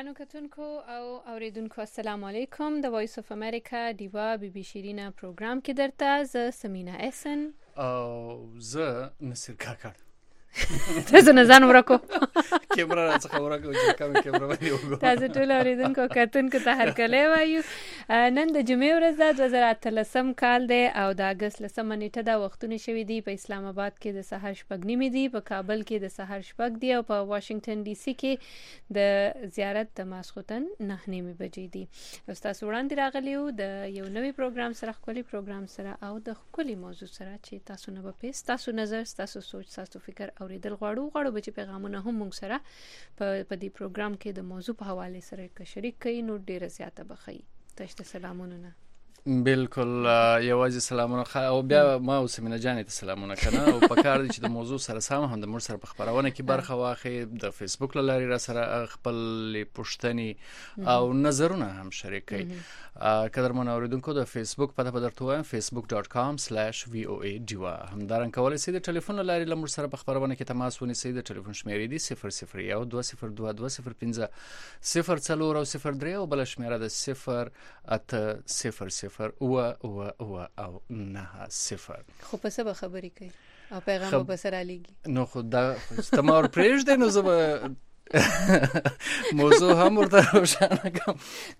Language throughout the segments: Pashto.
ګرانو کتونکو او اوریدونکو السلام علیکم. د وایس اف امریکا دیوا بی بی شیرینا پروګرام کې درته ز سمینا احسن او زه نصیر کاکړ تاسو نه ځان ورکو کیمرا څخه ورکو چې کومه کیمرا باندې وګورم. تاسو ټول اوریدونکو کتونکو ته هرکلی وایو. نن د جمعې ورځ ده 2013 کال دی او د اگست 10 نیټه دا وختونه شوي دي. په اسلام آباد کې د سحر 6:30 دي، په کابل کې د سحر 6 دي او په واشنگټن ډي سي کې د زیارت د ماسخوتن 9 بجې دي. تاسو وړاندې راغلیو د یو نوې پروګرام سره، خپل پروګرام سره او د خپل موضوع سره چې تاسو نه به تاسو نظر، تاسو سوچ، تاسو فکر اوریدل غواړو به چې پیغامونه هم موږ سره په دې پروګرام کې د موضوع په حواله سره شریک کړئ. نو ډیره زیاته بخی. تاسو سلامونه نه بالکل یوازې سلامونه او بیا ما او سمینا جانې ته سلامونه کنه او په کار دي چې د موضوع سره سم هم د مور سره په خبرونه کې برخه واخلي. د فیسبوک لاري را سره خپل پوښتنې او نظرونه هم شریک کړئ. قدرمن اوریدونکو د فیسبوک په درته وایم facebook.com/voa diva همدارن کولای شئ د ټلیفون لاري له مور سره په خبرونه کې تماس ونیسئ. د ټلیفون شمیرې دي 001 202 205 04 او 03 او بل شمیره د 080 او 90. خو په څه خبرې کوي او پیغام به سره لګي. نو خو دا استعمار پرېږدي نو زه موضوع هم ورته روښانه کوم.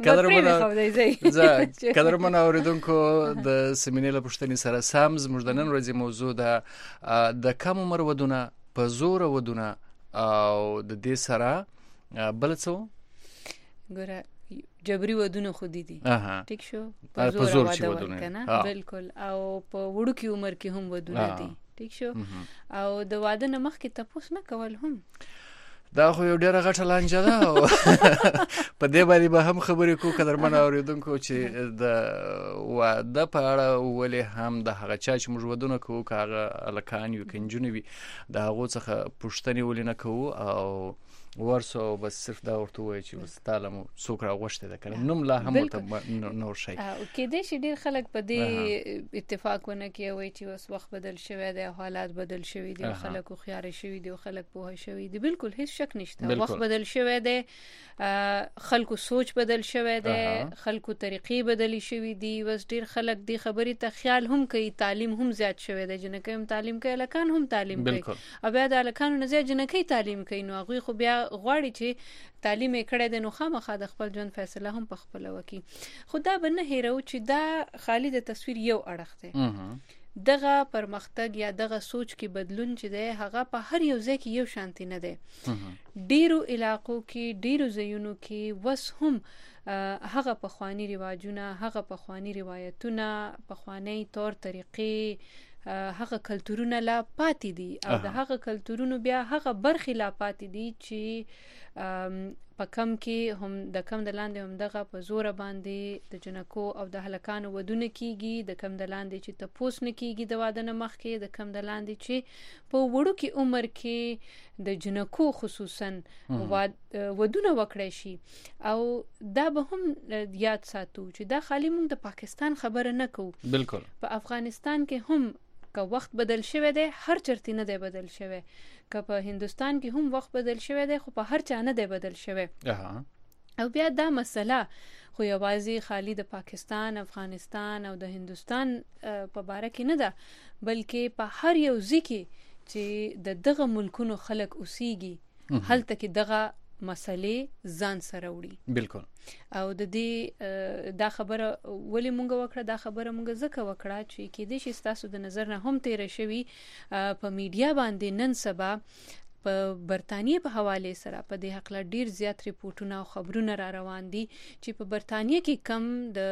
قدرمن اوریدونکو د سیمینې له پوښتنې سره سم زموږ د نن ورځې موضوع د کم عمر ودونه، په زور ودونه او د دې سره بل څه ګوره جبري ودونه خو دي ټیک شو، په زور ودونه کنه بالکل، او په وړو کې عمر کې هم ودونه دي ټیک شو. او د واده نه مخکې تاسو نه کول هم دا خو یو ډیره غټه لانجه ده او په دې باندې به هم خبرې کوو قدرمن اوریدونکو چې د واده په اړه ولې هم د هغه چا چې موږ ودونه کوو که هغه هلکان وي که نجونې وي د هغو څخه پوښتنې ولې نه کوو او ورسو بس صرف دا ورته وایي چې بس تاله مو څوک راغوښتی ده کنه نوم لا هم ورته نور شي. کېدای شي ډېر خلک په دې اتفاق ونه کوي وایي چې اوس وخت بدل شوی دی، حالات بدل شوي دي، خلک هوښیار شوي دي او خلک پوه شوي دي. بالکل هیڅ شک نشته، وخت بدل شوی دی، خلکو سوچ بدل شوی دی، خلکو طریقې بدلی شوي دي. بس ډېر خلک دې خبرې ته خیال هم کوي. تعلیم هم زیات شوی دی، جنکۍ هم تعلیم کوي، هلکان هم تعلیم کوي او بیا د هلکانو نه زیات جنکۍ تعلیم کوي. نو هغوی خو بیا غواړي چې تعلیم یې کړی دی نو خامخا د خپل ژوند فیصله هم په خپله وکړي. خو دا به نه هیرو چې دا خالي د تصویر یو اړخ دی. دغه پرمختګ یا دغه سوچ کې بدلون چې دی هغه په هر یو ځای کې یو شانتي نه دی. ډیرو علاقو کې، ډیرو ځایونو کې وس هم هغه پخوانی رواجونه، هغه پخوانی روایتونه، پخوانی طور طریقې، هغه کلتورونه لا پاتې دي او د هغه کلتورونو بیا هغه برخې لا پاتې دي چې په کم کې هم د کم د لاندې هم دغه په زوره باندې د جنکو او د هلکانو ودونه کیږي، د کم د لاندې چې تپوس نه کیږي د واده نه مخکې، د کم د لاندې چې په وړو کې عمر کې د جنکو خصوصا ودونه وکړی شي. او دا به هم یاد ساتو چې دا خالی موږ د پاکستان خبره نه کوو. بالکل په افغانستان کې هم که وخت بدل شوی دی هر چرته نه دی بدل شوی، که په هندوستان کې هم وخت بدل شوی دی خو په هر چا نه دی بدل شوی. او بیا دا مسله خو یوازې خالی د پاکستان، افغانستان او د هندوستان په باره کې نه ده، بلکې په هر یو ځای کې چې د دغه ملکونو خلک اوسیږي هلته کې دغه مسلې ځان سره وړي. بالکل. او د دې دا خبره ولې مونږ وکړه، دا خبره مونږ ځکه وکړه چې کېدای شي ستاسو د نظر نه هم تیره شوي په میډیا باندې نن سبا په برتانیې په حواله سره په دې حق لا ډیر زیات ریپورتونه او خبرونه را روان دي چې په برتانیې کې کم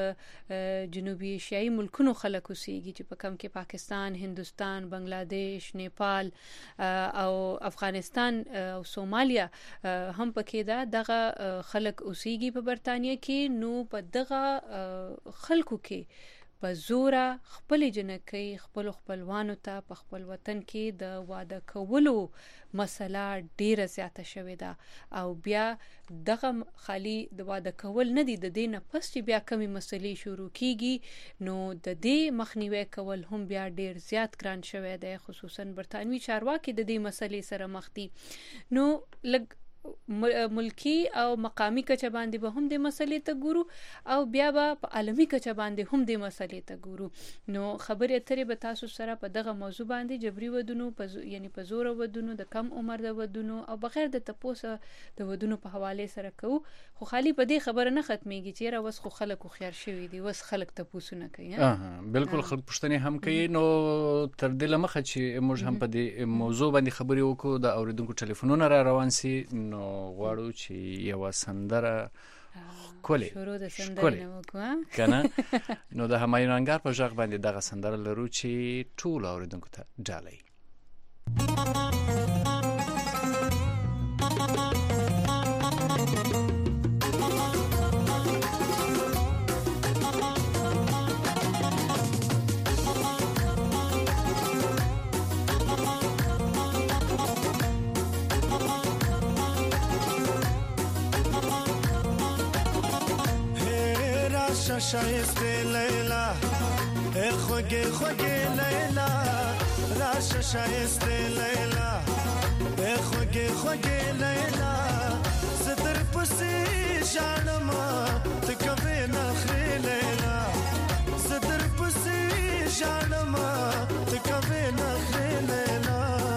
د جنوبي ایشیایي ملکونو خلک اوسېږي چې په کم کې پاکستان، هندوستان، بنگلاديش، نیپال او افغانستان او سومالیا هم پکې ده. دغه خلک اوسېږي په برتانیې کې. نو په دغه خلکو کې په زوره خپل جنکۍ خپل خپلوانو ته په خپل وطن کې د واده کولو مسله ډیره زیاته شوې ده. او بیا دغه خالی د واده کول نه دي، د دې نه پس چې بیا کمی مسلې شروع کیږي نو د دې مخنیوي کول هم بیا ډیر زیات ګران شوی دی. خصوصا برتانوي چارواکي د دې مسلې سره مخ دي. نو لږ ملکی او مقامی کچه باندې به هم د مسلې ته ګورو او بیا به په عالمي کچه باندې هم د مسلې ته ګورو. نو خبرې اترې به تاسو سره په دغه موضوع باندې جبري ودونو یعنی په زور ودونو د کم عمر د ودونو او بغیر د تپوسه د ودونو په حواله سره کوو. خو خالی په دې خبره نه ختميږي چې را وس خو خلک خيار شوي دي وس خلک تپوسونه کوي. بالکل خلک پښتني هم کوي. نو تر دې لمخه چې موږ هم په دې موضوع باندې خبرې وکړو د اوریدونکو ټلیفونونه را روان سي نو غواړو چې یو سندره کولی شروع د سندره نو وکړه کنه. نو د همایون انګار په ژغ باندې دغه سندره لرو چې ټول اوریدونکو ته ډالۍ. شایسته لیلا ای خوگه خوگه لیلا راش شایسته لیلا ای خوگه خوگه لیلا زدر پسی جانما تکوی نخری لیلا زدر پسی جانما تکوی نخری لیلا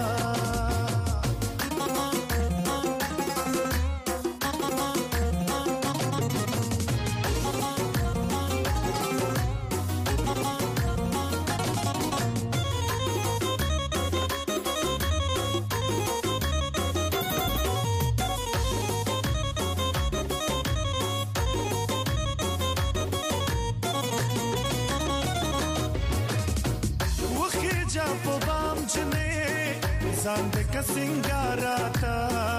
زند کا سنگاراتا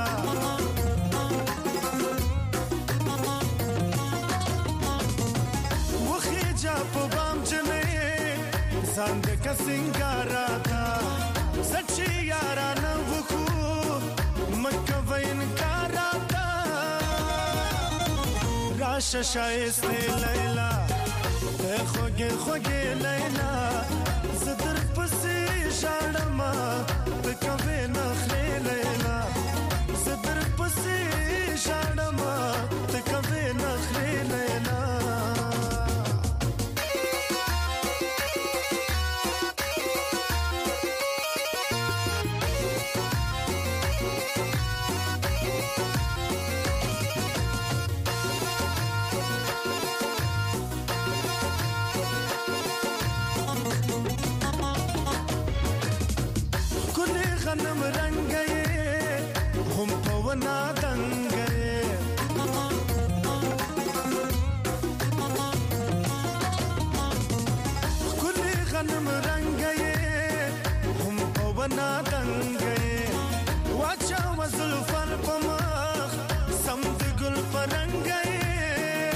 وخی جا په بام جنې زند کا سنگاراتا سچي یارانه وکو مکه وین کاراتا راش شایسته لیلا ته خوګه خوګه لیلا زدر پسې شاړما تکوي نخلي لیلا زدر پسې شاړما تکوي نخلي لیلا غنم رنگ گئے ہم پونا دنگ گئے کلی غنم رنگ گئے ہم پونا دنگ گئے واچا وزلفر پمخ سمت گل پرنگ گئے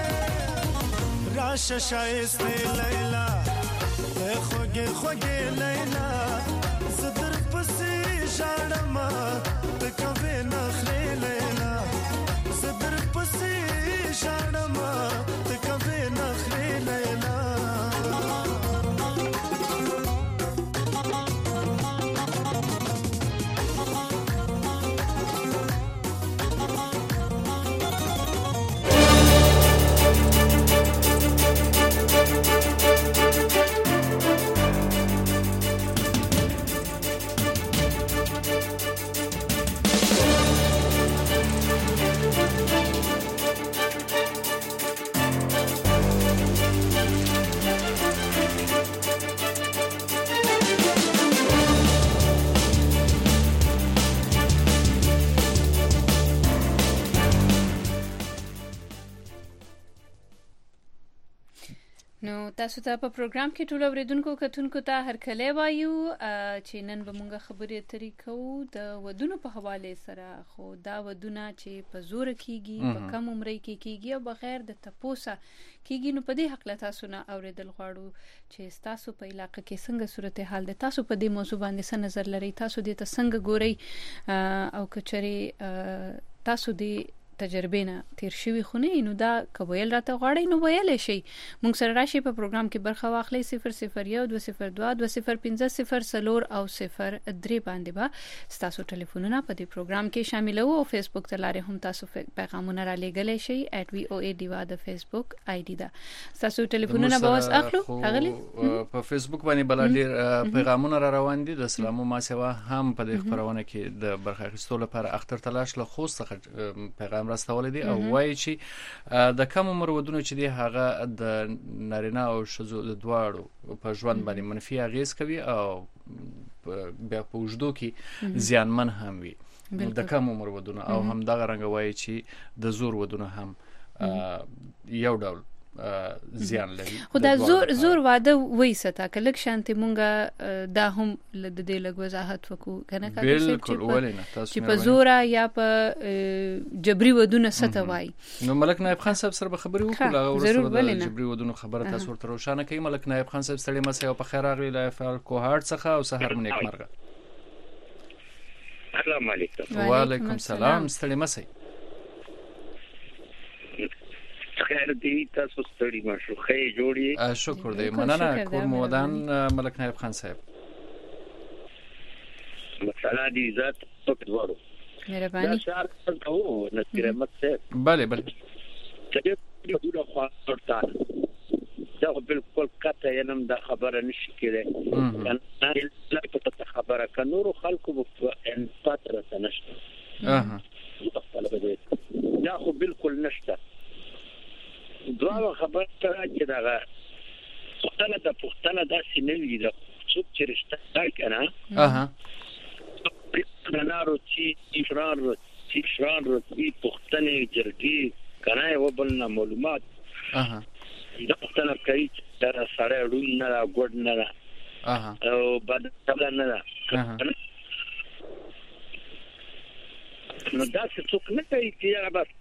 راش شایسته لیلا اے خوگے خوگے لیلا زدر پسی شاړما تکوي نخلي لیلا زدر پسی شاړما تکوي نخلي لیلا نو تاسو ته په پروګرام کې ټول اوریدونکو کتونکو ته هرکلی وایو چې نن به مونږه خبرې اترې کوو د ودونو په حواله سره. خو دا ودونه چې په زور کیږي په کم عمر کې کیږي او بغیر د تپوسه کیږي نو په دې حق له تاسو نه اوریدل غواړو چې تاسو په علاقې کې څنګه صورتحال ده، تاسو په دې موضوع باندې څه نظر لرئ، تاسو دې ته څنګه ګورئ او کچري تاسو دې تجربه نه تیر شوی خو نه نو دا کویل راته غواړي نو ویل شي مونږ سره راشي په پروګرام کې برخه واخلي 001 202 205 او 03 باندې با تاسو ټلیفونونه په دې پروګرام کې شامل وو او فیسبوک ته لاره هم تاسو پیغامونه را لېږلی شي @voa diva د فیسبوک آی ډي ده تاسو ټلیفونونه به واس اخلو اغلی په فیسبوک باندې بل ډیر پیغامونه را روان دي د سلامو ما سوا هم په دې خبرونه کې د برخه اخیستلو لپاره اختر تلاش له خوست څخه پیغام راستول دي او وایي چې د کم عمر ودونو چې دی هغه د نارینه او ښځو د دواړو په ژوند باندې منفي اغیز کوي او بیا په وجدو کې زیانمن هم وي د کم عمر ودونه او هم دغه رنګ وایي چې د زور ودونه هم یو ډول زیان لري خو دا زور واده وای ستا کلک شانتي مونږه دا هم د دې لږ وضاحت وکړو کنه بالکل ولینه تاسو چې په زورا یا په جبري ودونه ستا وای نو ملک نائب خان صاحب سره خبري وکړه او ورسره د جبري ودونه خبره تاسو ورته روښانه کوي ملک نائب خان صاحب ستړي مسه او په خیر راغلی لا فعل کوهارت څخه او سحر منیک مرغه السلام علیکم وعلیکم السلام ستړي مسه خیر دی تاسو ستړي ماشو خیر جوړی شکر دی مننه کور مودان ملک نائب خان صاحب مساله دی ذات وخت ورو مهرباني شهر ته نصیر احمد صاحب بله بله چې دغه خو ورته دا بالکل کته ینم دا خبره نشي کېده انا لا پته خبره کنور خلکو په ان پاتره نشته دا خو بالکل نشته دوه خبره چې دا پښتنه د سینوي د څوک چې رشتہ کنه نارو چې شران روتي پښتنه جرګي کنه و بل نه معلومات دا پښتنه کوي چې دا سره ډول نه ګډ نه او بعد څه نه نو دا څه نه کوي چې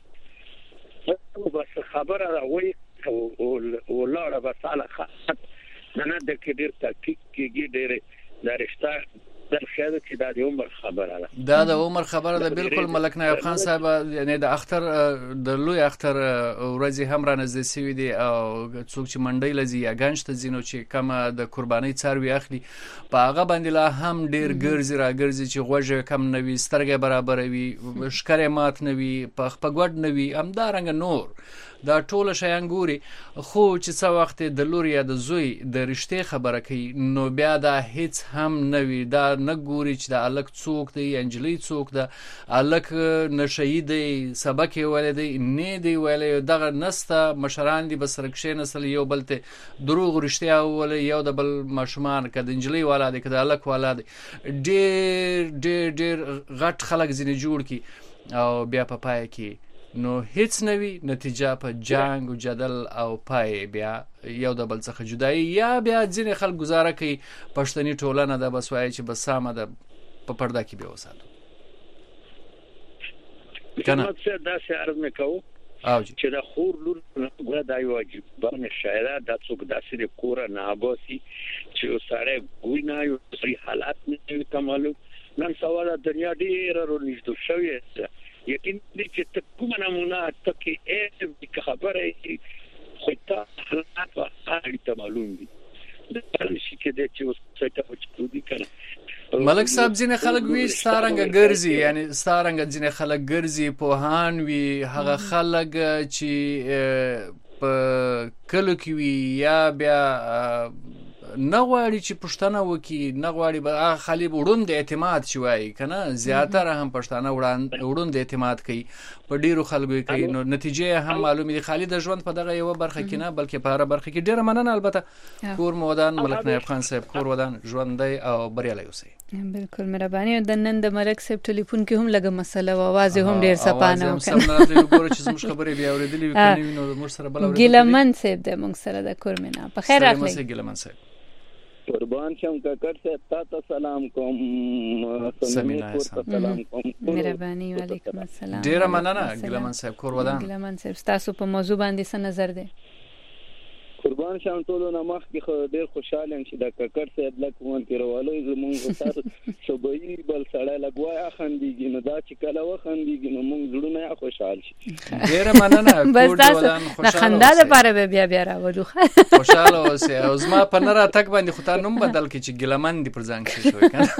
بس خبره راوي او لاره بس على خط نه د کډیر تحقیق کېږي ډېر درشته د خیاله چې د عمر خبره ده د عمر خبره ده بالکل ملک نائب خان صاحب یعنی د اختر د لوی اختر ورځي هم را نږدې شوی دی او څوک چې منډي لزی یا گنج ته زینو چې کما د قرباني څاروي اخلي په هغه باندې لا هم ډیر ګرځي را ګرځي چې غوږه کم نوي سترګې برابر وي شکره مات نوي په خپګوډ نوي امدارنګ نور دا ټول شیان ګوري خو چې څو وخت د لور یا د زوی د رشته خبره کوي نو بیا دا هیڅ هم نوي دا نه ګوري چې د الک څوک دی انجلی څوک ده الک نشئی دی سبق ولدی نه دی ولې دغه نسته مشران دی بسرکشه نسل یو بلته دروغ رشته ول یو د بل مشمان کده انجلی والا دی کده الک والا دی ډېر غټ خلک زینې جوړ کی او بیا په پای کې نو هیڅ نوی نتیجه په جنگ او جدل او پای بیا یو د بل څخه جدای یا بیا ځینې خلک گزاره کوي پښتني ټولنه د بسوای چې بس سم ده په پرده کې به وساتو کنه څه دا څه عرض مکو او چې دا خور لور غوړه دی واجب باندې شاعره د څوک داسې کور نه اباسي چې ساره ګوی نه یو سری حالات نه کمالو نن سوال دنیا ډیر ورنځو شوی یقین دې چې ته کومه نمونه ته کې خبره خو ته حالات ته معلوم دي دا شي کې چې اوس څه ته وچودي کنه ملک صاحب ځینې خلک وی ستارنګ ګرځي یعنی ستارنګ ځینې خلک ګرځي پوهان وی هغه خلک چې په کلو کې وی یا بیا نغواړي چې پښتنه وکي نغواړي به خالي وړوند اعتماد شوي کنه زیاتره هم پښتنه وړوند اعتماد کوي په ډیرو خلکو کوي نو نتیجه هم معلومه دي خالي د ژوند په دغه یو برخه کې نه بلکې په هر برخه کې ډیره مننه البته کور مودان ملک نائب خان صاحب کور ودان ژوندۍ او بریالي اوسئ بالکل مهرباني د نن د ملک صاحب ټلیفون کې هم لګه مسله و आवाज هم ډیر سپانه وکړه سم نه ګوره چې زموږ خبرې بیا اوریدلې وکړي نو موږ سره بل اوریدل ګیلمن صاحب د موږ سره د کورمنا په خیر راغلی ګیلمن صاحب قربان شم ککر صاحب تاسو سلام کوم سمینا سلام کوم مهرباني وعلیکم السلام ډیر مننه ګیلمن صاحب کور ودان ګیلمن صاحب تاسو په موضوع باندې څه نظر دی قربان شم ټولو نه مخکې خو ډېر خوشاله یم چې د ککړ صاحب لکه ونکې راولوي زمونږ غوتار صبحي بل سړی لګوای خندېږي نو دا چې کله وخندېږي نو موږ زړونه یې خوشحال شي. ډېره مننه. بس تاسو د خندا دپاره به بیا راولو خوشحاله اوسئ. او زما په نه راتګ باندې خو تا نوم بدل کړي چې ګیلمن دې پر ځان کښې شوی که نه.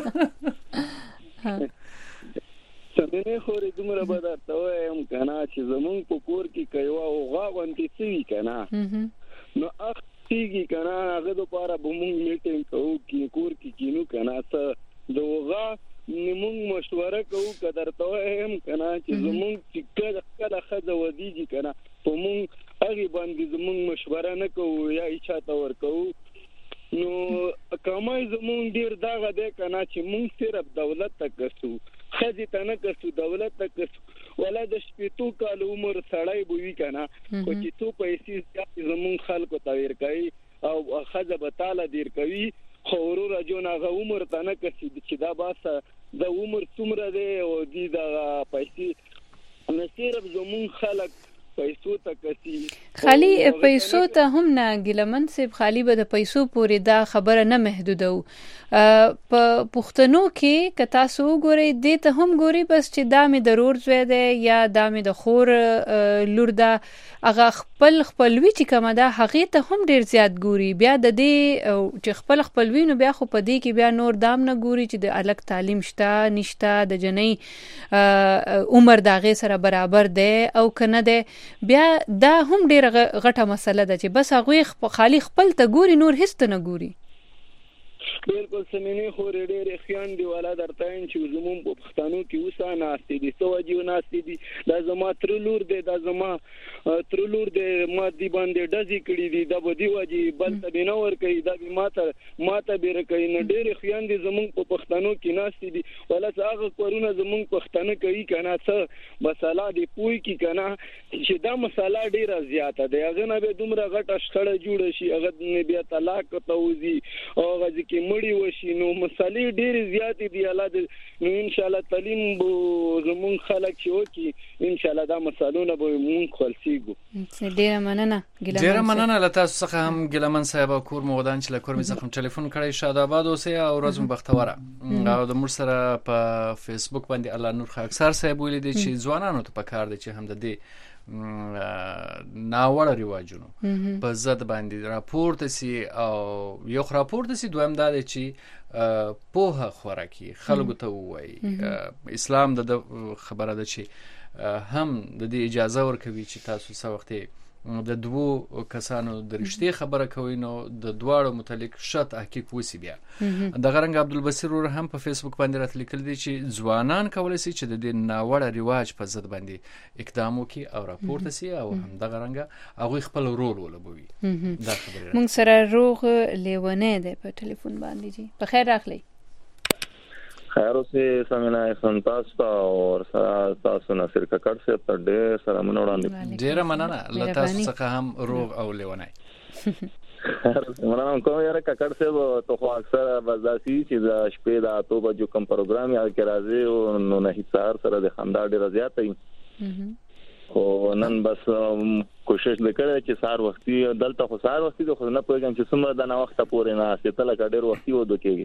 سمینې خورې دومره به درته ووایم که نه چې زمونږ په کور کې که یوه هغه غوندې څه وي که نه نو اخیږي که نه هغه دپاره به مونږ میټینګ کوو کور کې کینو که نه څه د هغه مونږ مشوره کوو که درته ووایم که نه چې زمونږ چې کله ښځه ودیږي که نه په مونږ هغې باندې زمونږ مشوره نه کوو یا یې چاته ورکوو نو کمای زمونږ ډېر دغه دی که نه چې مونږ صرف دولت ته کسو ښځې ته نه کسو دولت ته کسو ولا د 80 کال عمر سړی به وي که نه خو چې څو پیسې زیاتې زمونږ خلکو ته ورکوي او ښځه به تاله دیر کوي خو وروره جون هغه عمر ته نه کسي چې دا باسه د عمر څومره دی او دې دغه پیسې نه صرف زمونږ خلک پیسو ته کسي خالی پیسو ته هم نه ګیلمن صاحب خالی به د پیسو پورې دا خبره نه محدودو په پښتنو کې که تاسو وګورئ دې ته هم ګوري بس چې دا مې د رور زوی دی یا دا مې د خور لور ده هغه خپلوي چې کومه ده هغې ته هم ډېر زیات ګوري بیا د دې چې خپلوي نو بیا خو په دې کې بیا نور دام نه ګوري چې د هلک تعلیم شته نشته د جنۍ عمر د هغې سره برابر دی او که نه دی بیا دا هم ډېره غټه مسله ده چې بس هغوی خالي خپل ته ګوري نور هیڅ ته نه ګوري. بالکل سمینې خورې ډېرې ښیان دي والا درته یم چې زمونږ په پښتنو کې اوسه ناستې دي څه وجې ناستې دي دا زما تره لور دی دا زما تره لور دی ما دې باندې ډزې کړي دي دا به دې وجې بل ته بې نه ورکوي دا بې ماته بېره کوي نو ډېرې ښیان دي زمونږ په پښتنو کې ناستې دي والا څه هغه کارونه زمونږ پښتانه کوي که نه څه مسله دې پوه کړي که نه چې دا مسله ډېره زیاته دی هغه نه بیا دومره غټه شخړه جوړه شي هغه نه بیا طلاق ته وځي او هغه ځکه مړی وشي نو مسالې ډېرې زیاتې دي الله دې نو انشاءالله تعلیم به زمونږ خلک چې وکړي انشاءالله دا مسالونه به مونږ خلاصېږو. ډېره مننه ډېره مننه له تاسو څخه هم ګیلمن صاحب او کور مو ودان چې له کور مې څخه ټلیفون کړی شاد آباد اوسئ او ورځ مو بختوره. او د موږ سره په فیسبوک باندې الله نور خاکسار صاحب ویلي دی چې ځوانانو ته پکار دی چې هم د دې ناوړه رواجونو په ضد باندې راپورته سي او یو راپورته سي دویم دا دی چې پوهه خوره کړي خلکو ته ووایي اسلام د خبره ده چې هم د دې اجازه ورکوي چې تاسو څه وخت د دوو کسانو د رښتې خبره کوي نو د دواړو متعلق ښه تحقیق وسي بیا دغه رنګ عبدالبصیر ور هم په فیسبوک باندې راته لیکلي دي چې ځوانان کولی سي چې د دې ناوړه رواج په ضد باندې اقدام وکړي او راپورته سي او همدغه رنګه هغوی خپل رول ولوبوي. دا خبره موږ سره روغ لیونی دی په ټلیفون باندې جی په خیر راغلی. خیر اوسې سمینه احسان تاسو ته او تاسو ناصر ککړ صاحب ته ډېر سلامونه وړاندې. ډېره مننه له تاسو څخه هم روغ او لیونی. مننه کوم یاره ککړ صاحب ته خو اکثر بس داسې چې د شپې د 8 بجو کوم پروګرام یا کې راځي او نو نه سهار سره د خندا ډېره زیاته وي خو نن بس کوشش وکړه چې سهار وختي دلته خو سهار وختي خو نه پوهیږم چې څومره د نه وخته پورې نه ستل کا ډېر وختي ودو کېږي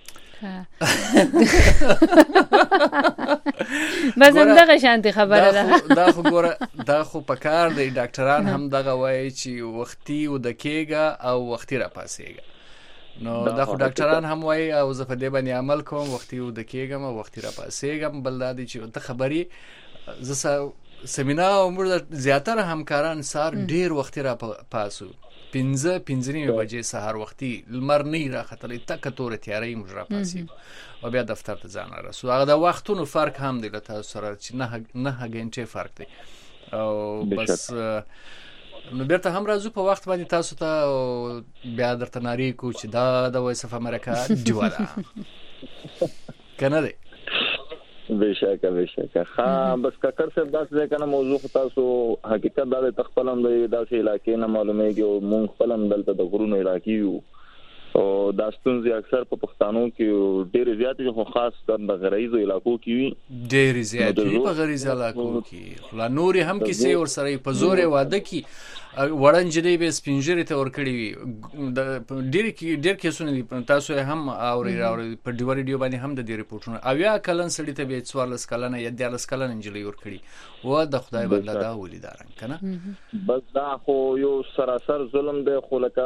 بس هم دغه شانتي خبره ده دا خو ګوره دا خو پکار دی ډاکټران هم دغه وایي چې وختي ودکېږه او وختي را پاسېږه نو دا خو ډاکټران هم وایي او زه په دې باندې عمل کوم وختي ودکېږم او وختي را پاسېږم بل دا دی چې ته خبري زه سمینا او موږ زیاتره همکاران سار ډیر وختي را پاسو 5:30 بجې سهار وختي لمر نه راختلې تک تور تیارې موږ را پاسي او بیا دفتر ته ځان رسو هغه د وختونو فرق هم دی له تاسو سره چې نه غنټه فرق دی او بس نو بیرته هم راځو په وخت باندې تاسو ته بیا درته ناری کو چې دا د وایس اف امریکا جواله کنه دی بشکه ها بس ککر صاحب داسې کنه موضوع تاسو حقیقت دا د تخپلم د داسې علاقې نه معلومیږي او مونږ خپلم دلته د غرونو علاقې یو او دا ستونزې اکثر په پښتنو کې ډېر زیاتې خو خاص کر د غریزو علاقو کې وي ډېر زیاتې په غریزو علاقو کې لا نور هم کیسې ور سره په زور واده کې وړنجلې به سپینجری ته ور کړی وي ډېر کیسونه دي تاسو هم اوري په ډیو باندې هم د دې ریپورتونو او یا کلن سړی ته به 14 کلن یا 14 کلن انجلې ور کړی و د خدای بنده دا ولیدارن کنه بس دا خو یو سراسر ظلم دی خو لکه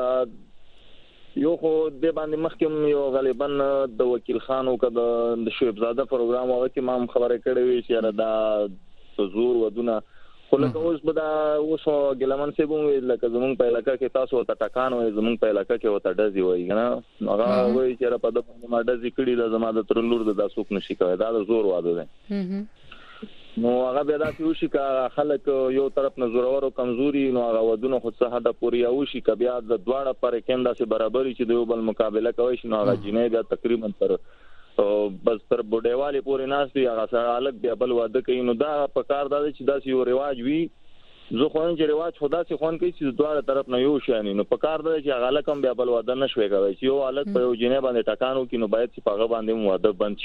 یو خو د باندې مخکې یو غالبا د وکیل خان او د شعیب زاده پروګرام هغه کې ما خبره کړې وی چې دا زور ودونه خو لکه اوس به دا اوس ګلمن سه بوم لکه زمونږ په علاقې کې تاسو ته ټکان وي زمونږ په علاقې کې وته ډزي وي کنه هغه وایي چې په دغه ما ډزي کړي د زما د تر لور د داسوک نشي کوي دا زور واده ده نو هغه بیا دا پیوشي کا خلک یو طرف نظرور او کمزوري نو هغه ودونه خود څه حدا پوری او شي ک بیا د دواړه پر کیندا سه برابرۍ چې د یو بل مقابله کوي شنو هغه جنې بیا تقریبا تر بس تر بډایواله پورې ناس دی هغه سره الګ بیا بل واده کوي نو دا په کار دا چې دا یو رواج وي زه خو چې رواج خدا سي خون کوي چې دواړه طرف نه یو شي نو په کار دا چې هغه لکم بیا بل واده نشوي کوي چې یو الګ په یو جنې باندې ټکانو کې نو باید چې پاغه باندې واده بند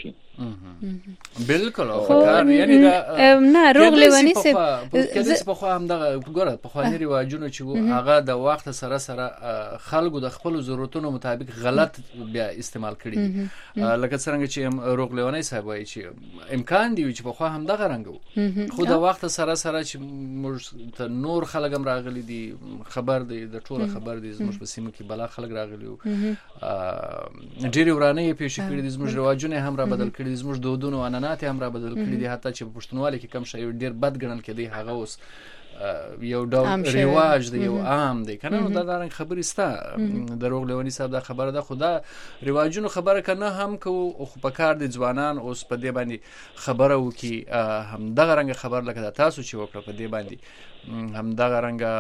شي بالکل او کار یعنی دا نه روغ لیونی سه کله په خو هم دا ګوره په خواني رواجونو چې هغه د وخت سره خلکو د خپل ضرورتونو مطابق غلط بیا استعمال کړي لکه څنګه چې روغ لیونی صاحب وایي چې امکان دی چې په خو هم دا رنګو خو د وخت سره چې ته نور خلک هم راغلي دي خبر دی د ټوله خبر دی زموږ په سیمه کې بلا خلک راغلي او ډېر ورانه یې پیښ کړي دي زموږ رواجونه هم را بدل کړي دي زموږ دودونه او عنعنات هم را بدل کړي دي حتی چې په پښتونولۍ کې کم شی ډېر بد ګڼل کېدی هغه اوس یو ډول رواج دی یو عام دی کنه نو دا رنګ خبرې ستا د روغ لیونی صاحب دا خبره ده خدا رواجونو خبره کنه هم کو خو په کار دي ځوانان اوس په دې باندې خبره وکي هم دغه رنګ خبر لکه تاسو چې وکړه په دې باندې هم دغه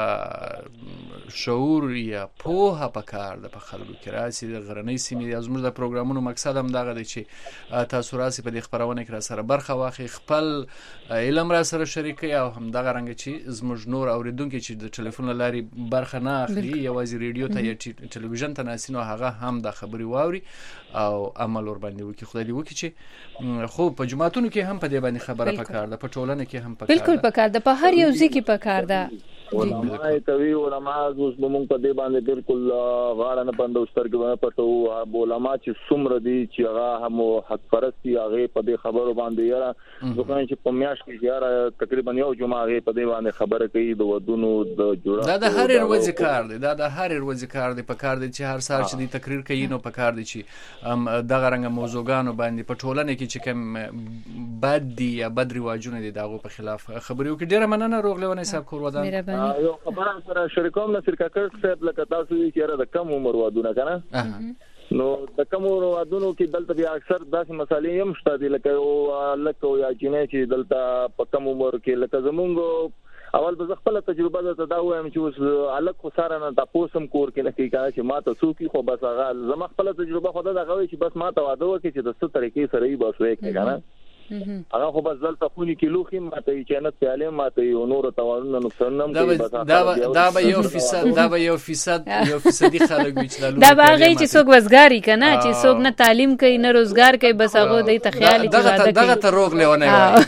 رنګ شعور یا پوهه په کار د په خلکو کې راسي د غرنۍ سیمې زموږ د پروګرامونو مقصد هم دغه دی چې تاسو راسي په دې خبرونه کې را سره برخه واخلي خپل علم را سره شریکي او هم دغه رنګ چې زموږ نور اوریدونکو چې د ټلیفون لاري برخه نه اخلي یوازې ریډیو ته یا ټلویزیون ته ناسینو هغه هم د خبري واوري او عمل ور باندې وکي خدای دې وکي چې خو په جماعتونو کې هم په دې باندې خبره پکار ده په ټولنه کې هم پکار ده بالکل پکار ده په هر یو ځای کې پکار ده علماء کوي علماء اوس موږ په دې باندې بالکل غاړه نه بندو سترګې نه پټو علماء چې څومره دي چې هغه هم حق پرستی هغه په دې خبرو باندې یاره ځکه چې په میاش کې یاره تقریبا یو جمعه هغه په دې باندې خبره کوي د ودونو د جوړه دا د هر ورځ کار دی دا د هر ورځ کار دی په کار دی چې هر سال چې تقریر کوي نو په کار دی چې دغه رنګ موضوعګانو باندې په ټولنه کې چې کوم بد دي یا بد رواجونه دي دغه په خلاف خبرې وکړي ډیره مننه روغ لیونی صاحب کور ودان یو خبره سره شریکوم نصر کاکړ صاحب لکه تاسو چې د کم عمر وادونه کنه نو د کم عمر وادونو کې دلته بیا اکثر داسې مسالې هم شته دي لکه او یا جنې چې دلته په کم عمر کې لکه زمونږ اول به خپل تجربه دا وایم چې اوس الګ خو سره نه تاسو هم کور کې نه کیږي چې ما ته څوک خو بس هغه زما خپل تجربه خو دا غوي چې بس ما ته واده وکړي چې د څه طریقې سره یې بس وې کنه هغه خو بس دلته خوني کې لوخي ماته چې نه تعلیم ماته یو نور توانونه نقصان نه کوي بس دا به یو فیصد خلک وي چې دا باغې چې څوک وزګاری کنه چې څوک نه تعلیم کوي نه روزګار کوي بس هغه د تخیل چې واده کوي دغه ته روغ لیونه وایي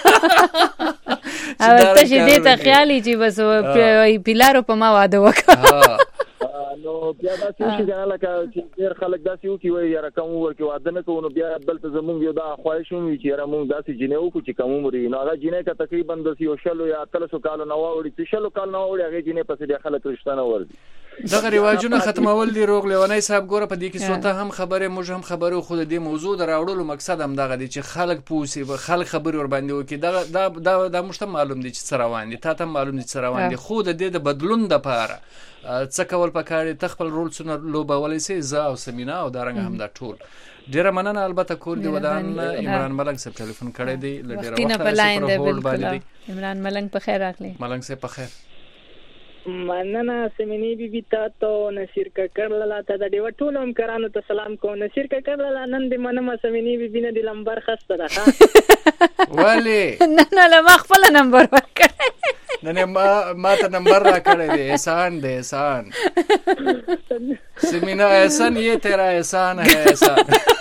او ته چې دې ته خیالي چې بس پیلارو په ما واده وکړه نو بیا دا چې لکه چې ډېر خلک داسې وکي وایي یاره کوم ورکې واده نه کوو نو بیا دلته زمونږ یو دا خواهش هم وي چې یاره مونږ داسې جنې وکړو چې کم عمر وي نو هغه جنې که تقریبا داسې یو 100 یا 300 کالو نه واوړي چې 100 کال نه واوړي هغې جنې پسې بیا خلک رشته نه ورځي دغه رواجونه ختمول دي روغ لیونی صاحب ګوره په دې کې څوته هم خبره موږ هم خبرو خو د دې موضوع د راوړلو مقصد هم دغه دی چې خلک پوسي خلک خبري ور باندې وکي دا مشته معلوم دي چې څه روان دي تا ته معلوم دي څه روان دي خو د دې د بدلون د پاره څه کول پکاري تخپل رول څونه لوبولای سي ز او سمینا او دارنګ هم دا ټول ډیره مننه البته کور دی ودان عمران ملنګ صاحب ټلیفون کړی دی لډیره وخت پر هولډ باندې عمران ملنګ په خیر راغلی ملنګ صاحب په خیر مننه سمینی بی بی تاسو نصیر ککړ لاله ته د دیو ټول همکارانو ته سلام کوم نصیر ککړ لاله نن دې مننه سمینی بی بی نه د لمبر خسته ده ولی نه لا ما خپل نمبر ورکړ نه ما ته نمبر را کړی دی احسان دی احسان سمینا احسان یہ تیرا احسان ہے احسان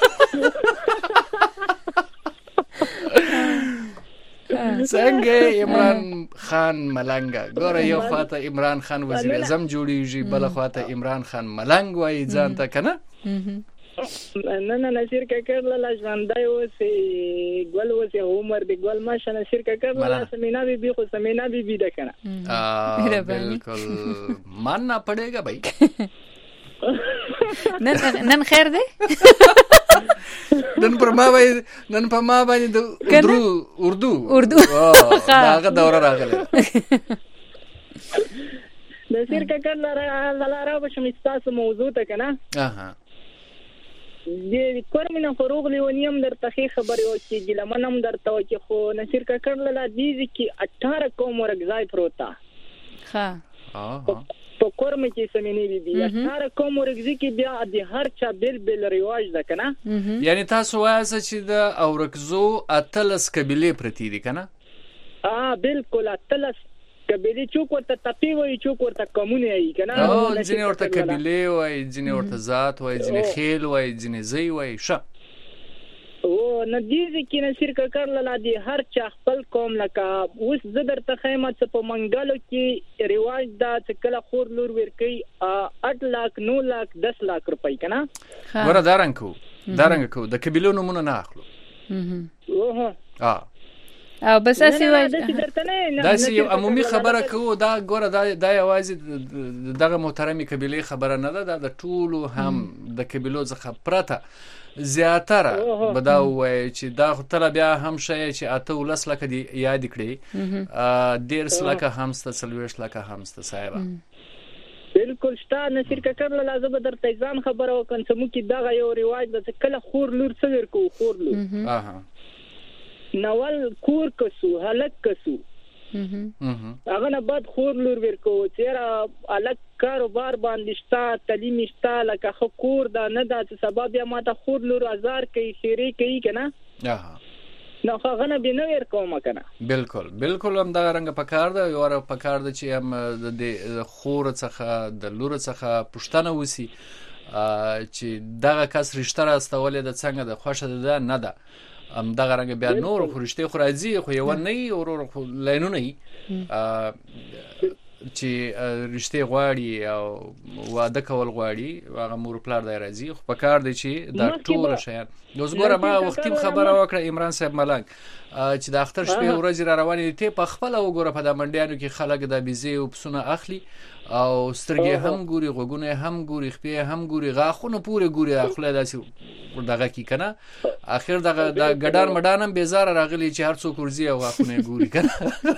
څنګه عمران خان ملنګ ګوره یو خواته عمران خان وزیر اعظم جوړیږي بل خواته عمران خان ملنګ وایي ځان ته کنه نه نصیر کاکر لاله ژوندۍ اوسې ګل اوسې عمر دی ګل ماشه نصیر کاکر لاله سمینا بی خو سمینا بی ده کنه بالکل ماننا پڑेगा भाई نن خیر دی نن پر ما باندې د اردو داغه دوره راغله نصیر کاکر لاله راوښم تاسو موضوع ته کنه د کورمینه فروغ لیونیم درته خبرې وکړي ګلمنم درته وکړي خو نصیر کاکر لاله دې کې 18 قوم ورګځای پروتا ها په کورمه کې سمینی بي 18 قوم ورګځي کې بیا د هر چا بل رواج ده کنه یعنی تاسو وایسه چې د اورکزو اتلس قبیله پرتی دي کنه بالکل اتلس قبیله چوک ورته تپی وای چوک ورته کومونه ای کنه ځینې ورته قبیله وای ځینې ورته ذات وای ځینې خیل وای ځینې زی وای شه او ندیزه کې نصیر کاکر لاله دی هر چا خپل قوم لکه اوس زه درته خیمه څه په منګلو کې رواج دا چې کله خور لور ورکي 8 लाख 9 लाख 10 लाख روپۍ کنه ګوره دارنګ کو د قبیلو نمونه نه اخلو او بس اسی وای دا سی عمومي خبره کوو دا ګوره دا یوازې دغه محترمي قبیله خبره نه ده د ټولو هم د قبیلو څخه پرته زیاتره بدا وای چې دا خپل بیا هم شي چې اته ولس لکه دی یاد کړی 1.5 لک همسته 40 لک همسته صاحب بالکل شته نصیر کاکر لاله زه به درته ځان خبره وکم چې مو کې دغه یو رواج ده چې کله خور لور څه ورکو خور لور نوال کور کسو هلک کسو هغه نه بعد خور لور ورکو چیرې الک کاروبار باندې شتا تعلیم شتا لکه خو کور دا نه دا سبب یا ماته خور لور هزار کوي خیری کوي کنه نو هغه نه بنو ورکوم کنه بالکل هم دا رنګ پکار ده یو ور پکار ده چې هم د خور څخه د لور څخه پښتنه وسی چې دغه کس رښتیا راستولې د څنګه د خوښه ده نه ده دغه رنګ بیا نور خورشته خو راځي خو یو نه ورور لاینونه چې رښتیا غواړي او واده کول غواړي هغه مور پلار دی راځي خو په کار دی چې دا ټول شیان نو زګوره ما وختي خبره وکړه عمران صاحب ملنګ چې د اختر شپې ورځ را روانې ته په خپل وګوره په د منډیانو کې خلک د بيزي او پسونه اخلي او سترګې هم ګوري غوګونه هم ګوري خپې هم ګوري غاخونه پوره ګوري اخله داسې دغه کی کنه اخر دغه د ګډان مډانم بیزار راغلی چې هر څوک ورزي او غاخونه ګوري کنه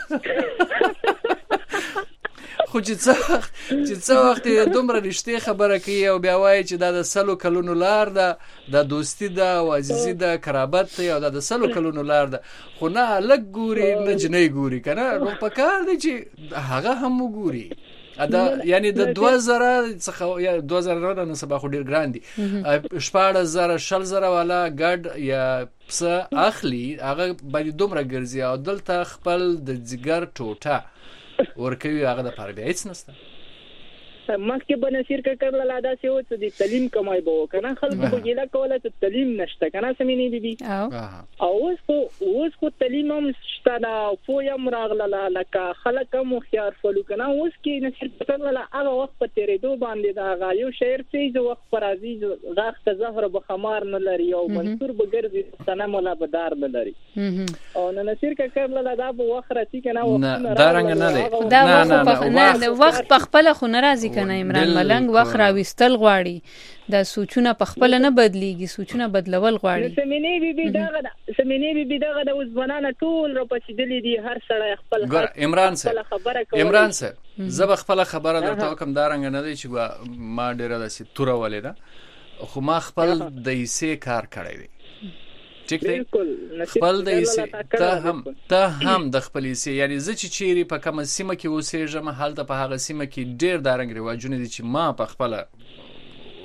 خو چې څه وخت دومره رښتې خبره کوي او بیا وایي چې دا د سلو کلونو لار ده د دوستی ده او عزیزي ده قرابت ده او دا د سلو کلونو لار ده خو نه لږ ګوري نه جنۍ ګوري کنه نو په کار دی چې هغه هم وګوري دا یعنی د 2000 څخه یا 2000 نه سبا خو ډیر ګران دي 14000 شلزره والا ګډ یا څه اخلي هغه باندې دومره ګرځي او دلته خپل د جګر ټوټه ورکوي هغه د پاره بیا هیڅ نشته مخکې به نصیر کاکر لاله داسې و چې د تعلیم کمای به وکنه خلکو به ګیله کوله چې تعلیم نشته کنه سمینی بي او اوس خو تعلیم هم شته دا پوی هم راغله لکه خلک هم خيار فلو کنه اوس کې نصیر کاکر لاله هغه وخت په تیرېدو باندې دا غایو شعر چې وخت پر عزیز غاخ ته زهر به خمار نه لري او منصور به ګرځي سنم ولا بدار نه لري او نصیر کاکر لاله دا به وخت راځي کنه دا رنګ نه دی نه وخت په خپل خو ناراضي کنه عمران ملنګ وخت راوستل غواړي دا سوچونه په خپل نه بدليږي سوچونه بدلول غواړي سمینی بي دغه د اوس بنانه ټول را پسیدلې دي هر سړی خپل عمران صاحب زب خپل خبره درته کوم دا رنګ نه دی چې ما ډیره داسې توره ولیدا خو ما خپل د یسې کار کړی دی ټیک دی خپل د یسې ته هم د خپل یسې یعنی زه چې چیرې په کومه سیمه کې اوسېږم هلته په هغه سیمه کې ډیر دارنګ رواجونه دي چې ما په خپل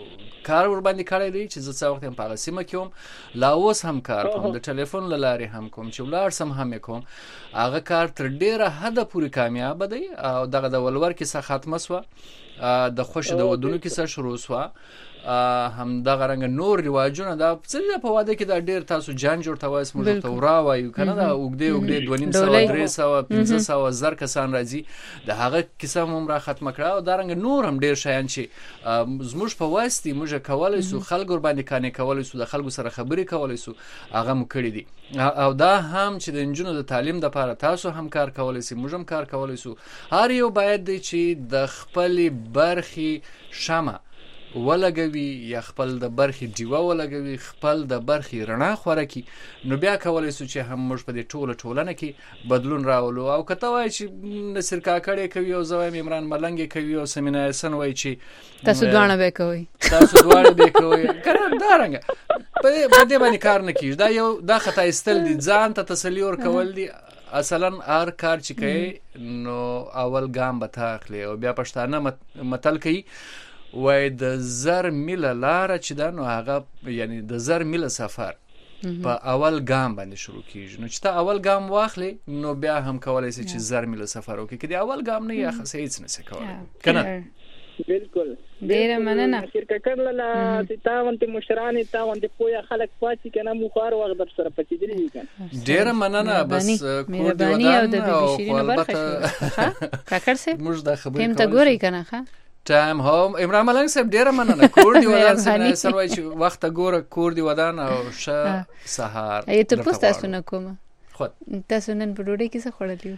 کار ور باندې کړی دی چې زه څو وخت هم په سیمه کې وم لا اوس هم کار کوم د ټلیفون لاري هم کوم چې ولار سم هم کوم هغه کار تر ډیره حد پورې کامیاب دی او دغه د ولور کې څه ختمه سو د خوش د ودونو کې څه شروع سو هم دغه رنګ نور رواجونه دا څه په واده کې دا ډیر تاسو جان جوړ توایس موږ ته ورا وایو کنه دا وګړي 2.5 زر کسان راځي د هغه کیسه هم را ختمه کړه او دا رنګ نور هم ډیر شیان چې زموږ په واسطه موږ کولای سو خلکو باندې کانې کولای سو د خلکو سره خبرې کولای سو هغه مو کړی دي او دا هم چې د انجونو د تعلیم د لپاره تاسو هم کار کولای سي موږ هم کار کولای سو هر یو باید چې د خپل برخي شمه ولګوي یا خپل د برخي دیوه ولګوي خپل د برخي رڼا خوره کی نو بیا کولای سو چې هم موږ په دې ټولنه کې بدلون راولو او کته وای چې نصر کاکړې کوي او زویم عمران ملنګ کوي او سمینه حسن وای چې تاسو دوانه به کوي کنه دا رنګ په دې باندې کار نه کیږي دا یو دا خطا استل دي ځان ته تسلی ور کول دي اصلا هر کار چې کوي نو اول ګام به تاخلي او بیا پښتانه متل کوي وای د زر میله لار چې دا نو هغه یعنی د زر میله سفر په اول ګام باندې شروع کیږي نو چې تا اول ګام واخلي نو بیا هم کولای شي چې زر میله سفر وکړي کدي اول ګام نه یا خاصه هیڅ نه کولای کنه بالکل ډیر مننه شرکت کړل چې تا ونته مشران تا ونته پویا خلک پاتې کنه مو خار وخت در سره پاتې دي کنه ډیر مننه بس کور دی ودان او شیرینو برخه کاکړ سه موږ د خبرې هم ته ګوري کنه ها ټایم هوم عمران ملنګ صاحب ډیره مننه کور دی ودان سره چې وخت ګوره کور دی ودان او شه سهار ایته پوسټ تاسو نه کوم خو تاسو نن په ډوډۍ کې څه خوړلیو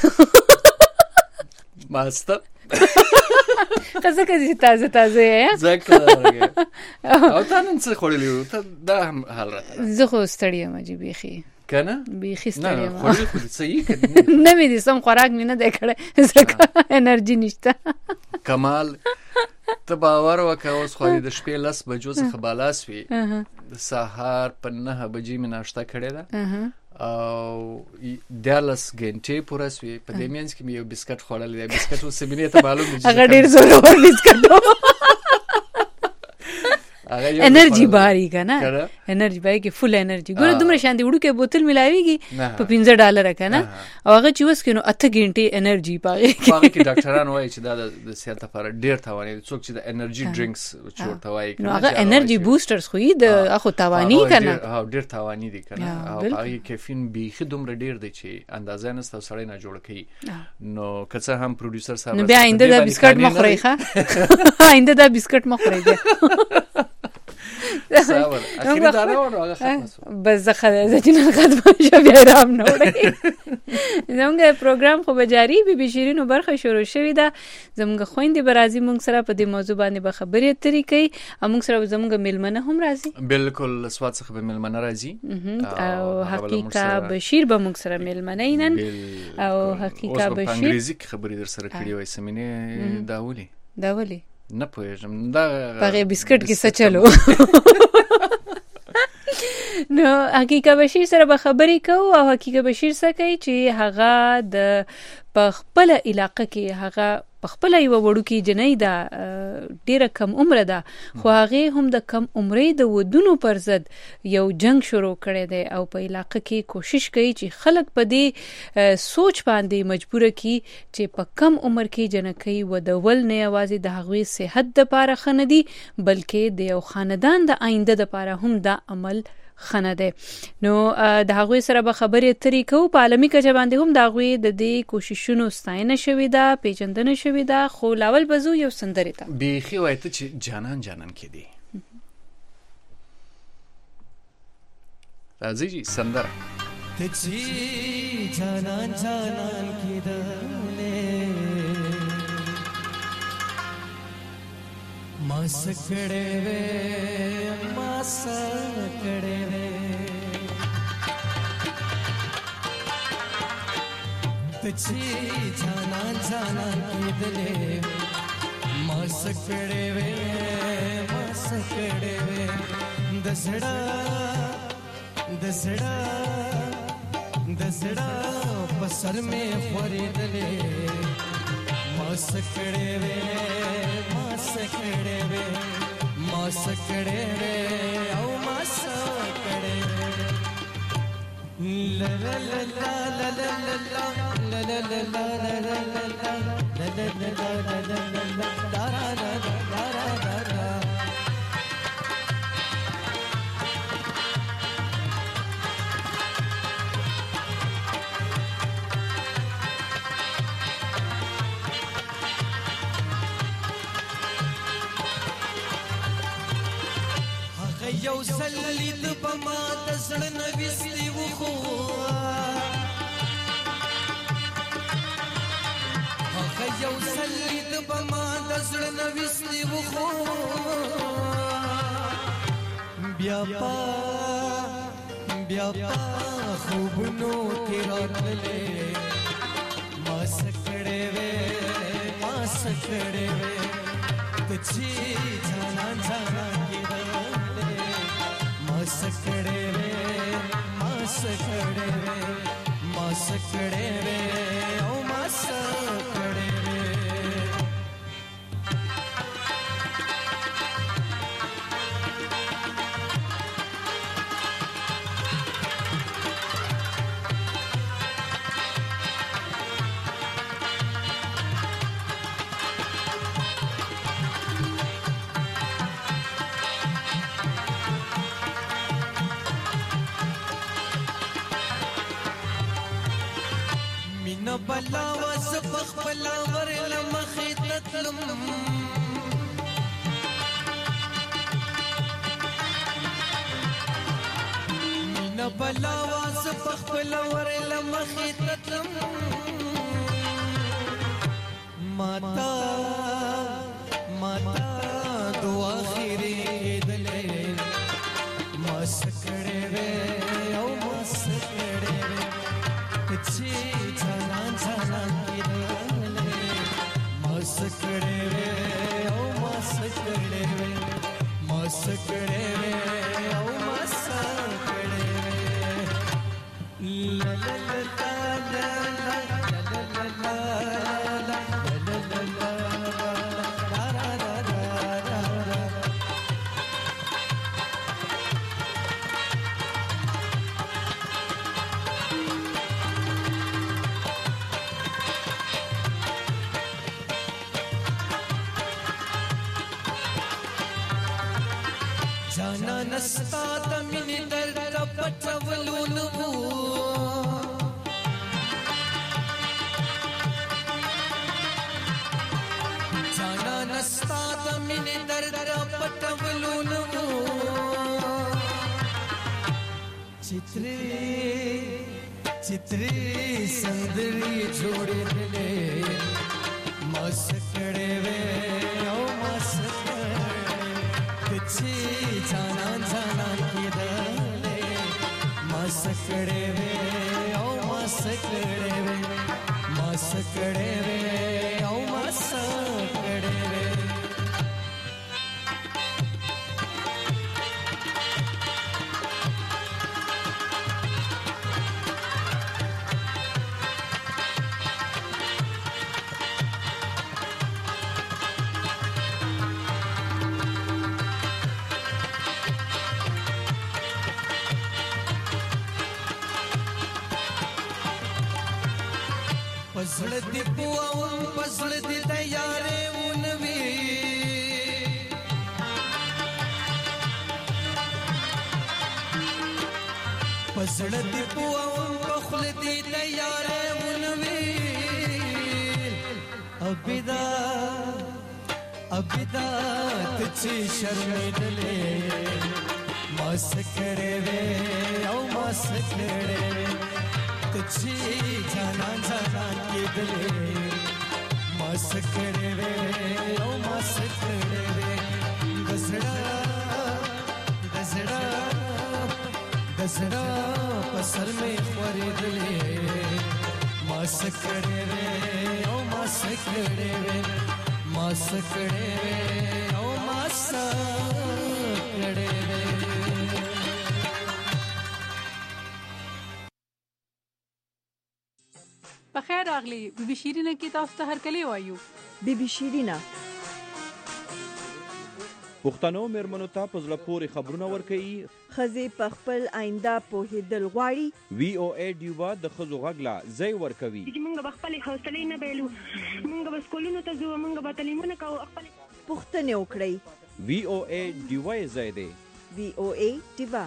ماستر قصه کې تازه یا زکه او تا نن څه خوړلیو ته دا هم حال راته زه خو ستړی یم جی بیخي کنه بیخي ستړی یم نه خو صحیح کړي نه مې دي سم خوراک مې نه دی کړی زکه انرژي نشته کمال ته باور وکړه اوس خو د شپې 10 بجو څخه بالا سوي د سهار په 9 بجې مې ناشته کړې ده او 10 غنټې پوره سوي په دې مینس کې مې یو بسکټ خوړل دی بسکټ اوس سمینه ته معلوم دي هغه ډیر زور اور بسکټ انرژي باري کنه انرژي بای کې فل انرژي ګوره دومره شان دی وړو کې بوتل ملاويږي په $15 کنه او هغه چې وس کینو 8 غنټې انرژي پاره کې ډاکټران وایي چې دا د صحت لپاره ډیر تاواني څوک چې د انرژي ډرینکس چورته وایي کنه هغه انرژي بوسترز خو د اخو تاواني کنه ها ډیر تاواني دي کنه او هغه کیفین بیخي دومره ډیر دی چې اندازه نه ستو سړی نه جوړ کړي نو کڅه هم پروډوسر صاحب بیا آینده د بسکټ مخوري ښه آینده د بسکټ مخوري صبر اخیری دانه ورو هغه ختم بس زه چې نه ختم شو بیا رام نه وړي زموږ پروګرام خو به جاری بي شیرینو برخه شروع شوې ده زموږ خويندې به راځي موږ سره په دې موضوع باندې به خبرې اترې کوي او موږ سره زموږ میلمنه هم راځي بالکل سواد څخه به میلمنه راځي او حقیقت بشیر به موږ سره میلمنه اینن او حقیقت بشیر په انګریزي خبرې در سره کړی وای سمینه داولي نه پوهېږم دا هغه بسکټ کې څه چلو نو حقیقت بشیر سره به خبرې کوو او حقیقت بشیر څه کوي چې هغه د په خپل علاقې کې هغه په خپل یو وړوکی جنۍ ده ډیره کم عمر ده خو هغه هم د کم عمرې د ودونو پر ضد یو جنگ شروع کړی دی او په علاقې کې کوشش کوي چې خلک په دې سوچ باندې مجبور کړي چې په کم عمر کې جنکۍ ودول نه یوازې د هغوی صحت لپاره ښه نه دي بلکې د یو خاندان د آینده لپاره هم دا عمل خنه ده نو د هغوی سره به خبرې اترې کوو په عالمي کچه باندې هم د هغوی د دې کوششونو ستاینه شوې ده پیژندنه شوې ده خو لاول به ځو یو سندرې ته بیخي وایي ته چې جانان کې دي راځي جی سندره ته چې جانان کېدلې ما سکړې وې ما سکړې وې ته چې جانان کېدلې ما سکړې وې ما سکړې وې د زړه په سر مې خورېدلې ما سکړې وې ما سکړې وې ما ما سکړې او ما سکړې لا لا لا لا لا لا لا لا لا لا یو سلید بما د زړه نوستي وخو هغه یو سلید بما د زړه نوستي وخو بیا پا خوبونو کې راتللې ما سکړې وې کچې جانا کې سکڑے وے ما سکڑے وے او ما سکڑے وے بلا وسبخ بلا ورل مخیتتلم من بلا وسبخ بلا ورل مخیتتلم ماتا دو آخری دلے ما سکڑے وے او ما سکڑے وے کچھی جانا کی دلے ما سکڑے وے او ما سکڑے وے ما سکڑے وے او ما سکڑے وے لا لا لا لا لا لا لا نستا د مینې درد پټولو نه وو جانا نستا د مینې درد پټولو نه وو چتري سندري جوړېدلې ما سکړې وې او ما سکړې کچې جانا کی دلے ما سکڑے وے او ما سکڑے وے ما سکڑے وے او ما سکڑے وے پزړ دی پوام پزړ دی تیارې ونوي پزړ دی پوام پخل دی تیارې ونوي ابدا تچې شرمېدلې ما سکړې وې او ما سکړې وې کچھی جانا کی دلے ما سکڑے وے او ما سکڑے وے گزڑا پسر میں خوری دلے ما سکڑے وے او ما سکڑے وے ما سکڑے وے او ما سکڑے وے بخیر راغلی بیبي شیرینه کې تاسو ته هرکلی وایو. بیبي شیرینه پښتنو میرمنو ته په زړه پورې خبرونه ورکوي. ښځې په خپل آینده پوهېدل غواړي. VOA ډیوا د ښځو غږ لا ځای ورکوي. موږ به خپلې حوصلې نه بایلو، موږ به سکولونو ته ځو، موږ به تعلیمونه کوو. پوښتنې وکړئ. VOA ډیوا یې ځای دی. VOA ډیوا.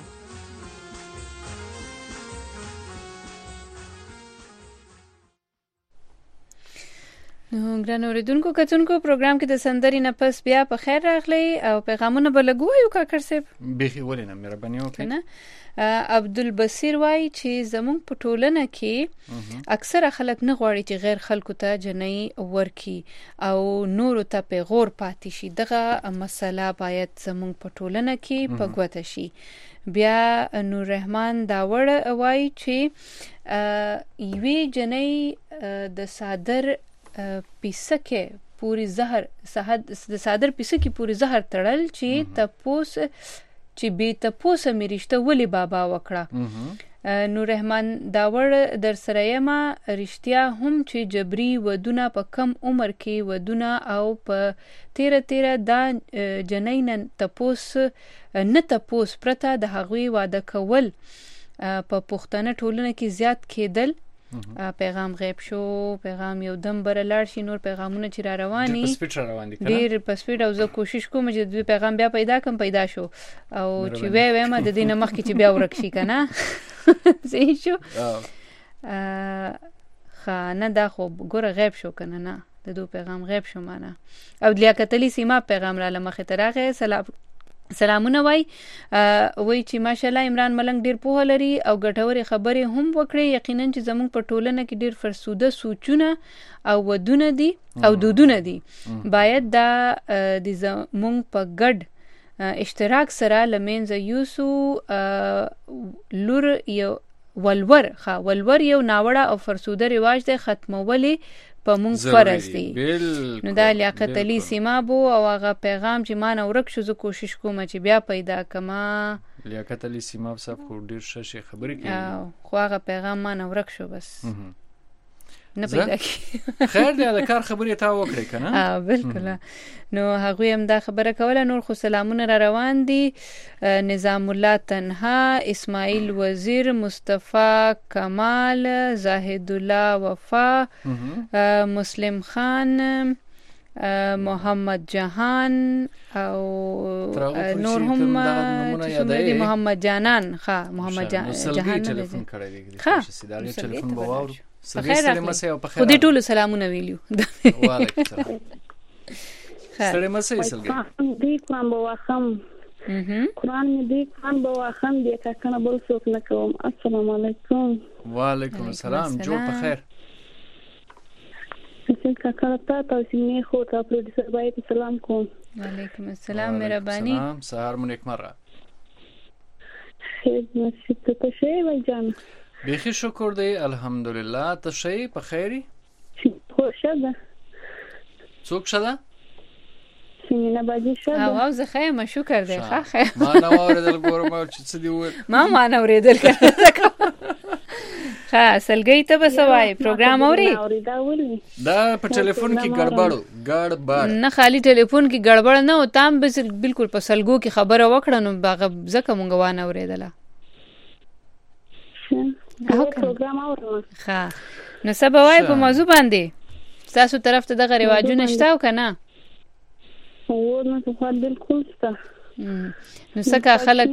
نو ګران اوریدونکو کتونکو پروګرام کې د سندري نه پس بیا په خیر راغلی او پیغامونه بلګو یو کاکر صاحب بخي ولینه مهرباني وکړئ. عبدالبصیر وای چې زمونږ په ټولنه کې اکثره خلک نه غواړي چې غیر خلکو ته جنۍ ورکی او نورو ته پیغور پاتې شي. دغه مسله باید زمونږ په ټولنه کې په ګوته شي. بیا نور رحمان داوړ وای چې یوې جنۍ د صادر پیسکه پوری زهر د صادر پیسکه پوری زهر تړل چې تپوس چې به تپوس میرشته ولی بابا وکړه. نور رحمان داوړ در سره یما رښتیا هم چې جبري ودونه په کم عمر کې ودونه او په 13 دا جنین تپوس پرته د هغوی واده کول په پښتنه ټولنه کې زیات کېدل. پیغام غیب شو، پیغام یو دم بر لاړ شي. نور پیغامونه چې را رواني ډیر په سپیډ او زه کوشش کوم چې دوی پیغام بیا پیدا شو او چې وایم د دې نه مخکې چې بیا ورک شي کنه صحیح شو. نه دا خو ګوره غیب شو کنه، نه د دو پیغام غیب شو معنا. او لیاقت علي سیما پیغام را لمخه ترغه سلامونه وای چې ماشاءالله عمران ملنګ ډیر پوهه لري او ګټورې خبرې هم وکړي. یقینا چې زموږ په ټولنه کې ډیر فرسوده سوچونه او ودونه دي او دودونه دي. باید دا د زموږ په ګډ اشتراک سره لمنځه یوسو. لور یو ولور یو ناوړه او فرسوده رواج دی، ختمولې په مونږ فرض دی. نو دا لیاقت علي سیما بو او هغه پیغام چې ما نه ورک شو، زه کوشش کوم چې بیا پیدا کما. لیاقت علي سیما صاحب خو ډیر ښه خبرې کوي خو هغه پیغام ما نه ورک شو بس نه پیدا کی. خیر دی د کار خبرې تا وکړې کنه. بالکل. نو هغه هم دا خبره کوله. نور خو سلامونه را روان دي. نظام الله تنها، اسماعیل وزیر، مصطفی کمال، زاهد الله وفا، مسلم خان، محمد جهان او نور هم محمد جانان. محمد جهان ټلیفون کړی دی. سیداري ټلیفون بواور خو دې ټولو سلامونه ویلو. وعلیکم السلام. سلام مسای سلګي دې کوم بواخم قرآن می دې کوم بواخم دې کا کنه بل څوک نه کوم. السلام علیکم. وعلیکم السلام. جوړ په خیر. څنګه کارتا تاسو نه خو ته پروډوسر باید سلام کوم. وعلیکم السلام مهرباني. سلام سهار مو نیکمرغه. خیر نصیب ته شي وای جان. بیخی شکر دی الحمدلله. ته شي په خیری؟ خوشه ده. څوک شده؟ سیمینه باجی شده. او زه خیمه شکر دی. خیر ما نه اوریدل ګورم چې څه دی وای. ما نه اوریدل کړه. سلګي ته بسوای پروګرام اوري. دا په ټلیفون کې ګړبړ نه خالی ټلیفون کې ګړبړ نه او تام بالکل په سلګو کې خبره وکړه نو باغه زکه مونږ وانه اوریدله. پروګرام اورم. نو سبا وای په موضوع باندې تاسو طرف ته دغه رواجونه شته او کنه؟ او نو څه بالکل شته. نو څنګه خلک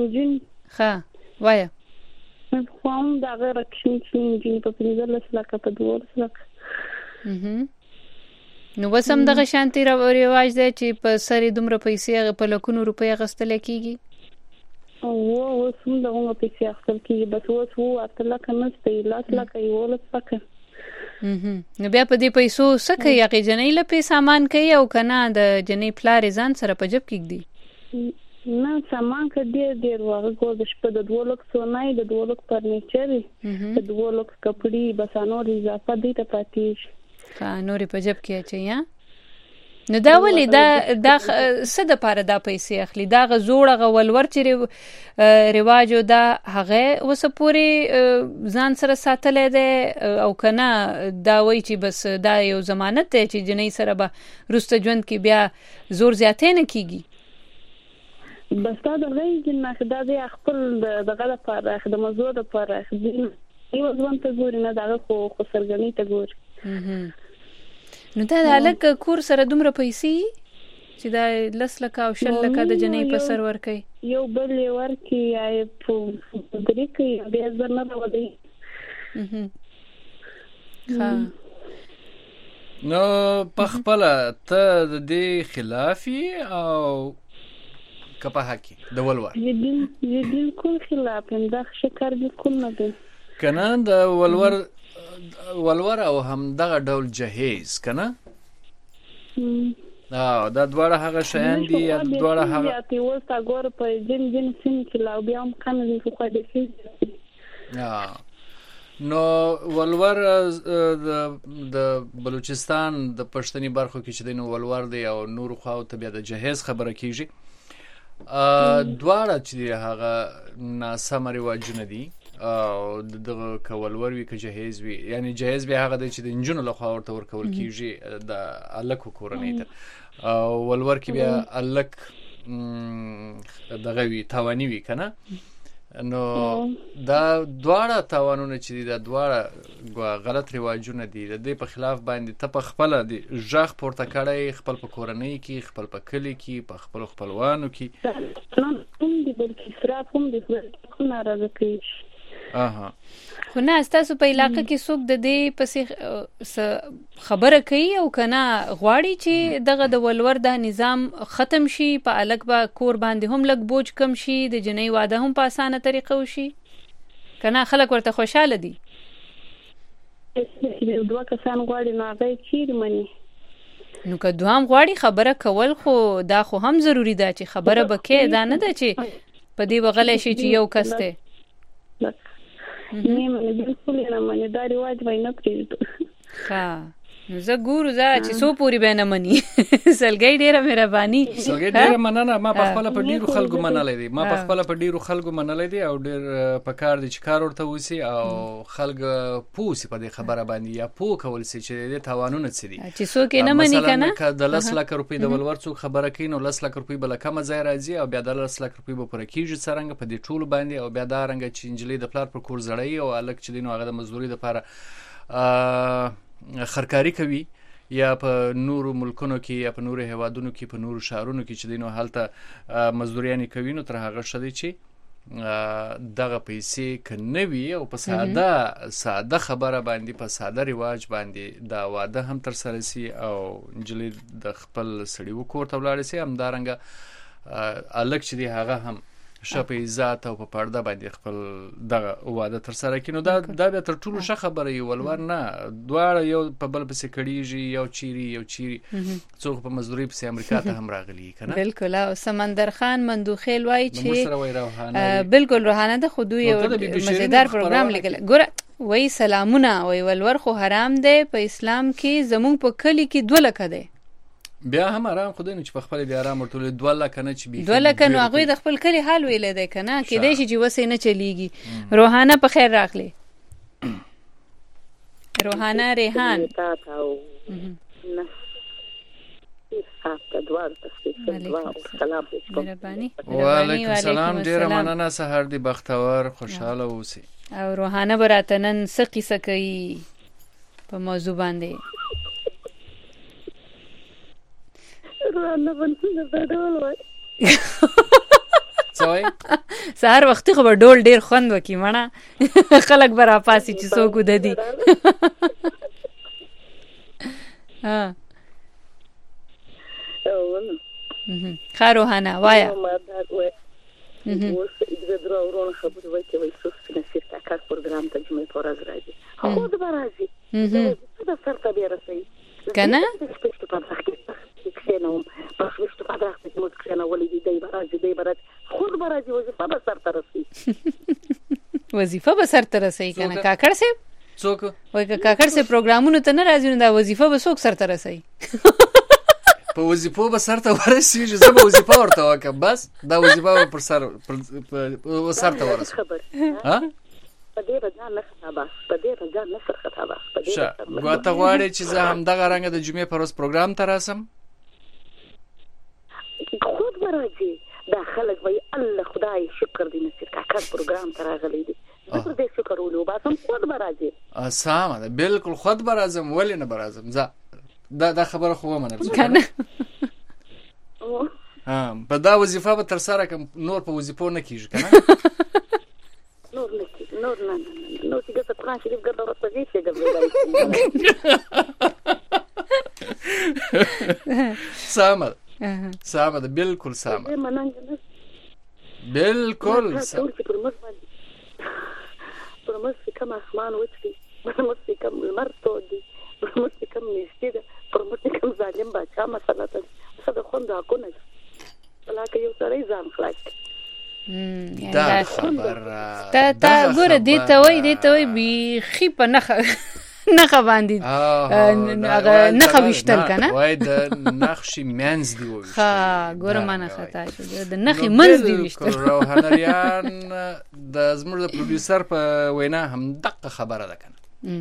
وای خو دا غیر چې په پنځه لکه په 12 لکه. نو وسم دغه شانتي رواج دی چې په سری دومره پیسې په لکونو روپیا غستل کیږي. او وسم دغه پیسې اخستل کیږي بس وو اتل کنه ستې لاس لکه یو لکه. نو بیا په دې پیسو سکه یقې جنې لپاره سامان کوي او کنه د جنې پلار ځان سره په جب کېږي. نه سامان کډې ډېر ورغو د شپه د 2 لک سونای د 2 لک فرنیچر د 2 لک کپړې بسانو اضافه دي ته پاتې. نورې په جب کې اچي. نو دا ولې دا څه د پاره دا پیسې اخلي؟ دا غزوړه غولور چې رواج او دا هغه وسپوري ځان سره ساتلې ده او کنه دا وای چې بس دا یو ضمانت دی چې جنې سره به روسته ژوند کې بیا زور زیاتې نه کیږي. بس دا د غي نه دا د خپل دغه لپاره د موضوع لپاره یو ځوان ته ګوري نه دا خو سرګنی ته ګوري. نو دا د الک کور سره دومره پیسې چې دا 10 لک او 10 لک د جنې په سر ورکي یو بل ورکي یا په درې کې بیا ځنه راوړي. ها نو پخپل ته د دې خلافي او کپه حقي د ولور بالکل خلاف دا شکر بالکل نه دی کنه د ولور او هم دغه ډول جهیز کنه دا دواړه هغه شیان دي یا دواړه هغه ته وستا ګور په جن سین کې لا بیا هم کنه دي خو دې نو ولور د بلوچستان د پښتني برخو کې چې د ولور دی او نور خو ته بیا د جهیز خبره کیږي دواړه چې هغه ناسم رواجونه دي او دغه کولور وی که جهیز وی یعنی جهیز به هغه د چې د انجن له خوا ورته ورکول کیږي د الکو کورنۍ ته او ولور کې بیا الک دغه وی توانی وی کنه نو دا دواړه توانونه چې دا دواړه غلط رواجونه دي د دې په خلاف باندې ته په خپل د ژغ پورته کړی خپل په کورنۍ کې خپل په کلی کې په خپل خپلوانو کې هم دي بلکې اسراف هم دي خو ناراضه کوي. خو نه تاسو په علاقه کې څوک د دې پسې خبره کوي او کنه غواړي چې دغه د ولور د نظام ختم شي په الګ با کور باندې هم لګ بوج کم شي د جنۍ واده هم په اسانه طریقه وشي کنه خلک ورته خوشاله دي. دوه کسان غواړي نه غي چیرې مني نو که دوام غواړي خبره کول خو دا خو هم ضروری ده چې خبره بکې دا نه ده چې په دې بغلې شي چې یو کس ته نه بالکل نه مني دا رواج وای نه پریږدو. نو زه ګورو چې سو پوری به نه مني سلګي ډیره مهرباني سلګي ډیره مننه ما په خپل په ډیرو خلکو منلې دي ما په خپل په ډیرو خلکو منلې دي او ډیر په کار دي چې کار ورته وسی او خلک پوسی په دې خبره باندې یا پو کول سي چې د توانونه څه دي چې څوک نه مني کنه مثلا د 10 لک روپۍ د ولور څوک خبره کوي نو 10 لک روپۍ بل کم ځای راځي او بیا د 10 لک روپۍ په پرکیږي څنګه په دې ټول باندې او بیا دا رنګ چې انجلي د پلار پر کور زړی او الک چې دینو هغه د مزدوري لپاره خرکاری کوي یا په نورو ملکونو کې یا په نورو هوادونو کې په نورو شهرونو کې چې دینو حالته مزدوریان کوي نو تر هغه شدي چې دغه پیسې کنوي او په ساده خبره باندې په ساده رواج باندې دا واده هم تر سره سي او انجلي د خپل سړي وکور ته ولاړ سي هم دارنګه الک چې دی هغه هم شپې ذات او په پرده باندې خپل دغه واده تر سره کینو دا به تر ټولو ښه خبره یو ولور نه دواړه یو په بل پسې کړيږي یو چیري څوک په مزدوري پسې امریکا ته هم راغلي کنه بالکل او سمندر خان مندوخیل وای چې بالکل روحانه د خودو یو مزیدار پروګرام لګل ګوره وای سلامونه وای ولور خو حرام دی په اسلام کې زمون په کلی کې 2 لک دی بیا هم آرام خدای نه چې په خپل بیا آرام ورټول 2 لک نه چې 2 لک نو هغه د خپل کلی حال ویل دی کنه کې دې چې وسې نه چلیږي. روحانه په خیر راغلی روحانه ریحان وعلیکم السلام ډیر مننه سحر دی بختور خوشاله اوسئ. او روحانه براتنن سقي سکی په موضوع باندې روحانه باندې ډول وای سوي سحر وختي خو ډول ډیر خوند وکي مړه خلک برا پاسي چې څوک وددي ها خا روحانه وایا د درو خبرو وای چې وای څه نصیب تاکار پروګرام ته جمعې پر ورځ راځي خو د برازي د سرته بیا رسي کنه کښینم په وشته په دغه کې موږ کښینه ولې دی برازي خود برازي وظیفه به سر ته رسي وظیفه به سر ته رسي کنه کاکړ سه څوک وای کاکړ سه پروګرامونو ته نه راځي نو دا وظیفه به څوک سر ته رسي په وظیفه به سر ته ورسیږي زه به وظیفه ورته وکم بس دا وظیفه پر سر ته ورسي ها پدې رجا نه خطابه ګوته غواړي چې زه هم دغه رنګ د جمعې پر ورځ پروګرام ته راسم خود برازي دا خلک وای الله خدای شکر دې نصیر کاکا پروګرام ته راغلی دی زه پر دې شکر ولو باسم خود به راځي سامه ده بالکل خود به راځم ولې نه به راځم زه دا خبره خو ومنل کنه په دا وظیفه به تر سره کوم نور په وظیفو نه کیږي کنه نور نه چې د قرآن شریف ګرځو راځي چې ګرځي سامه ده بالکل سامه بالکل پر مس کم اسمان وچی پر مس کم لمر تودي پر مس کم نشته ده پر مس کم ظالم بچا مسله ده څه د خوند حقونه لکه یو سړی ځان خلاص دا خبره تا ګوره دې ته وای بیخي په نخه باندې نخه وشتل کنه وای د نخشي منز دی وای ها ګوره ما خطا شو د نخي منز دی وشتل روحانیان د زموږ د پروډوسر په وینا هم دقه خبره ده کنه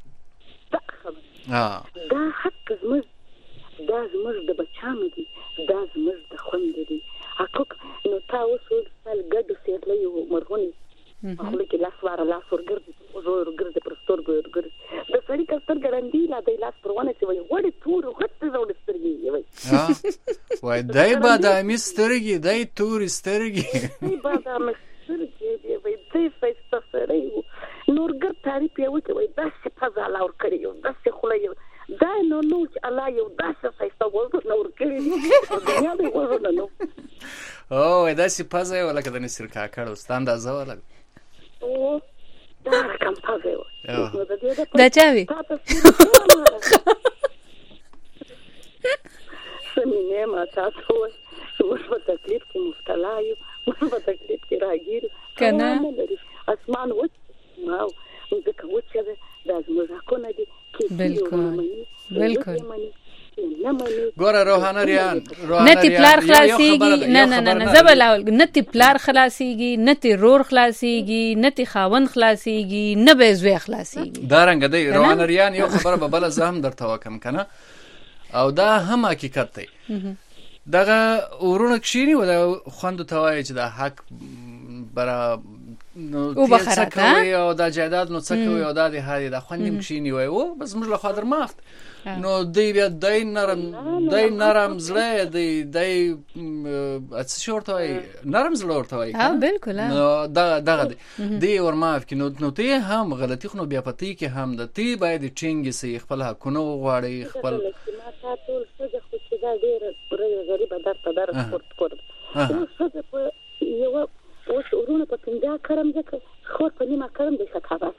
دا حق زموږ د بچانو دی دا زموږ د خوند دی حقوق نو تاسو سال ګډ سیرلې یو مرغونی خو کې لاس ورګرځي پر سترګو ورګرځي د سړی کستر ګرندی لا د لاس پرونه چې وای وړي تور غټ زوړ سترګي وای دای بادامي سترګي دای تور سترګي بادامي سترګي وای دای فیسته سره نور ګر تعریف یو چې وای داسې فزاله ور کړیو داسې خلایو دا نو چې الله یو داسې فیسته ور نور کړی دنیا دی ور نو او داسې فزا ولا کده نصیر کاکړ واستان دا زول او دا کوم فزا دا چاوي سمینه ما تاسو موږ په تکلیف کې مبتلا یو موږ په تکلیف کې راګیر کنه اسمان و ما ځکه و چې دا زموږ کو نه دي بالکل ګوره روحانیان نه تی پلار خلاصيږي نه زبلاول نه تی پلار خلاصيږي نه تی رور خلاصيږي نه تی خاوند خلاصيږي نه به زوی خلاصيږي دا رنګ دی روحانیان یو خبره به بل زهم درته وکم کنه او دا هم حقیقت دی دغه ورونه کشيني ولا خوند توای چې دا حق برا نو تاسو او دا جیداد نو څه کوي او دا د هادي دا خوندم کشيني وای او بس موږ له خاطر مافت نو دی بیا دای نرم زړه دی څه شورتوي نرم زړه ورتوي ها بالکل نو دا دی ورماف کې نو ته هم غلطي خو بیا پتی کې هم د تی باید چنګ سي خپل حقونه غواړي خپل ټول څه خو چې دا ډېر غریب در سپورت کړ نو څه په یو اوس ورونه په څنګه کارم ځکه خو په نیمه کارم د خطابات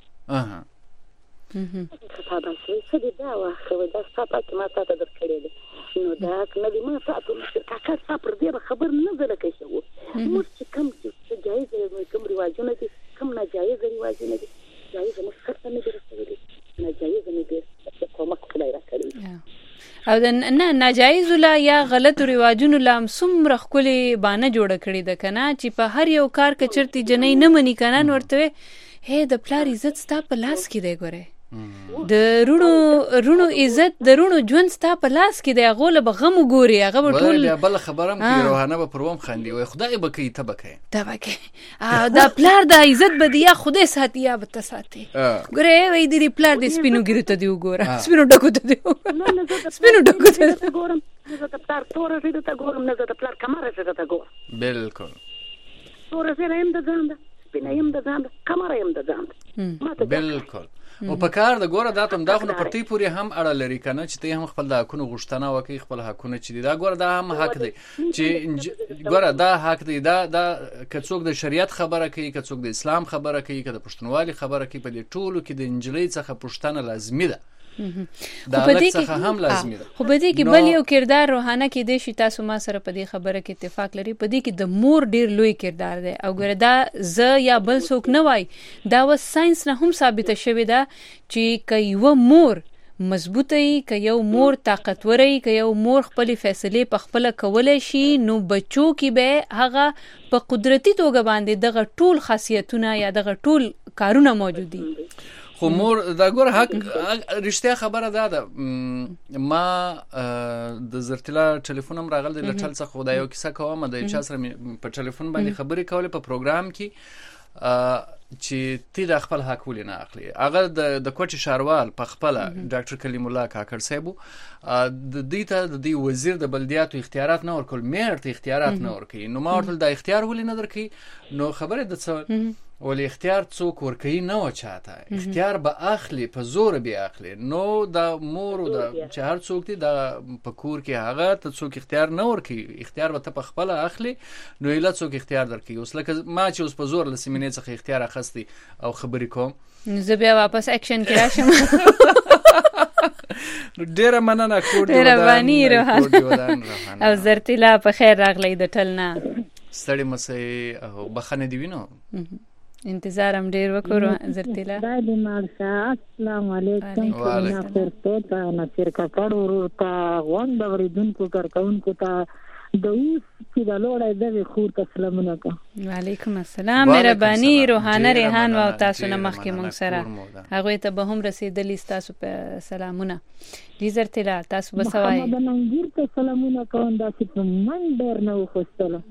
خطابات څه دی دا واخه دا ستاسو کې ما تاسو درکړې نو دا کله ما تاسو کاکا صبر دې خبر نه زله کې شو موږ چې کوم چې جایز کوم رواجونه دي کوم ناجایز رواجونه دي جایز موږ څه نه درسته ناجایز نه دي کومه کله راکړي او د نه ناجایز ولا یا غلط رواجونو لام سمره خولي بانه جوړ کړی د کنه چې په هر یو کار کې چرتی جنې نه منی کنه ورته هي د پلار عزت ستا په لاس کې دی ګوره د رونو عزت د رونو ژوند ستا په لاس کې دی غول به غم ګوري هغه ټول بل خبرم کې روحانه به پروم خندي وي خدای به کوي تبکه دا پلار د عزت به دی خدای ساتي یا به تساتي ګوره وای دی پلار د سپینو ګیرو ته دی وګوره سپینو ډکو ته دی سپینو ډکو ته ګورم زه د پلار تور زه ته ګورم نه زه د پلار کمره زه ته ګورم بالکل تور زه هم د ځان سپینه هم د ځان کمره هم د ځان بالکل او په کار د ګوره دا تم داخله پرتی پوری هم اړه لري کنه چې ته هم خپل د حقونو غوښتنه وکي خپل حقونه چې دا ګوره دا هم حق دی چې ګوره دا حق دی دا کڅوک د شریعت خبره کوي کڅوک د اسلام خبره کوي کده پښتونوالي خبره کوي په دې ټولو کې د انجلۍ څخه پښتنه لازمي ده دا څخه هم لازمي ده خو په دې کې بل یو کردار روحانه کې دی چې تاسو ما سره په دې خبره کې اتفاق لري په دې کې د مور ډیر لوی کردار دی او ګوره دا ز یا بل څوک نه وای دا و ساينس نه هم ثابت شوی دا چې کيو مور مضبوطی که یو مور طاقتوري که یو مور خپل فیصله په خپل کولای شي نو بچو کې به هغه په قدرتي توګه باندې دغه ټول خاصیتونه یا دغه ټول کارونه موجود دي خو مور دا ګور حق رښتیا خبره ده ما د زرتلا ټلیفون هم راغل د لټل څخه خدای یو کیسه کوم د چا سره په ټلیفون باندې خبرې کولې په پروګرام کې چې تی د خپل حق ولې نه اخلي. هغه د کوټي شاروال په خپل ډاکټر کلیم الله کاکړ صاحب د دې ته د دې وزیر د بلدیاتو اختیارات نه ورکول، مېر ته اختیارات نه ورکوي. نو ما ورته د اختیار ولې نه درکوي؟ نو خبره د څه ولی اختیار څوک ورکوي نه و چاته، اختیار به اخلي په زور به اخلي. نو د مور او د چې هر څوک دی د په کور کې هغه ته څوک اختیار نه ورکوي، اختیار به ته په خپل اخلي. نو ایله څوک اختیار درکوي. اوس لکه ما چې اوس په زور لسمینې څخه اختیار اخستی او خبرې کوم، زه بیا واپس اکشن کې راشم. ډیره مننه کوډ دی ودان او زرتلا په خیر راغلی د ټلنا ستړي مسئ او بخنه دی وینو انتظار هم ډیر وکړو. زرتلا د مالشا السلام علیکم ناصر ته ناصر کاکړ ورته غوند اوریدونکو کارکونکو ته د اوس چې د لوړې د خور ته سلامونه کوم. وعلیکم السلام. مهرباني روحانه ریحان او تاسو نه مخکې مونږ سره هغه ته به هم رسیدلی تاسو په سلامونه. زرتلا تاسو به سوای محمد منګیر ته سلامونه کوم دا چې من ډیر نه وخستله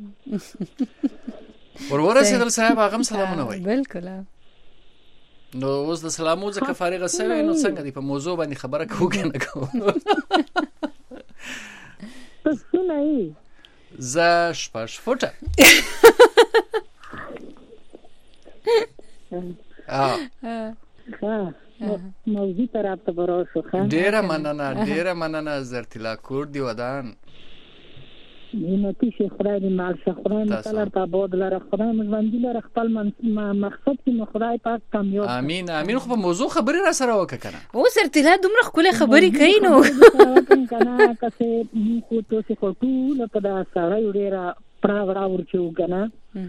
ورسېدل صاحب هغه هم سلامونه وای. بالکل. نو اوس د سلامو ځکه فارغه سوی نو څنګه دی په موضوع باندې خبره کوو کنه کوو. تاسو نه ای ز شپږ فوټه موضوع طرف ته ورسو. ډیره مننه زرتلا کور دی ودان نعمتي شیخ خدای دې مال شیخ خدای متعال ته بود لره خدای مزوندی لره خپل مقصد کې خدای پاک کامیاب. امين امين. خو په موضوع خبرې را سره وکړه کنه او زرتلا دومره خپل خبرې کوي نو کنه کسه خو ته څه خو ټول په دا سره ډیره پراغرا ورچو کنه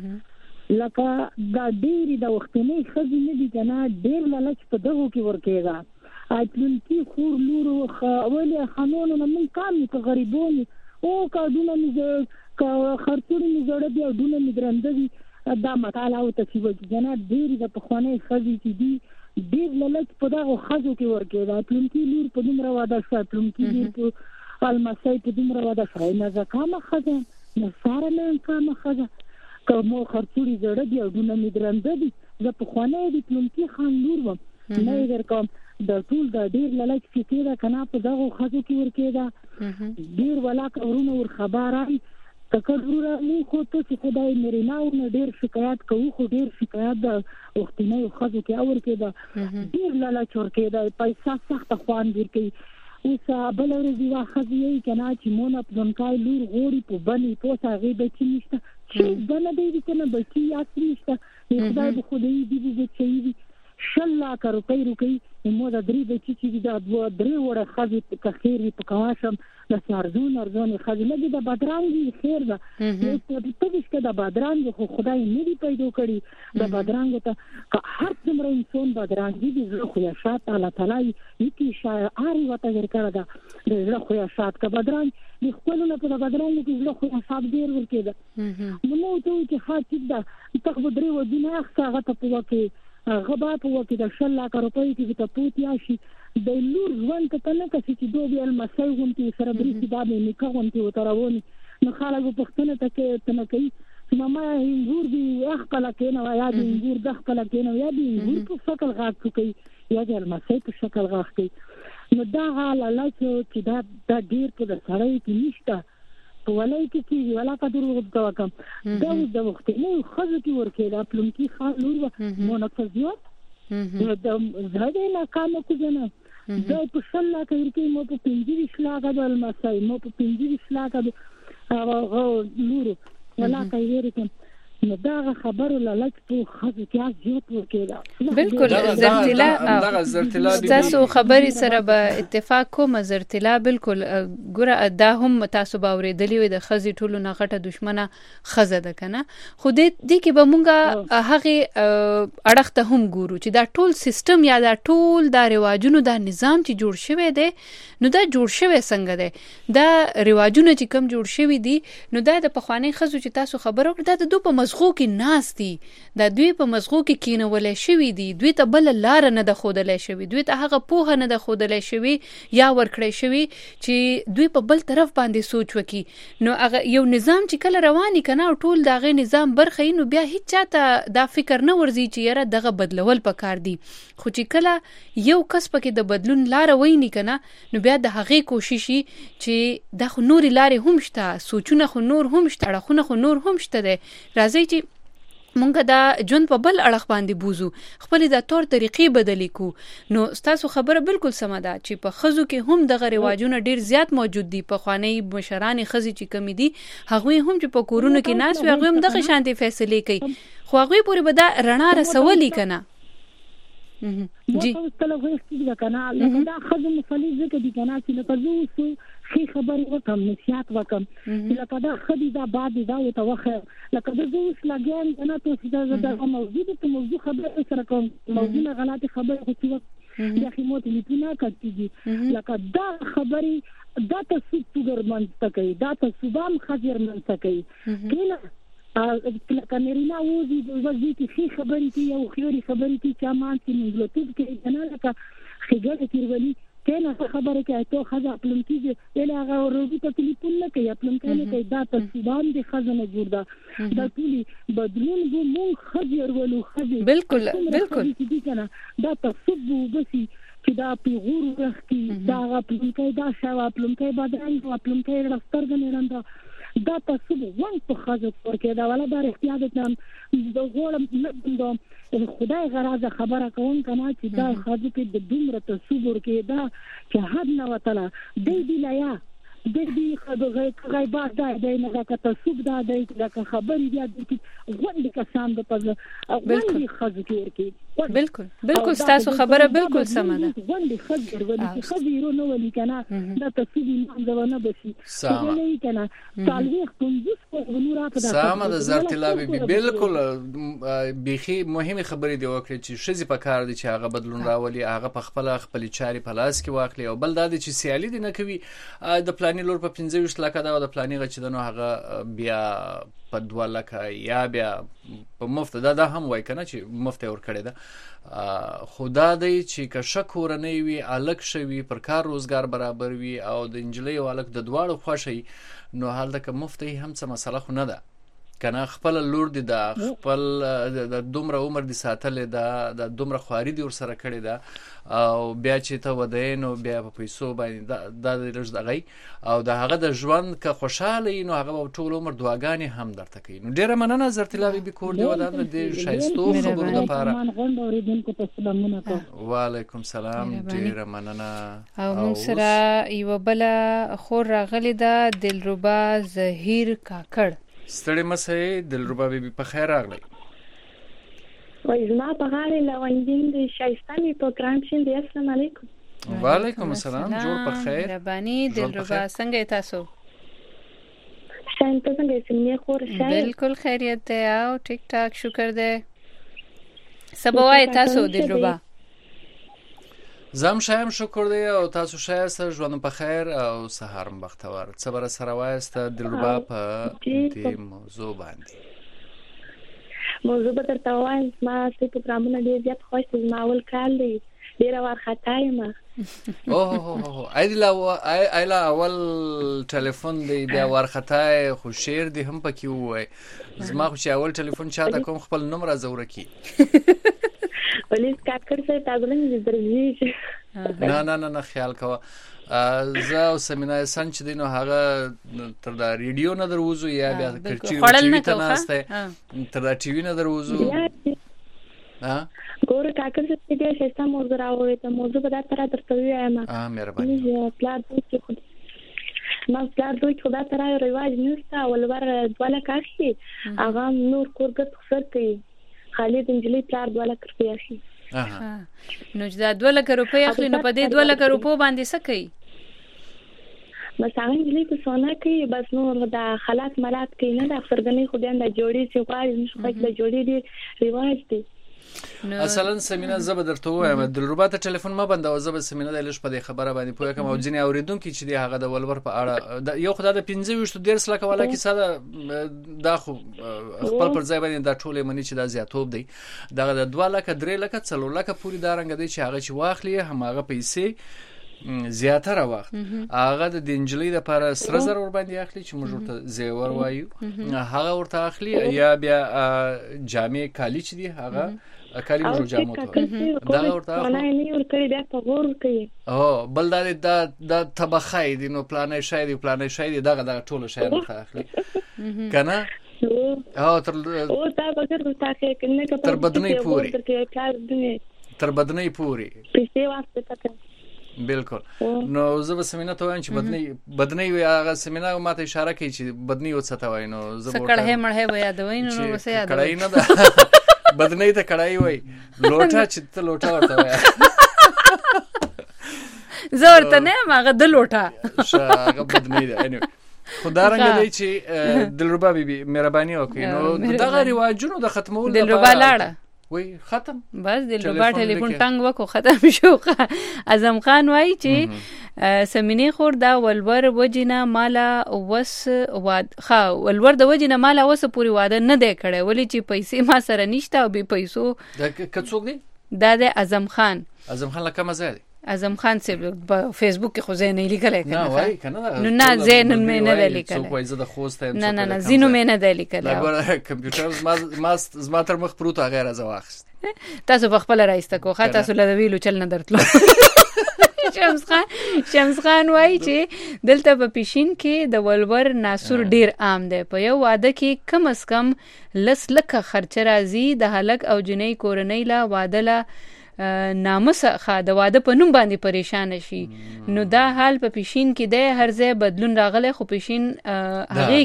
لکه دا ډیری د وختنی خزینه دي کنه ډیر لالچ په دغه کې ورکېږي. اټلنټي خور لور خولي خانونو من کام په غریبونو او کډونه مې خرطوري مې جوړه دی او ډونه مې درنده دا مطالعه او تفسیر جنا ډیر د پخوانی خزي چې دی ډیر لږ په دغه خزو کې ورکېده. پلمکی لور په دومره واده شو، پلمکی لور په المسای په دومره واده شو، نه ځکه خزه نه ساره نه کامه خزه کومو خرطوري جوړه دی او ډونه مې درنده دی. د پخوانی د پلمکی خان لور و نه درکوم د ټول د ډیر لږ فکر دا کنه په دغه خزو کې ورکېده. ډیر ولاک ورونه ور خبرای تکړه نو خو ته چې خدای مری نه ډیر شکایت کوي، خو ډیر شکایت د وختینه خزو کې اور کېده ډیر لږ چور کېده پیسې سخت خوان ورکي. اوس بل ورځ واخذې کنه چې مونږ په ځنکای لور غوړي په بنې په هغه به چې نشته چې بنه دې کنه بچي یاد نشته خدای به خدای دې چې شلا کروپی روکی مو دا درې بچی چې دا دوه درې وړه خزي په خیر په کواشم د ارزون خزي نه د بدرنګ خیر ده په دې کې د بدرنګ خو خدای نه دی پیدا کړی. د بدرنګ ته هر څومره انسان بدرنګ دي زه خو یا شات الله تعالی یکی شاعر وته ورکړه دا زه خو یا شات کا بدرنګ د خپلونه په بدرنګ کې زه خو یا شات ډیر ورکېده. نو ته چې خاطر دا تخبر درې ودینه هغه ته په وکه غبا په وکه د شلا کروپی کې ته پوتیا شي د لور ځوان ته نه کسي چې دوی المسای غونتی سره برېسي دا به نکاح غونتی وترونی نو خلک په پښتنه ته کې تنه کوي ماما انګور دی خپل کې نه یا دی انګور د خپل کې نه یا دی انګور په شکل غاښ کوي یا د المسای په شکل غاښ کوي. نو دا حاله چې دا ډیر په سړی کې نشته په ولای کې ولا قدر وګورم دا د وخت نه خزو کې ورکېده پلمکی خان لور مونږ د زړه نه کار نه کوي دا په شلا کې مو په 15 لاګه د المسای مو په 15 لاګه هغه لور ولا کوي ورته نو دا خبر لاله ته خزو کې زیات ورکېده. بالکل زرتلا تاسو خبرې سره به اتفاق کوم. زرتلا بالکل ګوره دا هم تاسو به اوریدلی وي د خزي ټولو نه غټه دشمنه خزه ده کنه. خو دې کې به مونږه هغه اړخ ته هم ګورو چې دا ټول سیستم یا دا ټول دا رواجونو دا نظام چې جوړ شوی دی نو دا جوړ شوی څنګه دی. دا رواجونه چې کم جوړ شوی دي نو دا د پخوانی خزو چې تاسو خبرو کړه دا د دوه په مزغو کې ناست دي، د دوی په مزغو کې کینولای شوي دي، دوی ته بل لار نه ده ښودلی شوي، دوی ته هغه پوهه نه ده ښودلی شوي یا ورکړی شوي چې دوی په بل طرف باندې سوچ وکړي. نو هغه یو نظام چې کله رواني کنه او ټول د هغې نظام برخه وي، نو بیا هیڅ چاته دا فکر نه ورځي چې یاره دغه بدلول پکار دي. خو چې کله یو کس پکې د بدلون لاره ویني کنه، نو بیا د هغې کوشش وي چې دا خو نورې لارې هم شته، سوچونه خو نور هم شته، اړخونه خو نور هم شته دی، راځئ چې مونږ دا ژوند په بل اړخ باندې بوزو، خپلې دا طور طریقې بدلې کو. نو ستاسو خبره بالکل سمه ده چې په ښځو کې هم دغه رواجونه ډېر زیات موجود دي. پخوانۍ مشرانې ښځې چې کمې دي، هغوی هم چې په کورونو کې ناست وي، هغوی هم دغه شانتې فیصلې کوي، خو هغوی پورې به دا رڼا رسولي که نه. جی مستله وختي کنه دا خزم مصالح ذکر دي کنه چې لکه زه شي خبر وکم نصيحت وکم لکه دا خدي دا بعد دا وتوخه لکه زه اوس لګم کنه ته چې دا موضوع خبره سره کوم موضوع غلط خبره خو چې د خموت لیدنه کوي لکه دا خبري دا تاسو ګرمن تکي دا تاسو بام خجر من تکي کله کانرینا وځي چې شي خبرې کې یو خيوري خبرې کې چې مان چې مغلطوب کې نه لکه خګړه تیرولي کنه خبره کې ته خزه خپل کېږي اله هغه ورودي ته ټلیفون نه کوي خپل کې دا تصویران دي خزانه جوړه دا ټولي بدلون به مو خجر ولو خجر بالکل دا تصوب بسي چې دا پیغور وختي دا خپل کې دا شاو خپل کې بدرنګ خپل کې رسترګ نه راندا دا تاسو وان په خاطر ورکه دا ولا دا احتیاط نام د غوړم د خدای غراضه خبره کوم کنه چې دا خاطر کې د دومره تاسو ورکه دا چې حد نه وتله دی لایا دې خبره غیبات دا نه کا تاسو دا د خبرې بیا د غوړي کسان د پزله غوړي خاطر کې ورکه بالکل تاسو خبره بالکل سمه ده غوړي خاطر ولې خبرو نو ولې کنه دا تاسو نه نه بشي سامه کنه تعلیق پنځوس په نور اپ دا سامه د زرتلابي بالکل بيخي مهمه خبرې دی وکړي چې شزي په کار دي چې هغه بدلون راولي، هغه په خپل چاري په لاس کې واخلي، او بل دا چې سیالي دي نه کوي د پلاني لور په 25 لکه دا د پلاني غچ دنو هغه بیا په 2 لکه یا بیا په مفت دا هم وای کنه چې مفت ور کړی دا خدا دی چې که شکر نه وي الک شوی پر کار روزګار برابر وي او د انجلۍ او الک د دواړو خوشي، نو حال دا که مفت هم څه مسله خو نه ده کنه. خپل لور دي دا خپل د دومره عمر دي ساتلې د دومره خواري دي ور سره کړی دا، او بیا چې ته ودی نو بیا په پیسو باندې د رج دغی او د هغه د ژوند که خوشاله نو هغه ټول عمر دعاګانې هم درته کوي. نو ډیره مننه زرتلابي به کور دی ودان د شایستو خبرو لپاره. وعلیکم سلام، ډیره مننه. او موږ سره یو بل خور راغلی ده دلربا زهیر کاکړ. ستړي مسئ دلربا بی په خیر راغلی. وای زما په غاړه لوندین د شایستاني پروګرام شین دی. السلام علیکم. وعلیکم السلام، جوړ په خیر. ربانی دلربا څنګه تاسو؟ څنګه څنګه خور شای؟ بالکل خیریت ده او ټیک ټاک شکر ده. سبوای تاسو دلربا؟ زم شایم شکر دی او تاسو شایسته ژوند په خیر او سهار بختور. صبر سره وایسته دلربا په دې موضوع باندې. موضوع به درته وایم، ما ستاسو پروګرامونه ډېر زیات خوښ دي، ما اول کال دی ډېره وارخطا یم. اوه ایلا اول ټلیفون دی بیا وارخطا خو شعر دی هم پکې وای. زما خو چې اول ټلیفون چاته کوم خپل نمبر زوره کی ولې کاکړ څه تاسو نه درځي نه خیال کوه. زه او سمینا سن چې دینو هغه تر دا ریډیو نه دروځو یا بیا ټي ته ناشته تر دا ټي وی نه دروځو. ګور کاکړ څه دې شستا موضوع راوړې ته موضوع به دا تر درته وایم. مهرباني. ما پلار دوی خدا ترا رواج نشته ولور دواله کاخي هغه نور کورګت خسر کوي خالد انجلي پلار 2 لک روپیا اخلي. نو دا 2 لک روپیا اخلي نو په دې 2 لک روپو باندې څه کوي؟ بس هغه انجلي په سونا کوي، بس نو دا خلاص ملات کوي نه د افسرګنۍ خو بیا د جوړې چې غواړي نشو پک د جوړې دی رواج دی. اصلا سمینا زبر درته وایم دلربا ته ټلیفون ما بندو زبر سمینا د لښ په دې خبره باندې پوهه کوم او ځینې اوریدونکو چې دی هغه د ولور په اړه یو خدای د 15 درس لکه ولا کې ساده دا خو خپل پر ځای باندې دا ټولې منی چې دا زیاتوب دی دغه د 2 لک 3 لک 4 لک پوری دا رنګ دی چې هغه چې واخلي هماغه پیسې زیاتره وخت هغه د دنجلې د پر سره زر ور باندې اخلي چې موږ ورته زیور وایو هغه ورته اخلي یا بیا جامع کالی چې دی هغه کالی مو جامو ته دا ورته نه ور کوي بیا په ور کوي او بل دا طبخه دی نو پلانې شای دی دغه ټولو شای ورته اخلي کنه او تر بدنۍ پوری پیسې واسطه پکې بالکل نو زه به سمینا ته وایم چې بدنۍ وي هغه سمینا ماته اشاره کوي چې بدنۍ وڅته وای نو زه به کړه مړه وای یادوي نو وسه یادوي کړای نه ده بدنۍ ته کړای وای لوټه چې ته لوټه ورته وای زه ورته نه ماغه د لوټه هغه بدنۍ ده اني خدای رنګ دی چې دلربا بیبي مهرباني وکړي نو دغه رواجونو د ختمولو دلربا لاړه وای ختم بس دلربا ټلیفون ټنګ وکړو ختم شو اعظم خان وای چې سمینه خور دا ولور وجنه مالا وس ولور د وجنه مالا وس پوری واده نه دی کړی ولی چې پیسې ما سره نشته او به پیسو دا کڅوګ دی دا د اعظم خان لکه مزه دی اعظم خان سے په فیسبوک کې خو زه نه لیکل نه وای کنه نو نه زه نه نه لیکل څو وایي زه د خوست یم نه زینو مې نه دی لیکل لګور کمپیوټر ما تر مخ پروت هغه راځه واخست تاسو په خپل راځته کو خاطر تاسو له ویلو چل نه درتلو شمس خان وای چې دلته په پیشین کې د ولور ناسور ډیر عام دی په یو واده کې کم از کم لس لکه خرچ راځي د هلک او جنۍ کورنۍ لا واده لا ناموسه خاده واده په نوم باندې پریشان شي نو دا حال په پیشین کې د هر ځای بدلون راغلی خو پیشین هغه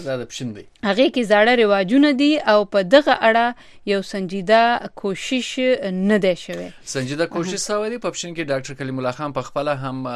کې زاړه رواجونه دي او په دغه اړه یو سنجیده کوشش نه دی شوی سنجیده کوشش سوي دی په پیشین کې ډاکټر کلیم الله خان په خپل هم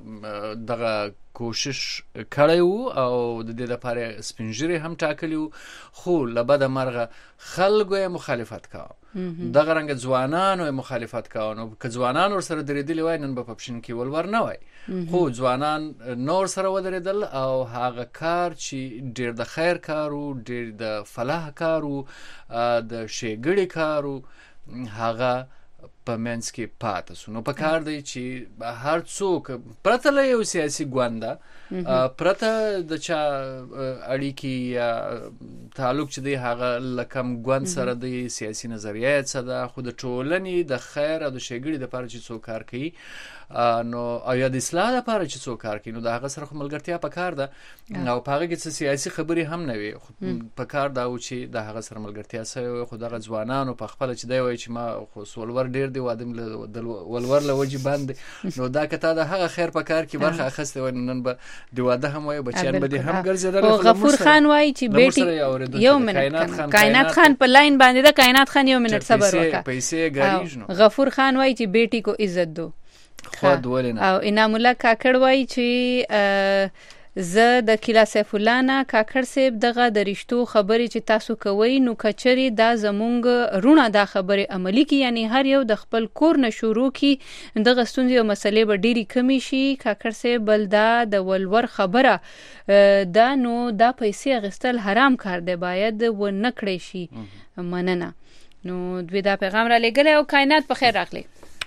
دغه کوشش کړی او د دې لپاره سپینجری هم ټاکلی خو لبد مرغه خلکو مخالفت کاوه دغه رنګ ځوانانو مخالفت کاوه نو که ځوانان ور سره درېدلی وای نن په پښین کې ولور نه وای خو ځوانان نور سره ودرېدل او هغه کار چې ډېر د خیر کارو ډېر د فلاح کارو د شېګړې کارو هغه په منځ کې پاتې سو نو په کار دی چې هر څوک پرته له یو سیاسي ګوند پرته د چا اړیکې تعلق چې دی هغه لکم ګوند سره د سیاسي نظریات څخه د خود ټولنې د خیر او د شګړې د لپاره چې څوک کار کوي نو او یا د اصلاح لپاره چې څوک کار کوي نو د هغه سره ملګرتیا په کار ده او په هغه کې سیاسي خبرې هم نه وي په کار دا و چې د هغه سره ملګرتیا سره خو دغه ځوانانو په خپل چې دی وای چې ما خو سولور ډیر دی وادم د ولور له وجې باندې نو دا کته د هغه خیر په کار کې برخه اخیسته و نن به د واده هم وای بچیان به هم ګرځیدل غفور خان وای چې بیٹي یو منټ کائنات خان په لاین باندې دا کائنات خان یو منټ صبر وکړه پیسې غریج نو غفور خان وای چې بیٹي کو عزت دو خود ولنه او انعام الله کاکړ وای چې زه د کلا سیف الله نه کاکړ سیب دغه د رښتو خبرې چې تاسو کوي نو کچري دا زمونږ رونه دا خبره عملی کی یعنی هر یو د خپل کور نه شروع کی دغه ستونزې او مسلې به ډېری کمی شي کاکړ سیب بل دا د ولور خبره دا نو دا پیسې غستل حرام کار دی باید و نه کړی شي مننه نو دوی دا پیغام را لګل او کائنات په خیر راغلی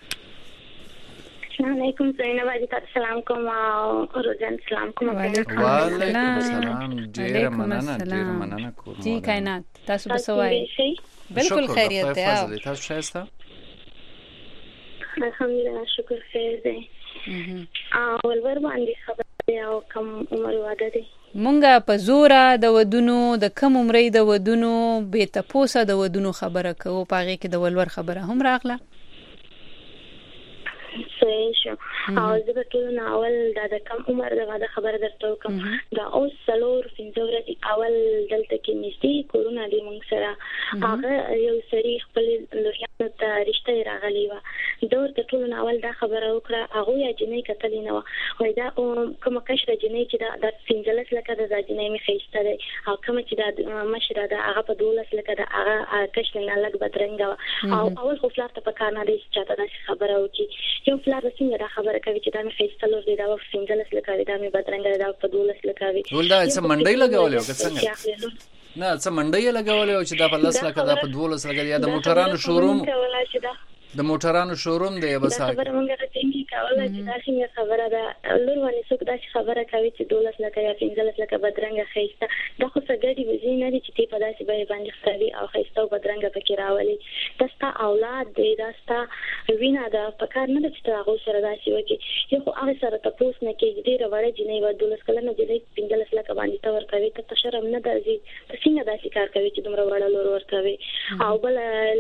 السلام علیکم زینب باجی تاسو سلام کوم او روزان سلام کوم وعلیکم السلام ډیر مننه کوم جی کائنات تاسو بسوای بالکل خیریت ده تاسو شایسته الحمدلله شکر خیر ده ولور باندې خبر او کم عمر واده دي مونږه په زوره د ودونو د کم عمرې د ودونو به تاسو د ودونو خبره کوو پاغه کې د ولور خبره هم راغله سوي شو او زه به ټول اول د کم عمر د خبر درته کوم دا اوس سلور فینځورتي اول دلته کې نږدې کورونا دی موږ سره هغه یو سړي خپل لوریانو ته رښتیا راغلی و دور ته ټول اول دا خبره وکړه هغه یې جنې کتلې نه وای دا کوم کشره جنې چې دا فینځلس لکه د جنې می خېسته دی او کوم چې دا مشره دا هغه په 12 لکه دا هغه کشره نه لګ بدرنګ او اول خو فلار ته پکار نه دی چې دا خبره وکړي یو فلار څنګه دا خبره کوي چې دا می خېسته لور دی دا فینځلس لکه دا می بدرنګ دا په 12 لکه وي ولدا څه منډي لګولې او څنګه نه څه منډي لګولې او چې دا په 10 لکه دا په 12 لکه یا د موټرانو شوروم د موټرانو شوروم دی بس خبره مونږه څنګه کوله چې دا څنګه خبره ده لور باندې څوک دا خبره کوي چې 12 لکه یا 15 لکه بدرنګ خېسته دا خو څنګه وزي نه دي چې تی په داسې باندې خري او خېسته او بدرنګ پکې راولي تاسو اولاد دی تاسو وینا دا پکار نه چې هغه سره داسې وکي یو هغه سره تاسو نه کې ډیره وړه جنې و 12 کله نه جنې 15 لکه باندې تور کوي ته شرم نه درځي ته څنګه داسې کار کوي چې دومره وړه لور ور کوي او بل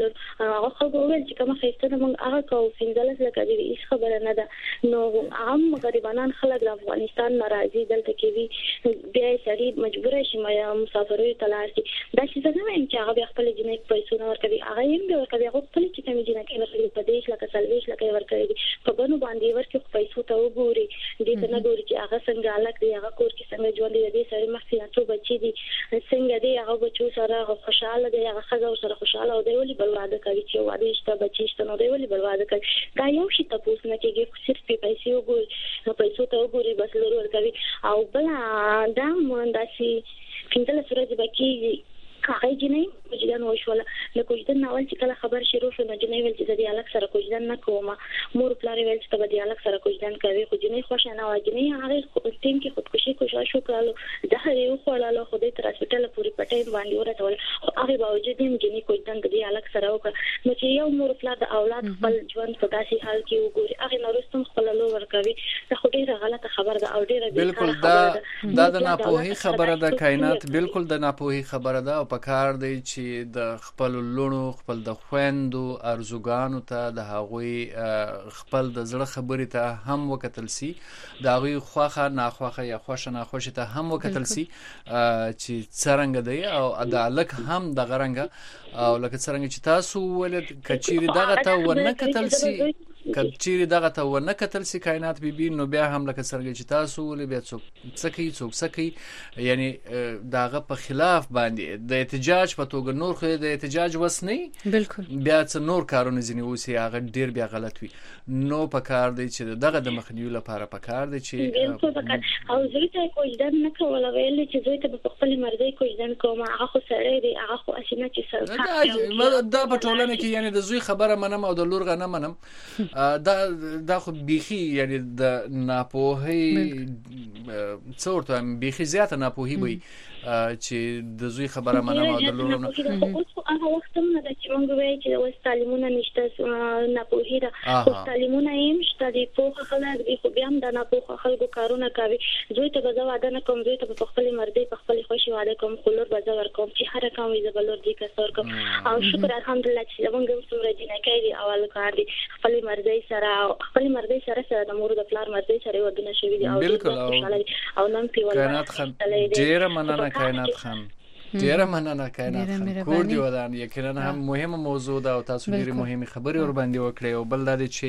هغه خو ویل چې کوم خېسته نو موږ هغه کو فینځلس لکه دې هیڅ خبره نه ده نو عام غریبانان خلک د افغانستان ناراضي دلته کې وی بیا سړي مجبور شي مې مسافرۍ تلاشي دا چې څنګه ویم چې هغه خپل جنې پیسې نه ورکوي هغه یې به ورکوي هغه خپل چې کوم جنې کې ورکوي په دیش لکه سلويش لکه ورکوي په بنو باندې ورکوي پیسې ته وګوري دې ته نه ګوري چې هغه څنګه الګ دی هغه کور کې څنګه ژوند دی سړي مخکې څو بچي دي څنګه دی هغه بچو سره خوشاله دی هغه خزه سره خوشاله او دی ولي بل واده کوي چې واده شته بچي شته نو دی ولي بل واده کوي دا یو شی تاسو نه کېږي صرف پیسې وګوري نو پیسې ته وګوري بس لور ورکوي او بل دا مونږ داسي کله سره بکی هغه جنې وجدان وشوله له کوجدان ناول چې کله خبر شروع شو نو جنې ویل چې د الګ سره کوجدان نه کوم مور پلار ویل چې د الګ سره کوجدان کوي خو جنې خوښ نه و جنې هغه ټیم کې خودکشي کوشش وکړه دا یو خلاله خو دې تر هسپټال پورې پټې باندې ورته هغه باوجود جنې کوجدان د الګ سره وکړه نو چې یو مور پلار د اولاد خپل ژوند په داسې حال کې وګوري هغه نورستم خپل لور ورکوي دا خو ډیره غلطه خبره ده او ډیره بالکل دا د ناپوهي خبره ده کائنات بالکل د ناپوهي خبره ده او پکار دی چې د خپل لونو خپل د خويندو ارزوګانو ته د هغوی خپل د زړه خبرې ته هم وکتل سي د هغوی خوخه ناخوخه یا خوښه ناخوښه ته هم وکتل سي چې څنګه دی او د الک هم د غرنګ او لکه څنګه چې تاسو ولید کچيري دغه ته ونه کتل سي کچيري دغه ته ونه کتل سي کائنات بي نو بیا هم لکه څنګه چې تاسو ولې بیا څوک سکی یعنی دغه په خلاف باندې د احتجاج په توګه نور خو د احتجاج وس نه بالکل بیا څه نور کارونه ځنی وسی هغه ډیر بیا غلط وي نو په کار دی چې دغه د مخنیو لپاره په کار دی چې او زوی ته کوجدان نه کوله ویل چې زوی ته په خپل مرزي کوجدان کوم هغه خو سره دی هغه خو اسنه چې سره دا په ټولنه کې یعنی د زوی خبره منم او د لور غنه منم دا خو بيخي یعنی د ناپوهي څورته بيخي زیاته ناپوهي وي چې د زوی خبره منم او د لور نه اوس هغه وخت نه د چې موږ وایي چې اوس تعلیمونه نشته ناپوهي ده اوس تعلیمونه هم شته دي په خلک دي خو بیا هم د ناپوهه خلکو کارونه کوي زوی ته به واده نه کوم زوی ته په خپل مرزي په خپل خوشي واده کوم خلور به زور کوم چې هر کوم وي زبلور دي کسور کوم او شکر الحمدلله چې موږ هم څومره جنې کوي اول کار دي خپل مرزي سره د مور د پلار مرزي سره ودونه شوی دي او او نن کائنات خان ډیره مننه کائنات خان ډیره مننه کائنات خان کور دی ودان یقینا هم مهمه موضوع ده او تاسو ډیره مهمه خبرې ور باندې وکړې او بل دا چې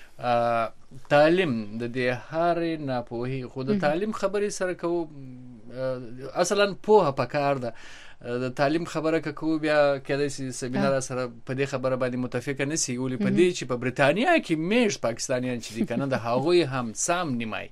تعلیم د دې هر ناپوهي خو د تعلیم خبرې سره کو اصلا پوهه پکار ده د تعلیم خبره کوو بیا کله چې سبینار سره په دې خبره باندې متفق نه سی ولې په دې چې په برتانیا کې میش پاکستانیان چې دي کنه د هغوی هم سام نیمای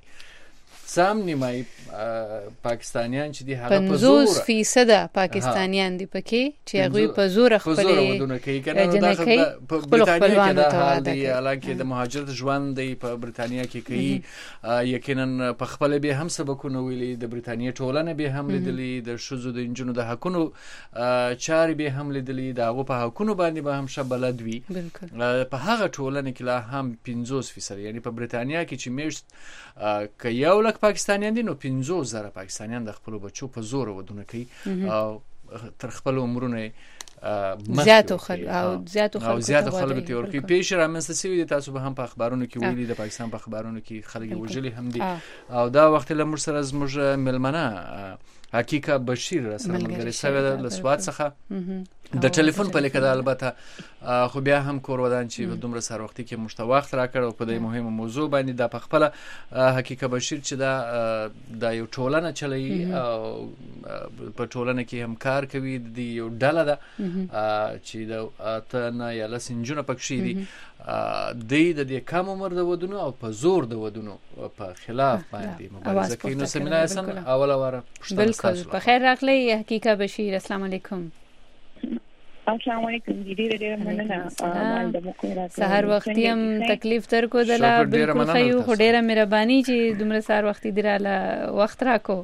پاکستانیان چې دي هغه په زور 50% پاکستانیان دي پکې چې هغه په زور خپل ودونه کوي کنه د برتانیا کې د حال دی حالانکه د مهاجرت ژوند دی په برتانیا کې کوي یقینا په خپل به هم سبقونه ویلي د برتانیا ټولنه به هم لیدلې د شذو د انجنونو د حقونو چاري به هم لیدلې د هغه په حقونو باندې به هم شبلد وي په هغه ټولنه کې لا هم 50% یعنی په برتانیا کې چې مشت یو لک پاکستانیان دي نو 50,000 پاکستانیان د خپل بچو په زور ودونه کوي او تر خپل عمرونه زیاتو خلک ته ورکی پیش را منسسي دي. تاسو به هم په اخبارونو کې ویلي د پاکستان په اخبارونو کې خلک وژلي هم دي او دا وخت له موږ سره زموږ ملمنه حقیقه بشیر سره ملګری سوي د سواد څخه د ټلیفون په لیکه البته خو بیا هم کور ودان چې دومره سره وختي کې مشتوخت را کړو په دې مهمه موضوع باندې د خپل حقیقه بشیر چې دا یو ټولنه چلی او په ټولنه کې هم کار کوي د یو ډله ده چې د اتنه یا لسنجونه پکې دي د دې کم عمر د ودونو او په زور د ودونو په خلاف باندې مبارزه کوي. نو سمینا حسن اوله واره بالکل په خیر راغلی حقیقه بشیر. السلام علیکم. السلام علیکم. ډیره مننه. سحر وختي هم تکلیف تر کو دلا بالکل خیو خو ډیره مهرباني چې دومره سحر وختي دراله وخت راکو.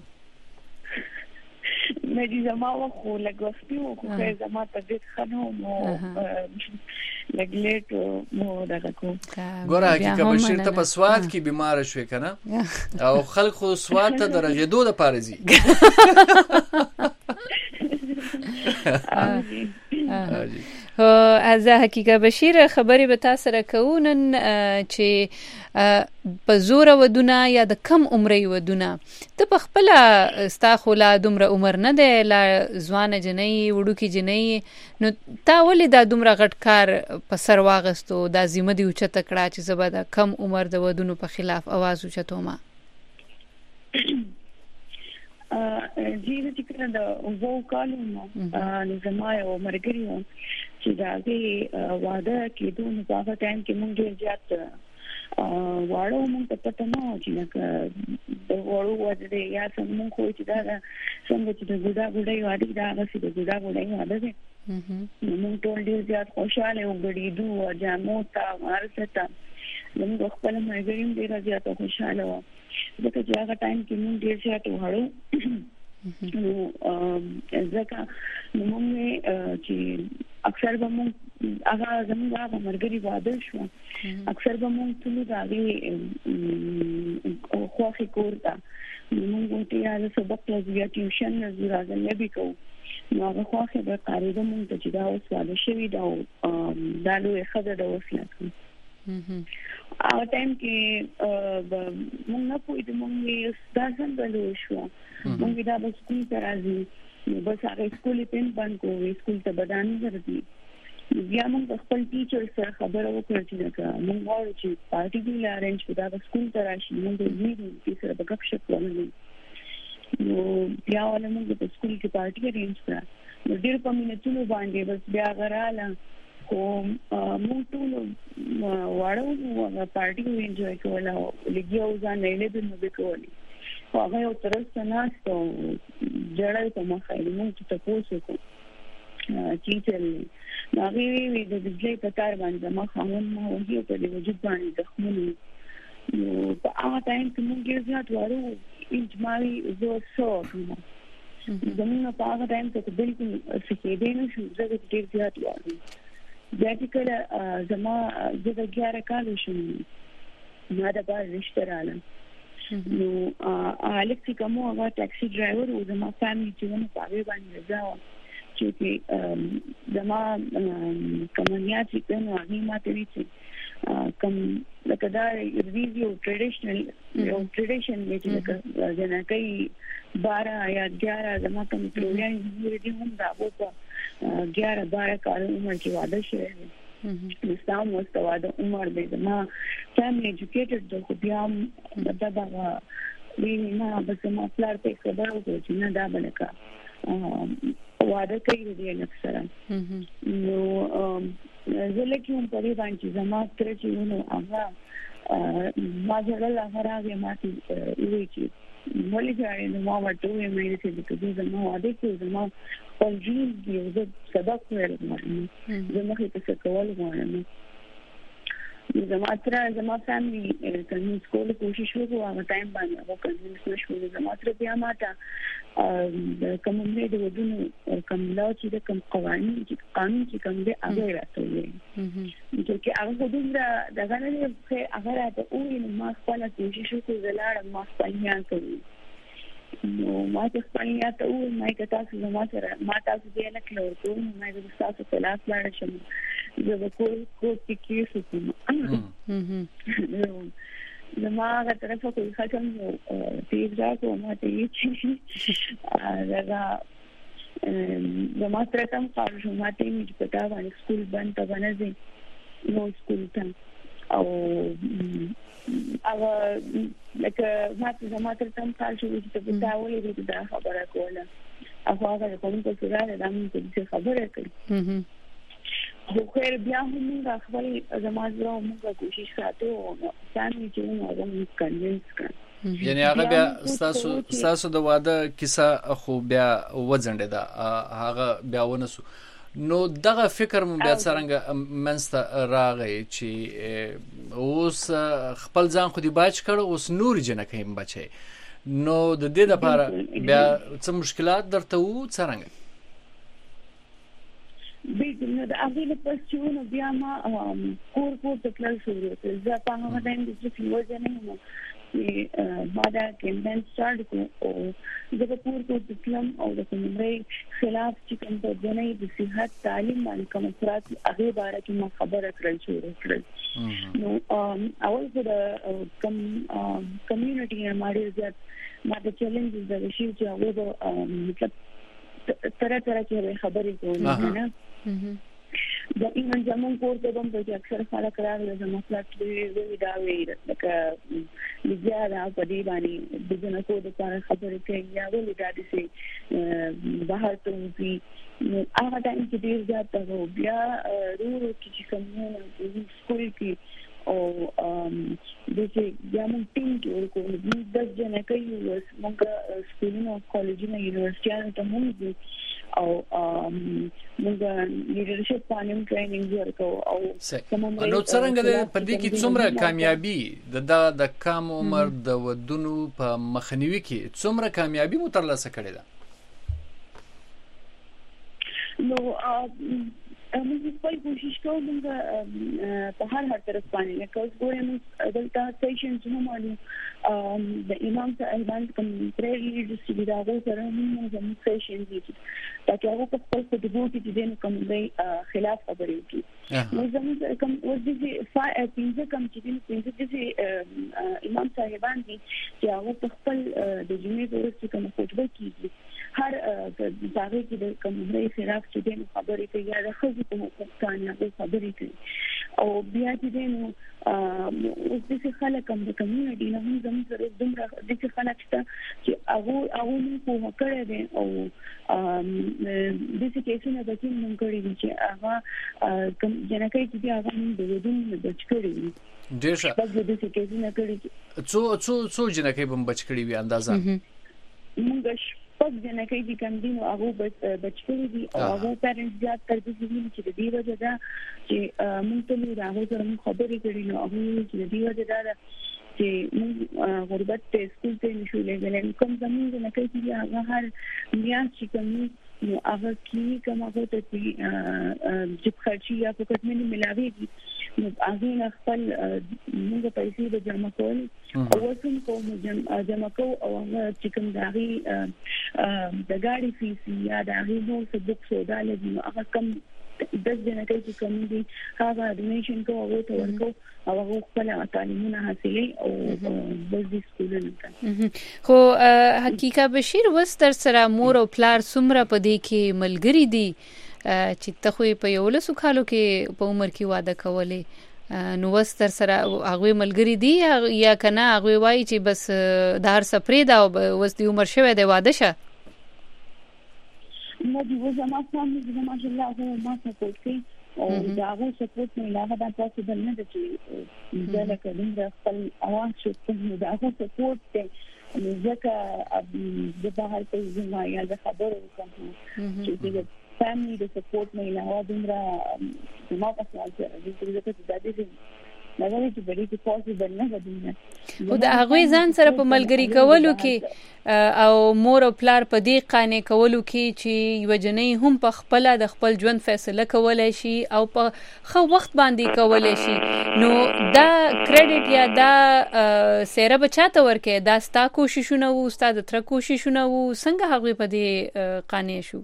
مې زما خو لګوستي او خو زما طبيعت خنو مو لګلیټ مو دغه ګوره حقیقت بشیر ته په سواد کې بیمار شوې کنه او خلک خو سواد ته درغېدو د پارزي. از حقیقت بشیر خبرې به تاسو سره کوونن چې په زور ودونه یا د کم عمرې ودونه ته په خپل ستا خلا دومره عمر نه دی لا ځوان جنۍ وړوکی جنۍ نو تا ولې دا دومره غټ کار په سر واغستو دا ذمہ دی اوچته کړه چې زبر د کم عمر د ودونو په خلاف आवाज اوچتو ما جیره چې کله د وو کالو نو زما یو مرګریو چې دا واده کېدو نو په هغه ټایم کې موږ ډېر زیات واړو موږ ته پته نه و چې د وړو واده یا څنګه خو چې دا څنګه چې د ګډای واده دا هغه د ګډای واده دی. موږ ټول ډېر زیات خوشاله او غړېدو او جامو ته ورسته موږ خپل مرګریم ډېر زیات خوشاله و ځکه چې هغه ټایم کې موږ ډېر زیات وړو نو ځکه موږ چې اکثر به موږ هغه زموږ هغه مرګري واده شو اکثر به موږ ټول راغلي خوخي کورته موږ ته یاد سبق لږه ټیوشن نه راځل به کوو نو هغه خوخي به قاعده موږ ته چې دا اوس واده شوی دا دا لوی خبره ده اوس لکه هغه ټایم کې موږ نه پوهېدو موږ دا څنګه لوی شو موږ دا به سکول ته راځي بس هغه سکول پین باندې کوو سکول ته بدان ورځي بیا موږ خپل ټیچر سره خبرو وکړو چې موږ وایو چې پارټي دی لارنج دا سکول ته راشي موږ دې دې سره به غږ شپ ولرو نو بیا ولې موږ په سکول کې پارټي ارینج کړه نو ډېر په مینټونو باندې بس بیا غراله خو موږ ټول واړو پارټي انجوای کوله لګیاو ځان نه لیدل نو وکولې هغه یو ترڅ نه ستو جړای په مخه موږ ته پوسو کو ټیچر هغه وی د دې په کار باندې ما خامن ما وږي په دې وجود باندې دښمنو نو په هغه ټایم کې موږ یې ځات وارو انجمالي زو شو نو زموږ په هغه ټایم کې بالکل سکیدې نه شو زه ډېر زیات وارو بیا چې کله زما د 11 کال شوم ما د بار رشتہ رااله نو الکتری کومه هغه ټاکسي ډرایور او زما فامily چې ونه پاوې باندې راځو چې زما کمنیا چې نو هغه ماته وی چې کوم لکه دا ریویو ټریډیشنل یو ټریډیشن چې جنا کوي 12 یا 11 زما کوم پروګرام دې هم دا وو 11-12 کال عمر کې واده شوی نستاو مستوى د عمر د ما فامily educated د خو بیا دا ویني ما بس ما پلار په خبر او چې نه دا بلکا واده کوي د نه سره نو زله کوم په دې باندې زما تر چې نو هغه ما جوړل هغه راغی ماتي وی چې ولې ځای نو ما ورته ویل چې د زما واده کې زما پنځین دی زه سبق ورته زما هیڅ څه کول غواړم زما فامily کوم سکول کوشش وکړو هغه ټایم باندې هغه کنوینس نشو زما تر بیا ماته کوم نه د ودونو کوم لا چې د کوم قانون چې کوم دی هغه راځي چې هغه دومره دغه نه هغه راته وایي ما خپل کوشش وکړم زلاړم ما خپل میان کوي نو ما ته خپل یا ته و ما که تاسو زما سره ما تاسو دې نه کړو ته ما د تاسو په لاس لاړ شم زه به کو کې کوم زما هغه طرفه کوي ختم تیز راکو ما ته یې چې دا زما سره تم کار شو ما ته یې پتا باندې سکول بند ته باندې نو سکول ته او هغه لکه ما ته زما سره تم کار شو چې په تا ولې دا خبره کوله هغه کوم څه راځي دا موږ څه خبره کوي خو خیر بیا هم موږ خپل زمازره موږ کوشش ساتو او ځان چې موږ کنوینس کړو یعنی هغه بیا تاسو د واده کیسه خو بیا وځنډه ده هغه بیا ونسو نو دغه فکر مو بیا څنګه منسته راغی چې اوس خپل ځان خو دی باج کړو اوس نور جنکه هم بچي نو د دې لپاره بیا څه مشکلات درته وو څنګه بیګنه د هغه په پښتون بیا ما کور ته کلاس شروع کړ زه په هغه ټایم کې چې وځنه نو ما دا کېندن سٹارټ کړو او زه په کور ته تلم او د کومري خلاف چې کوم ته جنې د صحت تعلیم باندې کوم اثرات هغه باره کې ما خبره کړل شروع کړل نو اول د کمیونټي ماډل زیات ما د چیلنجز د شي چې هغه مطلب طرح کې خبرې کوي نه دا ایمن زمون کور ته هم چې اکثر خلک راغلي زموږ فلټ وی دا وی لکه لږه په دې باندې د جنکو د کار خبرې کوي یا ولې دا دي بهر ته وي هغه ټایم چې ډیر زیات هو بیا ورو چې کومه سکول کې او د چې بیا موږ ټیم کې ورکو د جنکو یو موږ سکولونو کالجونو یونیورسيټانو ته موږ او موږ لیډرشپ پانیم ټریننګ ورکو او نو څنګه په دې کې څومره کامیابی د کم عمر د ودونو په مخنیوي کې څومره کامیابی مو ترلاسه کړې ده نو موږ خپل کوشش کوو موږ په هر طرف باندې لکه ګورم دلته سیشنز هم مالو د امام صاحبان کوم پریر لیډرز چې دا سره موږ هم سیشنز دي تاکي هغه په خپل خطبو کې د کوم دی خلاف خبرې وکړي موږ هم کوم ورته پنځه کم چې دي امام صاحبان دي چې هغه په خپل د جمعې په ورځ کوم خطبه کوي هر داغه کې د کوم دی خلاف چې د خبرې کوي یا د خځې په حقوق باندې خبرې کوي او بیا چې نو اوس د خلک هم د کمیونټي نه هم زموږ سره دومره د خلک چې هغه په هکړه دي او د څه کیسونه د کوم منګړي چې هغه جنکه چې هغه د ودون بچ کړی ډیر ښه د څه کیسونه کړی څو جنکه به بچ کړی وي اندازه موږ پک جنکه چې کوم دي هغه بچ کړی دي او هغه پیرنټس زیات تر دې چې د دې وجه دا چې موږ ته نو هغه سره خبرې کړې نو هغه چې د دې وجه دا چې موږ غربت ته سکول ته نشو لګلې کوم زموږ نه کوي چې هغه هر میاشت چې کوم نو هغه کې کوم هغه ته چې خرچي یا فقط مې ملاويږي نو هغه خپل موږ پیسې به جمع کول او وسم کوم جمع کو او هغه چې کوم داغي د ګاډي فیس یا داغي نو څه بوک سودا لګي هغه کم د جنکه چې کوم دي هغه ډونیشن کو او ته ورکو او هغه خپل تعلیمونه حاصلې او د سکولونو خو حقیقت بشیر وستر سره مور او پلار سمره پدې کې ملګری دي چې ته خو په یو لسو کالو کې په عمر کې واده کولې نو وستر سره هغه ملګری دي یا کنه هغه وایي چې بس دار سپری دا وس دی عمر شوه د واده شه نو دی وزما سامي د ماشالله هو ما سپورټ کوي او دا هغه سپورټ نه علاوه دا پوسیبل نه دي چې دا کوم د خپل اواز شو دا هغه سپورټ ته ځکه د بهر په ځما یا د خبرو کوم چې د فاميلي د سپورټ نه علاوه دومره ما په خیال کې د دې دا چې بری کې پوسیبل نه بدینه او د هغه ځان سره په ملګری کولو کې او مور او پلار په دې قانع کولو کې چې یو جنۍ هم په خپل د خپل ژوند فیصله کولای شي او په خو وخت باندې کولای شي نو دا کریډټ یا دا سره بچاته ورکه دا ستا کوششونه وو ستا د تر کوششونه وو څنګه هغه په دې قانع شو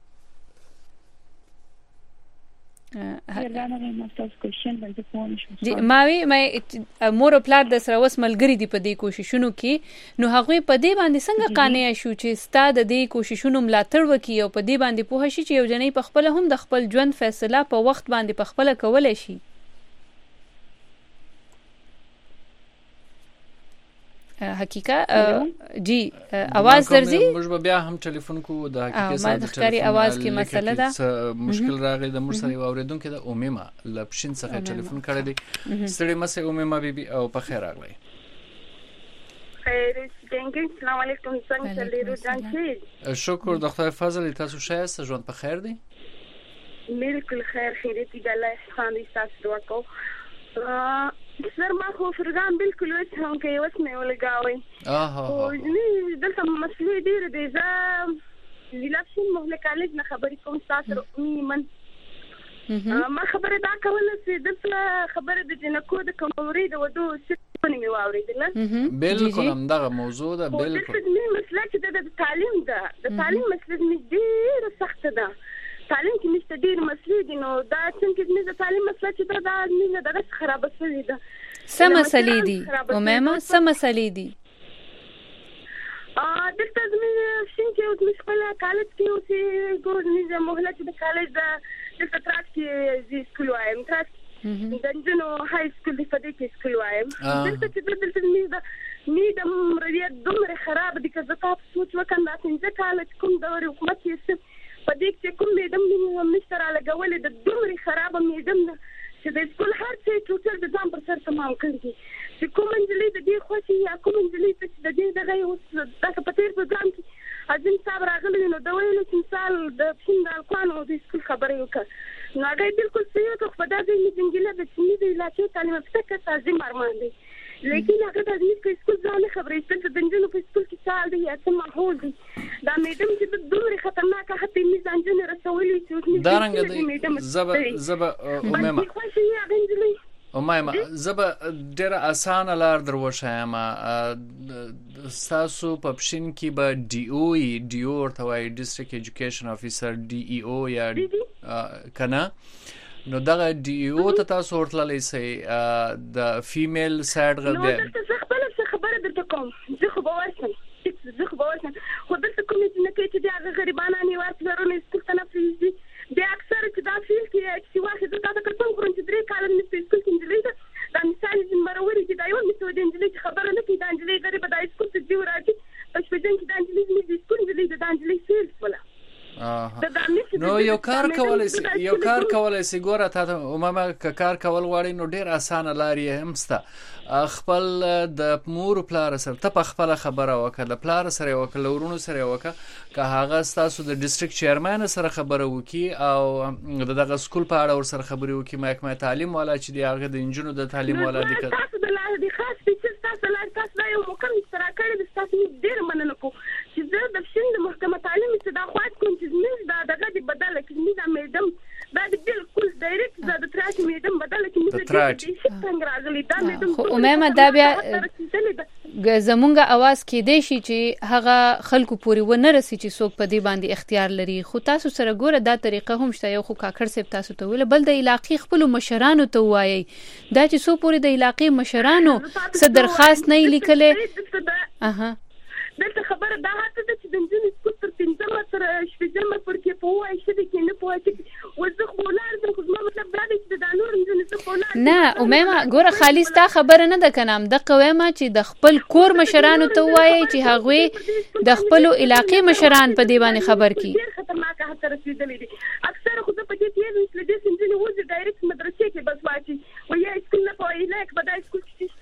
جی ماوی مې مور او پلار د سره وس ملګری دی په دې کوششونو کې نو هغه په دې باندې څنګه قانع شو چې ستاد د دې کوششونو ملاتړ وکي او په دې باندې پوه شي چې یو جنۍ په خپل هم د خپل ژوند فیصله په وخت باندې په خپل کولای شي حقیقت جی आवाज درځي موږ بیا هم ټلیفون کوو د حقیقت سره د ټلیفون आवाज کې مسله ده مشکل راغی د مور سره اوریدونکو د اومما لپشین څخه ټلیفون کړی دی ستړي مسه اومما بیبي او په خیر راغلی خیر څنګه السلام علیکم څنګه چلیرو جان شکر د خدای فضل تاسو شایسته ژوند په خیر دی بالکل خیر خیرتي د الله احسان دې تاسو دعا کو سر ما خو فرغان بالکل وڅ هم کې وڅ نه ولګاوي او ځنی دلته مسلې ډېر دي زه لپسین مهله کالج نه خبرې کوم تاسو من ما خبره دا کوله چې دلته خبره د جنکو د کوموري د ودو څه نیو اوریدل بالکل هم دغه موضوع ده بالکل د مسله چې د تعلیم ده د تعلیم مسله ډېر سخت ده تعلیم کې نشته ډېر مسلې دي نو دا څنګه چې د تعلیم مسله چې دا نه د خراب شوی ده سم مسلې دي او مېما سم مسلې دي دلته زموږ څنګه یو مشکله کالج کې اوسې ګور نه مهله چې د کالج د تراک کې زی سکول وایم تراک د جنو های سکول د فدې کې سکول وایم دلته چې دلته می د مریض دومره خراب دي چې تاسو سوچ وکړئ چې کالج کوم دور حکومت یې پدې کې کوم میډم مستر لګولې د دومره خراب میډم چې د سکول هر څه ټوټل د ځان پر سر تمام کړی چې کوم انجلې د دې خوشي یا کوم انجلې چې د دې دغه اوس د پټیر پروګرام کې اځم صاحب راغلی نو دا ویل چې مثال د پښیندال قانون د سکول خبرې وکړه نو هغه بالکل صحیح ته په داسې انجلې د چې د علاقې تعلیم څخه تاسو مرمان دي لیکن هغه د دې سکول ځان خبرې ستل د انجنونو په سکول کې چال دی یا څه ماحول دی دا میډم چې دومره خطرناک هته میزان جن رسولي چې دارنګ زب او ما زب ډېر اسانه لار دروښایم تاسو په پښین کې به ډي او ورته وایي ډیسټریکټ ایجوکیشن افیسر ډي ای او یا کنه نو دغه ډي او ته تاسو ورتللی سي د فیمیل سایډ غوډه خبره درته کوم زه خو باورسم خو دلته کوم چې نه کوي چې دا غریبانه نیواز لرونه سکول ته نه فریزي د اکثر چې دا فیل کې چې واخې د تاسو کوم کورن چې درې کال نه سکول کې انجلې دا مثال چې مروري چې دا یو مثال د انجلې خبره نه کوي د انجلې غریب د سکول ته دی وراتي پښې په دې کې د انجلې د سکول انجلې د انجلې فیل ولا نو یو کار کولای سي ګوره ته عموما کار کول غواړي نو ډیر اسانه لاري هم سته خپل د مور پلار سره ته په خپل خبره وکړه پلار سره وکړه ورونو سره وکړه که هغه تاسو د ډیسټریکټ چیرمن سره خبره وکي او دغه سکول په اړه ور سره خبرې وکي محکمه تعلیم والا چې دی هغه د انجونو د تعلیم والا دی تاسو د لار دی خاص چې تاسو دا یو مکمل اشتراکي د تاسو ډیر مننه کو چې زه د شین د محکمه تعلیم څخه دا خواږه کوم چې زموږ دغه دی بدل کې نه میډم دا بالکل ډایرکټ د تراک میډم بدل کې نه څنګه راغلی دا میډم خو مېما دا بیا زمونږه आवाज کې دی شي چې هغه خلکو پوری و نه رسي چې څوک په دې باندې اختیار لري خو تاسو سره ګوره دا طریقه هم شته یو خو کاکړ صاحب تاسو ته ویل بل د علاقې خپل مشرانو ته وایي دا چې څو پوری د علاقې مشرانو څه درخواست نه لیکلې دلته خبره دا هڅه ده چې د انجن سکول تر 15 تر 15 پر کې په وای شي کې نه پوهه چې وزخ بولار د خو مطلب دا دی چې د نور انجن سکول نه او مېما ګوره خالص تا خبره نه ده کنام د قوامه چې د خپل کور مشرانو ته وایي چې هغه د خپل علاقې مشران په دی باندې خبر کی خطرناک هڅه رسیدلې دي اکثر خو په دې کې چې د انجن وځي ډایرکټ مدرسې کې بس واچي او یا سکول نه پوهې نه بدای سکول کې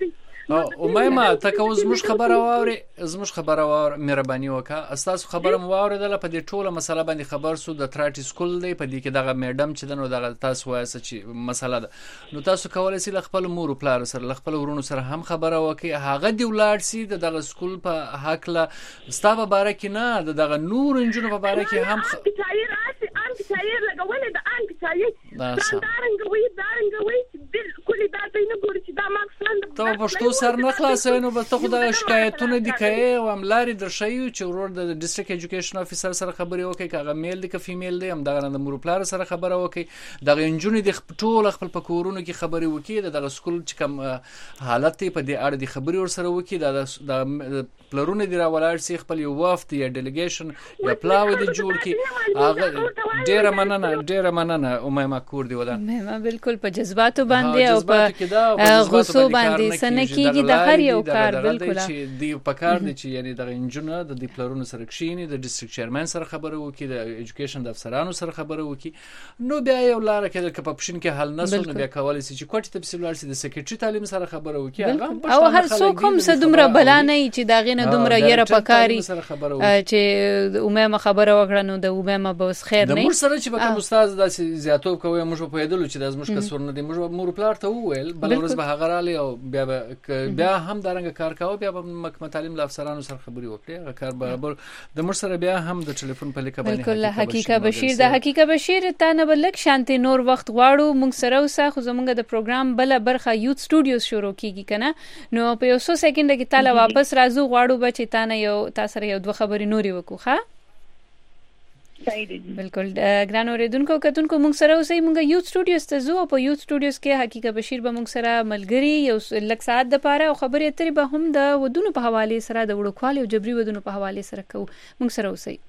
او ما ته کو زموږ خبره واوري مهرباني وکړه استاسو خبره مو واوریدله په دې ټوله مسله باندې خبر سو د تراټي سکول دی په دې کې دغه میډم چې دنو دغه تاسو وایسه چې مسله ده نو تاسو کولای شئ خپل مور او پلار سره خپل ورونو سره هم خبره وکړي هغه دی ولاړ سي دغه سکول په حق له ستاسو باره کې نه دغه نور انجونو په باره کې هم شاعر لګولې د ان شاعر دارنګوي کلی دا نه ګوري چې دا ماکسلند ته پښتو سر نه خلاصې نو بس ته خدای شکایتونه دي کوي او املاري درشي چې ورور د ډیسټریکټ ایجوکیشن افیسر سره خبرې وکړي کاغه میل دي ک فیمیل دي هم دغه د مور پلار سره خبره وکړي دغه انجونې د ټول خپل پکورونو کې خبرې وکړي دغه سکول چې کوم حالت په دې اړه د خبرې ور سره وکړي د پلرونه دی راولار سي خپل یو وفد یا ډیلیګیشن یا پلاو دی جوړ کی هغه ډیره مننه او ما کور دی ودا ما بالکل په جذباتو باندې او په غوسو باندې سن کیږي د هر یو کار بالکل چې دی په کار دي چې یعنی د انجنیر د ډیپلورونو سره کښینی د ډیسټریکټ چیرمن سره خبره وکړي د ایجوکیشن د افسرانو سره خبره وکړي نو بیا یو لار کې د کپشن کې حل نسو نو بیا کولای شي چې کوټ تفصیل ورسي د سکرټری تعلیم سره خبره وکړي او هر څوک هم صدومره بلانه چې داغه نه دومره یره پکاري چې اومه خبره وکړه نو د اومه بس خیر نه د مور سره چې به استاد داسې زیاتوب کوي موږ په یادلو چې د موږ کسور نه دی موږ مور پلار ته وویل بل ورځ به هغه رالی او بیا هم دارنګ کار کاوه بیا به محکمه تعلیم له افسرانو سره خبري وکړي هغه کار برابر د مور سره بیا هم د ټلیفون په لیکه باندې بالکل حقیقت بشیر د حقیقت بشیر ته نه بلک شانتي نور وخت غواړو موږ سره اوسه خو زمونږ د پروګرام بل برخه یوت سټوډیوز شروع کیږي کنه نو په یو څو سکند کې تعالی واپس راځو غواړو بچی تاسو یو دوه خبرې نوري وکړو ښا بالکل ګران اوریدونکو کتونکو موږ سره اوسې موږ یوت سټوډیوز ته زو په یوت سټوډیوز کې حقیقت بشیر به موږ سره ملګری یو لک ساعت د پاره او خبرې اترې به هم د ودونو په حواله سره د وړوکوالي او جبري ودونو په حواله سره کوو موږ سره اوسې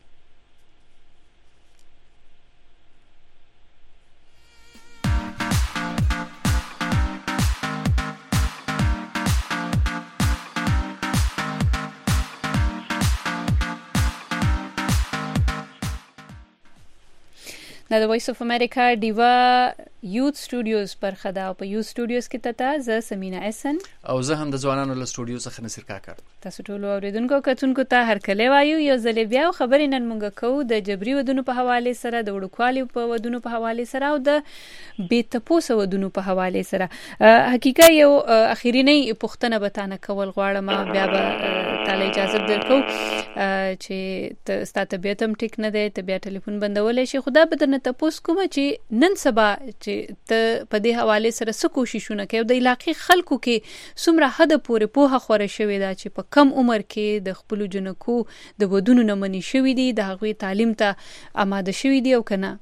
د وایس اف امریکا دیوا یوت سټوډیوز پر خدا او په یوت سټوډیوز کې ته سمینا احسن او زه هم د ځوانانو له سټوډیو څخه نصیر کاکړ تاسو ټول اوریدونکو کتونکو ته هر کله وایو یو ځل بیا خبرې نن مونږ کوو د جبري ودونو په حواله سره د وړوکوالي په ودونو په حواله سره او د بیت پوسو ودونو په حواله سره حقیقت یو اخیرینی پښتنه بتانه کول غواړم بیا به تعالی اجازه درکو چې ستاسو طبيعت هم ټیک نه دی ته بیا ټلیفون بندول شي خدا به درنه تاسو کوم چې نن سبا چې ته په دې حواله سره څه کوششونه کوي د علاقې خلکو کې څومره حد پورې پوهه خوره شوې ده چې په کم عمر کې د خپل جنکو د ودونو نه منې شوې دي د هغوی تعلیم ته آماده شوې دي او کنه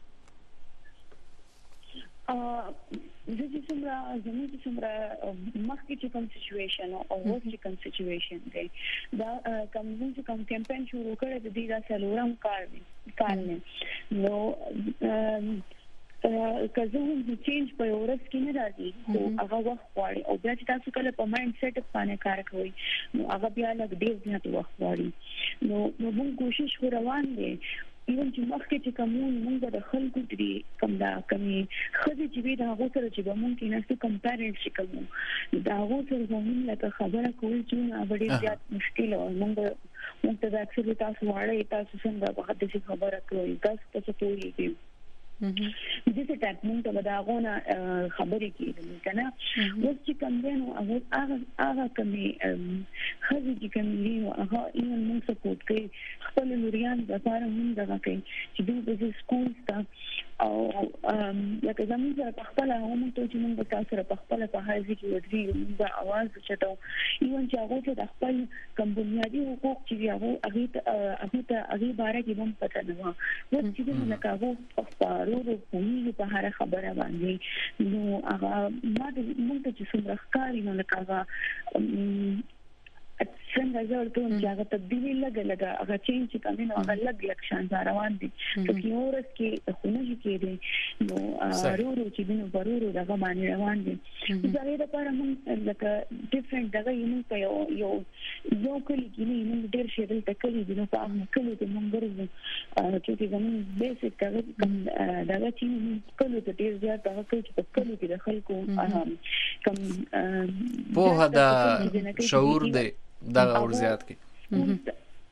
زه چې څومره مخکې چې کوم سچویشن او اوس چې کوم سچویشن دی دا کوم کمپاین شروع کړی د دې د سلورم کار نه نو که زه هم چینج په ورځ کې نه راځي خو هغه وخت غواړي او بیا چې تاسو کله په مایند سیټ باندې کار کوئ نو هغه بیا لږ ډیر زیات وخت غواړي نو موږ کوشش روان دي ایون چې مخکې چې کومه د خلکو دې کمې خځې چې وي دا هغه سره چې به ممکن نه کمپیریټ شي کوم دا هغه سره زموږ لکه خبره کول چې هغه ډیر زیات مشکل او موږ ته اکثر تاسو واړی تاسو څنګه په حدیث خبره کوي تاسو ته کوي دغه ټاپ مونږ ته دا غونه خبرې کیږي کنه اوس چې کوم دی نو هغه کمی خځې چې کوم دی هغه یې موږ سپورټ کوي خپل لوريان د لپاره موږ دغه کوي چې دوی د سکول ته او لکه زموږ په خپل هم ته چې موږ تاسو سره په خپل په حاضر کې ودرې د आवाज چټو ایون چې هغه د خپل کوم بنیادی حقوق چې هغه باره کې هم پته نه و چې موږ لکه هغه ورو په هر خبره باندې نو هغه ما د موږ چې څومره ښکاری نو لکه هغه څنګه غزل ته چې هغه تبدیلی لګا هغه چینج چې کوم نو هغه لګ شان روان دي په کیورس کې خونه کې دي نو ورو چې دینو ورو دغه باندې روان دي زه لپاره موږ لکه ډیفرنٹ دغه یو په یو کلی کې نه ډېر شي دلته کلی دي نو په هغه کلی کې موږ ګرځو چې زموږ بیسیک دغه چې کلی ته ډېر زیات دغه چې په کلی کې د خلکو کوم په دا شعور دی دغه اور زیات کی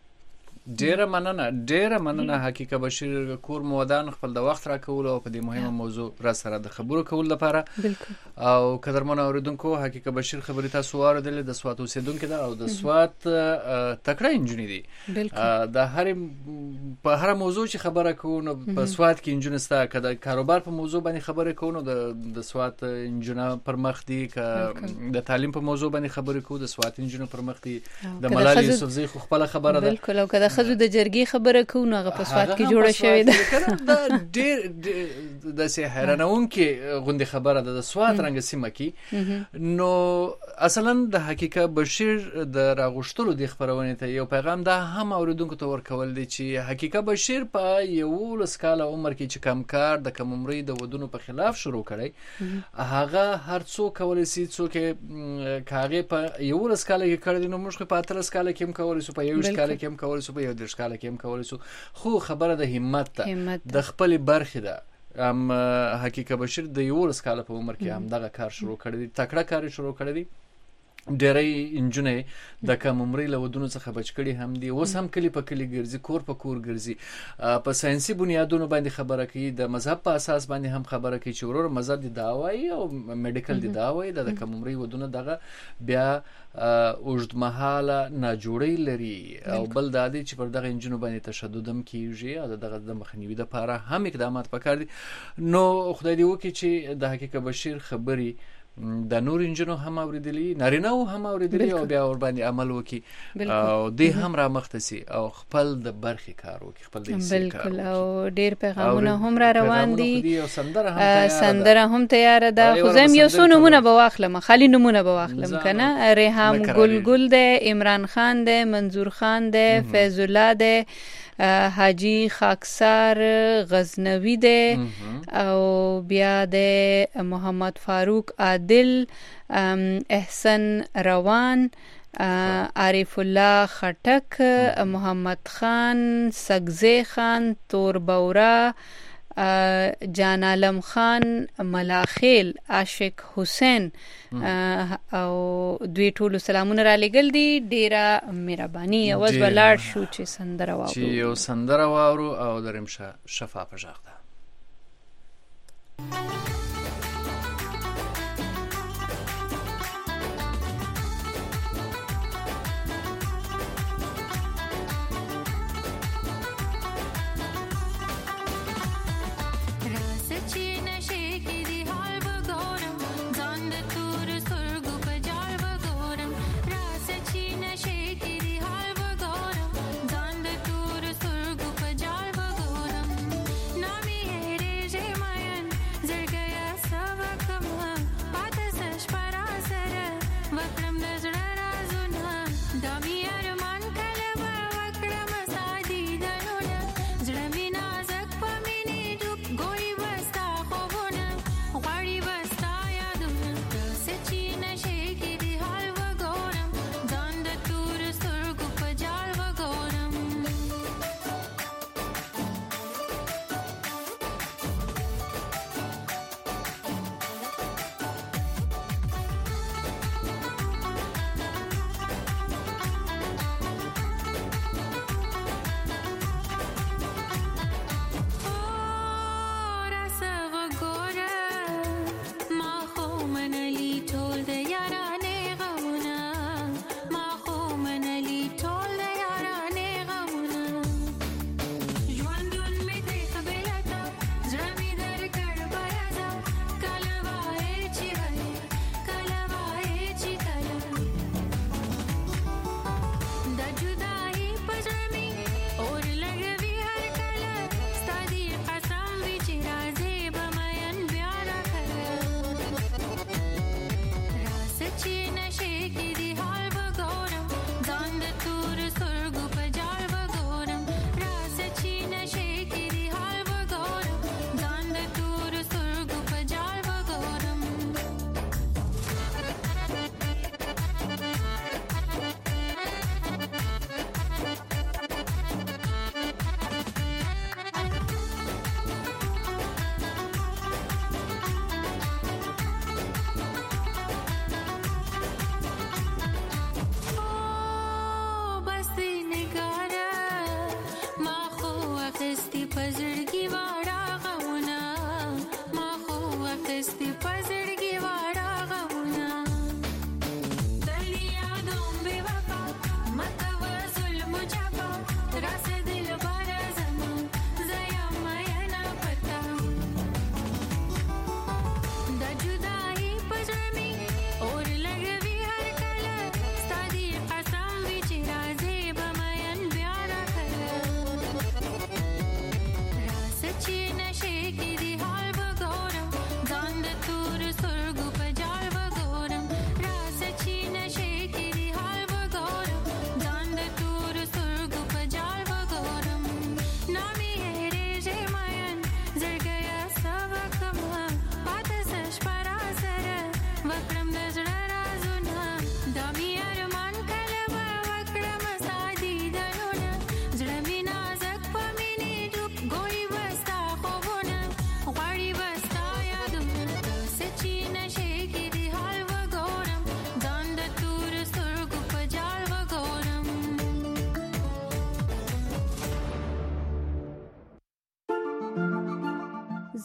ډیره مننه حقیقت بشیر کور مودان خپل د وخت را کول او په دې مهمه موضوع را سره د خبرو کول لپاره او قدرمن اوریدونکو حقیقت بشیر خبري تاسو واردل د سوات اوسیدونکو ده او د سوات تکړه انجنیر دي د په هر موضوع چې خبره کوو په سوات کې انجنیر ستا کده کاروبار په موضوع باندې خبره کوو د سوات انجنیر پر مخ دي د تعلیم په موضوع باندې خبره کوو د سوات انجنیر پر مخ دي د ملال یوسفزی خو خپل خبره ده بالکل او خزو د جرګي خبره کوو نو په سوات کې جوړه شوې ده دا ډېر د سه حیرانون کې غوندي خبره ده د سوات رنګ سیمه کې نو اصلا د حقیقت بشیر د راغشتلو د خبرونه ته یو پیغام ده هم اوریدونکو ته ورکول دي چې حقیقت بشیر په یو لسکاله عمر کې چې کمکار د کممري د ودونو په خلاف شروع کړي هغه هر څوک کولای شي څوک کاغه په یو لسکاله کې کړی نو موږ په 13 سکاله کې هم کولای شو په یو سکاله کې هم کولای شو یو د ښکاله کې هم کولای شو خو خبره د همت د خپل برخه ده حقیقت بشیر د یو ښکاله په عمر کې هم دغه کار شروع کړی دی تکړه کار شروع کړی دی ډېرې انجنې د کم عمرې له ودونو څخه بچ کړي هم دي اوس هم کلی په کلی ګرځي کور په کور ګرځي په ساينسي بنیادونو باندې خبره کوي د مذهب په اساس باندې هم خبره کوي چې ورور مذهب دي داوي او میډیکل دي داوي د کم عمرې ودونه دغه بیا اوږد مهاله ناجوړی لري او بل د دې چې پر دغه انجنونو باندې تشدد هم کیږي او دغه د مخنیوي لپاره هم اقدامات پکار دي نو خدای دې وکړي چې د حقیقت بشیر خبري د نور انجنونو هم اوریدلی نارینه هم اوریدلی او بیا ور باندې عمل وکي او دې هم را مختصي او خپل د برخي کار وکي خپل د بالکل او ډیر پیغامونه هم را روان دي سندره هم تیار ده خو زم یو څو نمونه بواخلم خالی نمونه بواخلم کنه ریحام ګلګل ده عمران خان ده منظور خان ده فیض الله ده حاجی خاکسار غزنوی ده او بیا ده محمد فاروق عادل احسن روان عارف الله خټک محمد خان سگزی خان تور بورا جان عالم خان ملاخیل عاشق حسین او دوی ټول سلامونه را لګل دي ډیره مهرباني اوس بلار شو چې سندره واورو چې یو سندره واورو او دریم شفا په ژغ ده Zergaya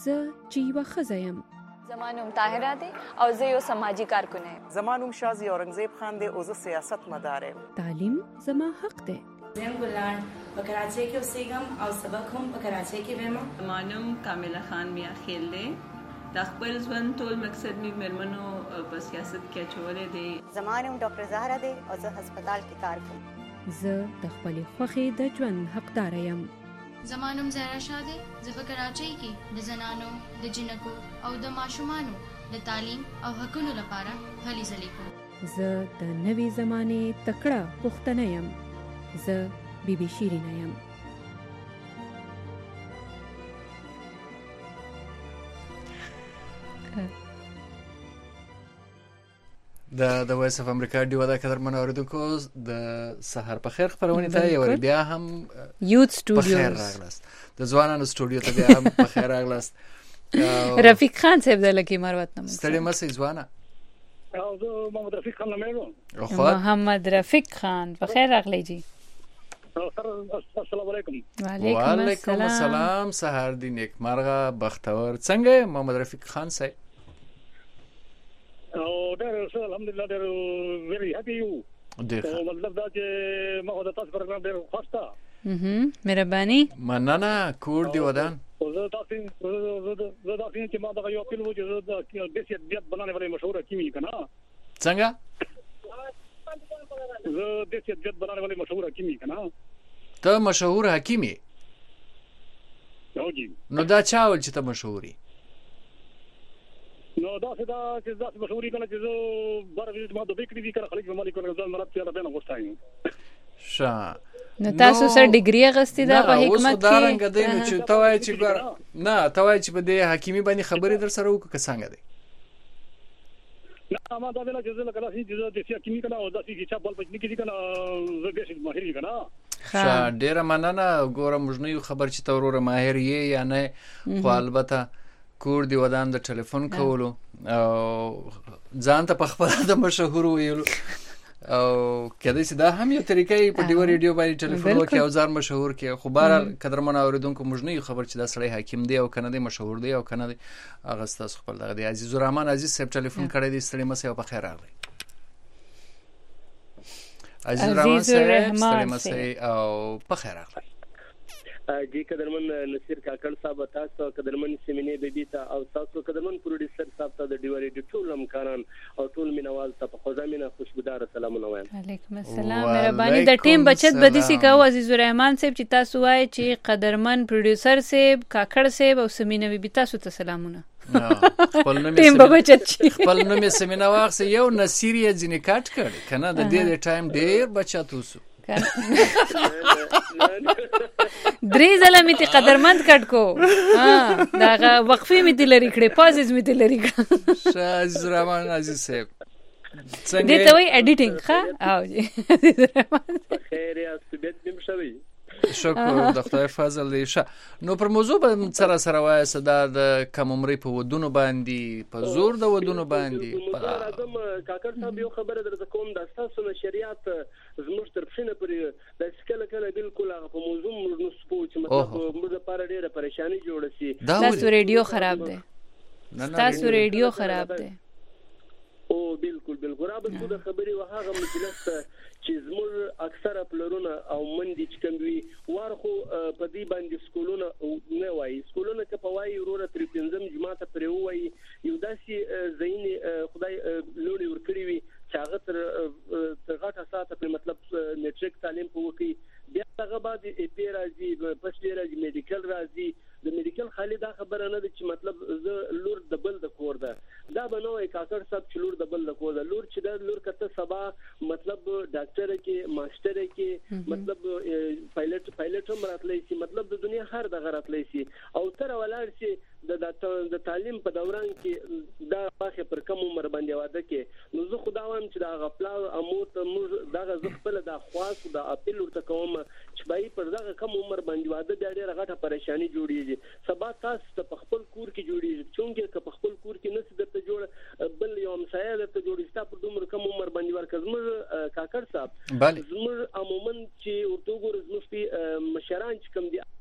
زه چې یوه ښځه یم. زما نوم طاهره دی او زه یو سماجی کارکونه یم. زما نوم شازي اورنګزیب خان دی او زه سیاست مدار یم. تعلیم زما حق دی. زم ګلان په کراچۍ کې اوسېږم او سبق هم په کراچۍ کې وایم. زما نوم کامله خان میا خیل دی. د خپل ژوند ټول مقصد مې مېرمنو په سیاست کې اچولی دی. زما نوم ډاکټر زهره دی او زه هسپتال کې کار کوم. زه د خپلې خوښې د ژوند حقداره یم. زما نوم زهرا شاه دی. زه په کراچۍ کې د زنانو د جنکو او د ماشومانو د تعلیم او حقونو لپاره هلې ځلې کوم. زه د نوې زمانې تکړه پښتنه یم. زه بیبي شیرینه یم. د وایس اف امریکا ډیو دا قدرمن اوریدونکو د سحر په خیر خبرونه ته یو بیا هم یوت سټوډیو د ځوانانو سټوډیو ته بیا هم په خیر راغلاست. رفیق خان صاحب د لکی مروت نوم ستړي مسې ځوانا او زه محمد رفیق خان نوم محمد رفیق خان په خیر راغلی جی. السلام علیکم. وعلیکم السلام. سحر دی نیک مرغه بختور. څنګه محمد رفیق خان صاحب؟ او ډېر الحمدلله ډېر ویری هپی یو. مطلب دا چې ما د تاسو پروګرام ډېر خوښه. مهرباني. مننه. کور دی ودان. زه تاسو چې ما دا یو پیل و چې د دیسیت بیت بنانه ولې مشهور کیمی کنه. څنګه؟ زه دیسیت بیت بنانه ولې مشهور کیمی کنه. ته مشهور حکیمی؟ نو دا چاول چې ته مشهوري؟ نو دا څه چې تاسو مشهوري کنه چې زه بار ویل ما د بیکری دي کنه خلک به مالک ورغځل مراد چې راځنه غوښتایم. شا نو تاسو سره ډیګري غستې دا په حکمت کې. دا رنګ دی نو چې توای چې نه توای چې په دې حکیمی باندې خبرې در سره وکړه که څنګه دی؟ نه ما دا ویل چې زه کله چې د حکیمی کنه او د چې چا بل پچ نه کیږي کنه زه به شي ماهر کنه. شا ډیره مننه. ګوره موږ نه یو خبر چې تورور ماهر یې یا نه خو البته کور دی ودان د ټلیفون کولو او ځان ته په خپل د مشهور ویلو او کله چې دا هم یو طریقې په ډیو ریډیو باندې ټلیفون وکي او ځان مشهور کی. خو بهر قدرمن اوریدونکو موږ نه یو خبر چې دا سړی حکیم دی او کنه دی مشهور دی او کنه دی. هغه تاسو خپل دغه دی. عزیز الرحمن عزیز صاحب ټلیفون کړی دی. ستړي مسه په خیر راغلی. عزیز الرحمن صاحب ستړي مسه او په خیر راغلی. جی قدرمن نصیر کاکړ صاحب تاسو قدرمن سیمینه بیبي ته او تاسو قدرمن پروډوسر صاحب ته د ډیوري ټول امکانان او ټول مینوال ته په خوځامینه خوشبودار سلامونه وایم. علیکم السلام. مهرباني د ټیم بچت بدی سي کو عزیز الرحمن صاحب چې تاسو وای چې قدرمن پروډوسر صاحب کاکړ صاحب او سیمینه بیبي تاسو ته سلامونه. خپل نوم یې سیمینه واخ یو نصیر یې ځینې کټ کړ کنه د دې ټایم ډیر بچت وسو. درې ځله مې ته قدرمند کټ کو. دا وقفې مې لري کړې پازز مې لري کړ. عزیز الرحمن عزیز صاحب څنګه دې ته وای اډیټینګ ښه او جی خیر یا سبت دې شوی. شکر د خدای فضل دی. نو پر موضوع به سره وای صدا د کم عمرې په ودونو باندې په زور د ودونو باندې اعظم کاکړ صاحب یو خبره در کوم د اساسو شریعت زموږ تر پښینه پرې د سکل کله بالکل هغه په موضوع موږ نو سپو چې مطلب موږ لپاره ډیره پریشانی جوړه شي. تاسو ریډیو خراب دی. تاسو ریډیو خراب دی. او بالکل را به د خبرې وهغه مجلس چې زموږ اکثره پلرونه او مندي چې کوم وي ورخو په دې باندې سکولونه نه وایي. سکولونه که په وایي وروره تر 5 جماعت پرې وایي یو داسې زین خدای لوري ورکړي وي چې هغه تر غټه ساعته په مطلب نیټریک تعلیم کوي. بیا هغه بعد پی راځي پس راځي میډیکل راځي. د میډیکل خالي دا خبره نه ده چې مطلب زه لور د بل د کور ده. دا به نو کاکړ صاحب چې لور د بل د کور ده. لور چې دا لور کته سبا مطلب ډاکټر کې ماستر کې مطلب پایلټ هم راتلی شي. مطلب د دنیا هر دغه راتلی شي او تر ولاړ شي د تعلیم په دوران کې دا واخه پر کم عمر باندې واده کې. نو زه خدا وایم چې دا غفلا اموت موږ دغه زخپل د خواص د اپیل ورته کوم چې بای پر دغه کم عمر باندې واده ډېره غټه پریشانی جوړیږي. سبا تاسو په خپل کور کې جوړیږي چونګې که په خپل کور کې نس درته جوړ بل یو مسایل درته جوړی ستاسو په دومره کم عمر باندې ورکړم. کاکړ صاحب زموږ عموما چې ورته ګور زموږ مشران چې کوم دي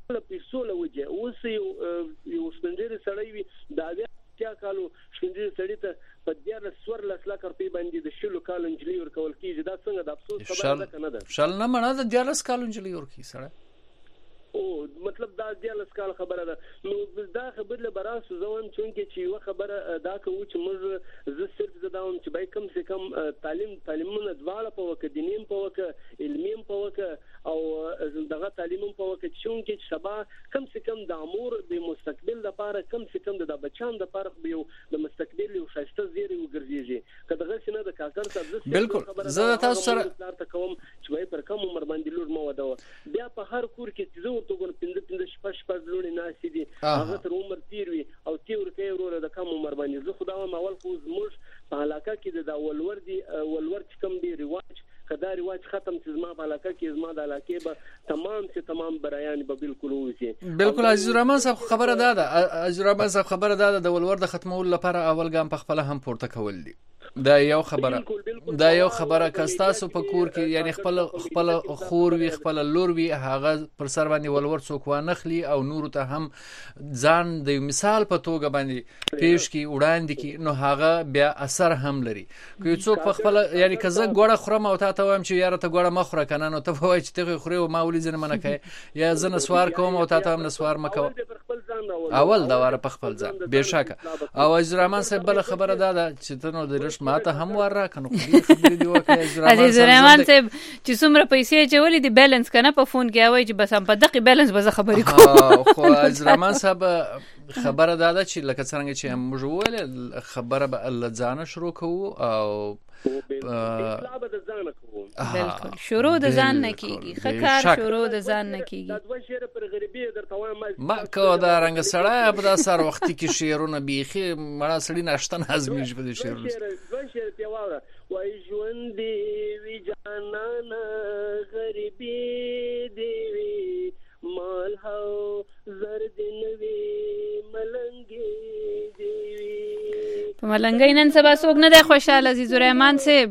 له پیسو له وجه اوس یو سپنجري سړی وي دا بیا کالو شکنجه سړی ته په 14 لک روپۍ باندې د 10 کالو انجلي ورکول کیږي. دا څنګه د افسوس خبره ده کنه؟ ده شل نه مړه د 14 کالو انجلي ورکی سره مطلب دا 14 کال خبره ده. نو دا خبر له براسو ځوان چونکه چې یو خبره دا کوي چې موږ زه صرف زداوم چې بای کم سے کم تعلیمونه دواړه په وکه دینیم په وکه علمیم په وکه او دغه تعلیمم په وکه چونکه سبا کم سے کم د امور د مستقبل لپاره کم سے کم د بچان د فرق به د مستقبل یو شایسته زیری وګرځيږي کداغه سینه د کاکر صاحب بالکل زه تاسو سره کوم چې بای پر کوم عمر باندې لور مو ودا بیا په هر کور کې چې ته ګور پنځه شپږ لوري ناسي دي هغه تر عمر تیر وي او تیر کې ورور د کم عمر باندې زه خدای ما اول خو زموږ په علاقه کې د ولور دي ولور چې کم دی رواج کدا رواج ختم چې زما په علاقه کې زما د علاقې به تمام برایان به بالکل وځي. بالکل عزیز الرحمن صاحب خبره ده د ولور د ختمولو لپاره اول ګام په خپل هم پورته کول دي. دا یو خبره کستاسو په کور کې یعنی خپل خور وی خپل لور وی هغه پر سر باندې ولور څوک وانخلی او نور ته هم ځان د مثال په توګه باندې پیش کی وړاندې کی نو هغه بیا اثر هم لري. که څوک په خپل یعنی کزه ګوړه خورم او ته وایم چې یاره ته ګوړه مخوره کنه نو ته وای چې ته خوري او ما ولې ځنه منه کوي یا زنه سوار کوم او ته هم نسوار مکو اول دا واره په خپل ځان بهشکه. او عزیز الرحمن صاحب بل خبره ده چې ته نو د رش ماته هم ور راکنو خبرې دی وکړه عزیز الرحمن صاحب چې څومره پیسې چولې دي بیلانس کنه په فون کې وای چې بس هم په دقیق بیلانس به خبرې کوم. خو عزیز الرحمن صاحب خبره ده چې لکه څنګه چې موږ وویل خبره به الله ځانه شروع کوو او بالکل شروع د ځان نه کیږي خکار شروع د ځان نه کیږي. دا دوه شعر پر غریبي درته وایم ما کو دا رنګ سړی په داسر وخت کې شعرونه بيخي مړه سړی ناشته نازمیږي په دې شعرونه دوه شعر په واوره وای ژوند دی وی جانانا غریبي دی وی مال هاو زرد نوی ملنګي دی په ملنګي نن سبا څوک نه دی خوشاله. عزیز الرحمن صاحب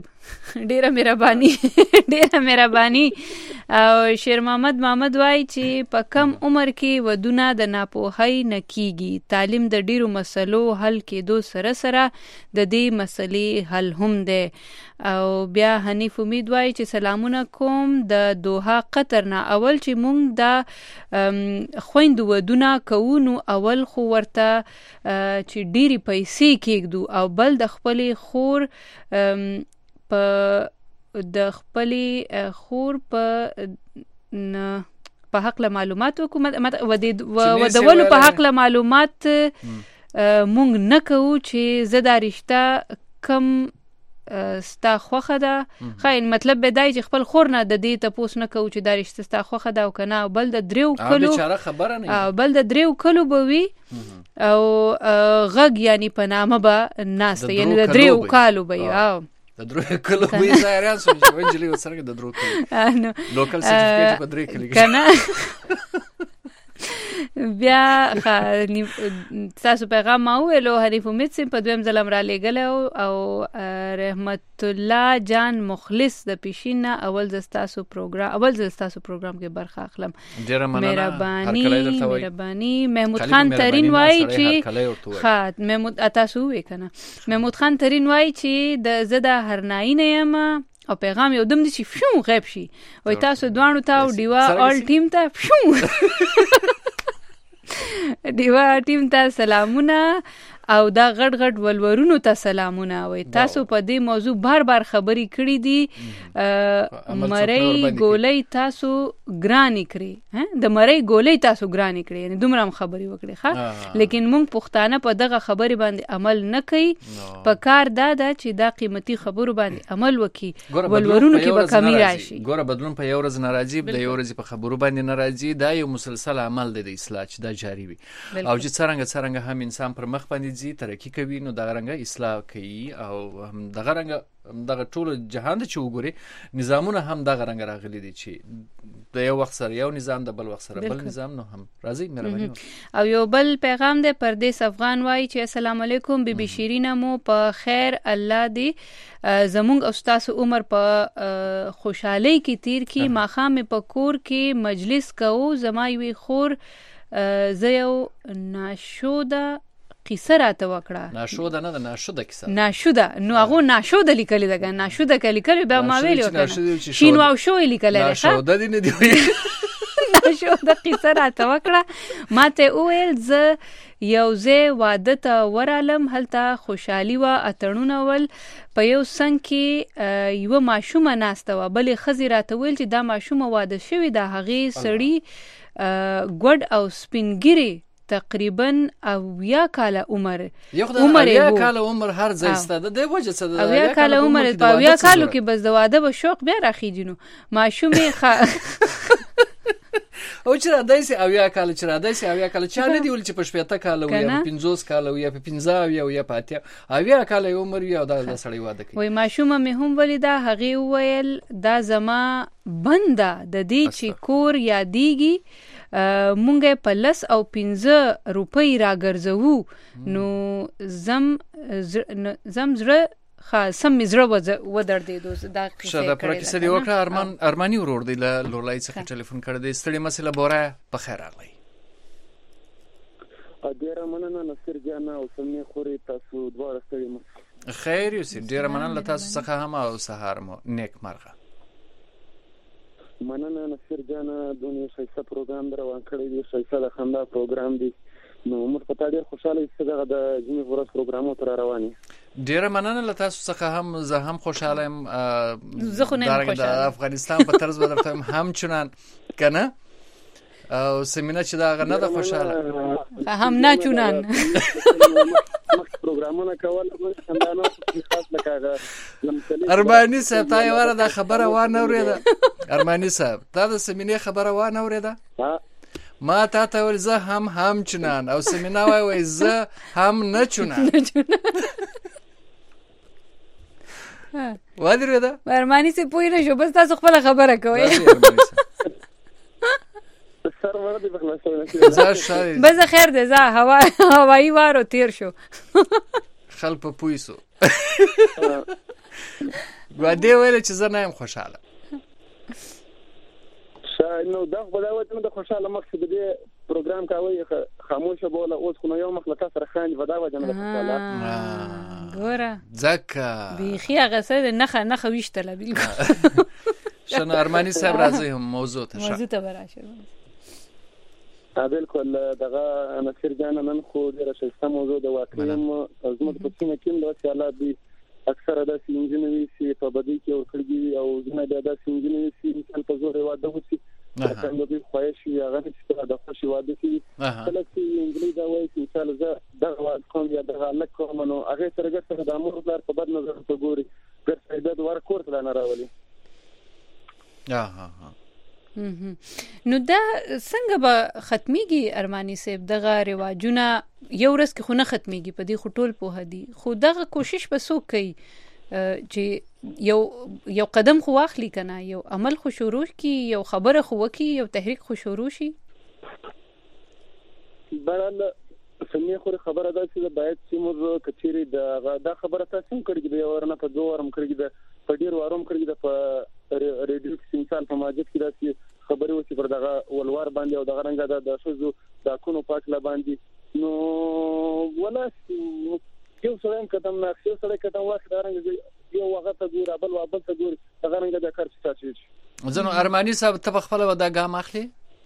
ډیره مهرباني او شیر محمد وای چې په کم عمر کې ودونه د ناپوهۍ نکیږي. تعلیم د ډیرو مسلو حل کېدو سره د دې مسلې حل هم دی. او بیا حنیف امید وای چې سلامونه کوم د دوحه قطر نه. اول چې مونږ د خويند ودونه کوو نو اول خو ورته چې ډیری پیسې کېږدو او بل د خپلې خور د خپلې خور په حق له معلومات ودولو په حق له معلومات مونږ نه کوو چې زه دا رشته کم ستا خوخه ده خاين مطلب به دای چې خپل خور نه د دې تاسو نه کوو چې دا رشته ستا خوخه ده او کنه بل د دریو کلو بل د دریو کلو بوي او غږ یعنی په نامه به ناست یعنی د دریو کالو به او د درو کلو وې ځایران سو چې وجلی وسره د درو کلو لوکل سرټیفیکټ په درې کلی کنه بیا تاسو پیغام ما ویلو حنیف امید سیم په دویم ځل را لېګل او رحمت الله جان مخلص د پیشینه اول زستاسو پروګرام کې برخه اخلم. مهرباني محمود خان ترين وای چې محمود تاسو وې کنه محمود خان ترين وای چې د زده هرنای نه یم او پیغام یو دم دي چې فشو غیب شي وای تاسو دوانو ته دیوا اول ټیم ته فشو دیوا ټیم ته سلامونه او دا غټ ولورونو ته سلامونه وای تاسو په دې موضوع بار خبرې کړې دي مړی ګولۍ تاسو ګرانی کړی د مړی ګولۍ تاسو ګرانی کړی یعنی دومره خبرې وکړي ښه لیکن مونږ پښتانه په دغه خبرې باندې عمل نه کوي. په کار دا چې دا قیمتي خبرو باندې عمل وکړي ولورونو کې به کمی راشي. ګوره بدلون په یو ورځ ناراضي د یو ورځ په خبرو باندې ناراضي دا یو مسلسل عمل دی د اصلاح چې دا جاری وي او چې څنګه هم انسان پر مخ باندې زی ترقی کوي نو دغه رنګه اصلاح کوي او دغه رنګه دغه ټول جهان چې وګوري نظامونه هم دغه رنګ راغلي دي چې د یو وخت سره یو نظام د بل وخت سره بل نظام، نو هم راځي مهرباني. او یو بل پیغام دی پردیس افغان وایي چې السلام علیکم بیبي شیرینه مو په خیر الله دی زمونږ او ستاسو عمر په خوشحالۍ کې تیر کی ماښام په کور کې مجلس کوو زما یوې خور زه یو ناشوده قصه راته وکړه. ناشوده نه ده ناشوده کیسه ناشوده نو هغه ناشوده لیکلی ده ناشوده لیکلی به ما ویل وکړه شین واو شو لیکلی ده ناشوده دی نه دی ناشوده قصه راته وکړه ماته وویل زه یو ځای واده ته ورالم هلته خوشحالي وه اتڼونه ول په یو څنګ کې یوه ماشومه ناسته وه بلې ښځې راته ویل چې دا ماشومه واده شوې ده هغې سړي ګوډ او سپین ګیرې تقریبا 80 کاله عمر یو خدای 80 کاله عمر هر ځای ستاده د وجه څه ده 80 کاله عمر په 80 کالو کې بس د واده به شوق بیا راخیږي نو ماشومې او چې راځي 80 کاله چې راځي 80 کاله چا نه دی ول چې په 70 کاله یا 50 کاله یا په 50 یا په 80 کاله عمر یو د سړی واده کوي. وای ماشومه مې هم ولیدا هغه ویل دا زما بنده د دې چې کور یادېږي مونږه په 10 او 15 روپۍ راګرځو نو زم زړه خاصم مزره ودردېدو دا قصه دا پر کیسه دی وکړه. ارمانی ورور دی له لورلای څخه ټلیفون کړی دی. ستړي مسله بوره په خیر راغلی. ډیره مننه نصیر جان او سمې خوري تاسو دواړه ستړي مو خیر یوسف ډیره مننه تاسو څخه هم او سهار مو نیک مرغه. مننه نصیر جان دونه شایسته پروګرام روان کړی دی شایسته د خندا پروګرام دی نو موږ په تاریخ خوشاله یو څنګه د جمی ورځ پروګرامو تر رواني. ډیره مننه له تاسو څخه هم زه هم خوشاله یم زه خو نه خوشاله د افغانستان په طرز بدرته هم چنان کنه او سیمینه چې دا غنه د خوشاله هم نه چونان پروګرامونه کول خندانو خاص لکه ارمانی صاحب تا یو را د خبره و نه اوریده ارمانی صاحب تا د سیمینه خبره و نه اوریده ما تا ته ول زه هم چنان او سیمینه وای زه هم نه چنان وادره ده ارمانی سه پوی نه شو بس تاسو خپل خبره کوئ سرور دی بخلاصونه بس خیر ده زه هوایی وارو تیر شو خلپ پویسو ګوډې ویل چې زه نه یم خوشاله نو دا خدای د خوشاله مقصد دی پروګرام کاوي خاموشه بوله اوس خو یو مخلقه سره خان ودا وجه نه خوشاله ګوره ځکه بيخي هغه څه نه خويشتله بالکل شنو ارمانی صاحب راځي هم موضوع ته براشه بالکل دغه نصیر جان نن خو ډیره شایسته موضوع د واقعي زموږ په سیمه کې د حالات دي اکثره د سینجنوي سي په بدی کې ورکړي او ځنه د سینجنوي سي مثال په زور واده وسی څنګه به خوښ وي هغه چې د خوښ واده سي کله چې انګلیسي دا وایي چې مثال زه دغه کوم یا دغه لکه منو هغه سره د امور لپاره په بد نظر ته ګوري ګرځي د ورکور ته نه راولي. نو دا څنګه به ختميږي ارمانی صاحب دغه رواجونه یو ورځ کې خو نه ختميږي په دې خټول په هدي خو دغه کوشش به سو کوي چې یو قدم خو واخلي کنه یو عمل خو شروع کی یو خبره خو وکي یو تحریک خو شروع شي. بهرحال سمې خو خبره ده چې باید چې موږ کچيري دا خبره تاسو کړی دی ورنه په دوه ورم کړی دی په ډیر وروم کړی دی په ریډیو کې مثال په ماجد کې داسې خبرې وشي پر دغه ولوار باندې او دغه رنګ د شوزو د کونو پاکله باندې نو ولا یو سره قدم نه یو سره قدم واخد رنګ یو وخت ته ګور بل ته ګور دغه رنګ د کار څه شي ځنو ارمانی صاحب ته خپل ودا ګام اخلي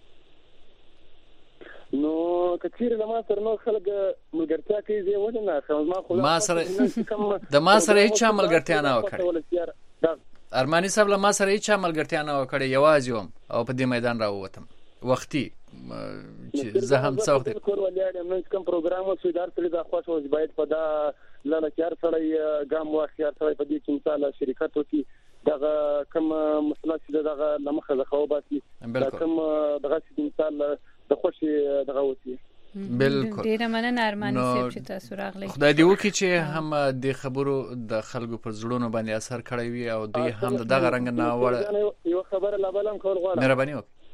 نو کثیر د ما سره نو خلک ملګرتیا کوي زه ونه نه ما خو ما سره هیڅ ملګرتیا نه وکړي ارمانی صاحب له ما سره هیڅ ملګرتیا نه وکړي یوازې وم او په دې میدان راووتم وختي چې زه هم څو وخت کور ولې موږ کوم پروګرام او سیدار سره د خواص او باید په دا لاله کار سره ګام واخیار سره په دې کې مثال شرکت وکي دغه کوم مسله چې دغه لمخه ځخو باسي کوم دغه مثال د خوشي دغه وتی بالکل ډیره مننه ارمانی صاحب چې تاسو راغلی خدای دې وکړي چې هم د خبرو د خلکو پر زړونو باندې اثر کړی وي او دوی هم دغه رنګ نه وړ یو خبر لا بلم کول غواړم مهرباني وکړئ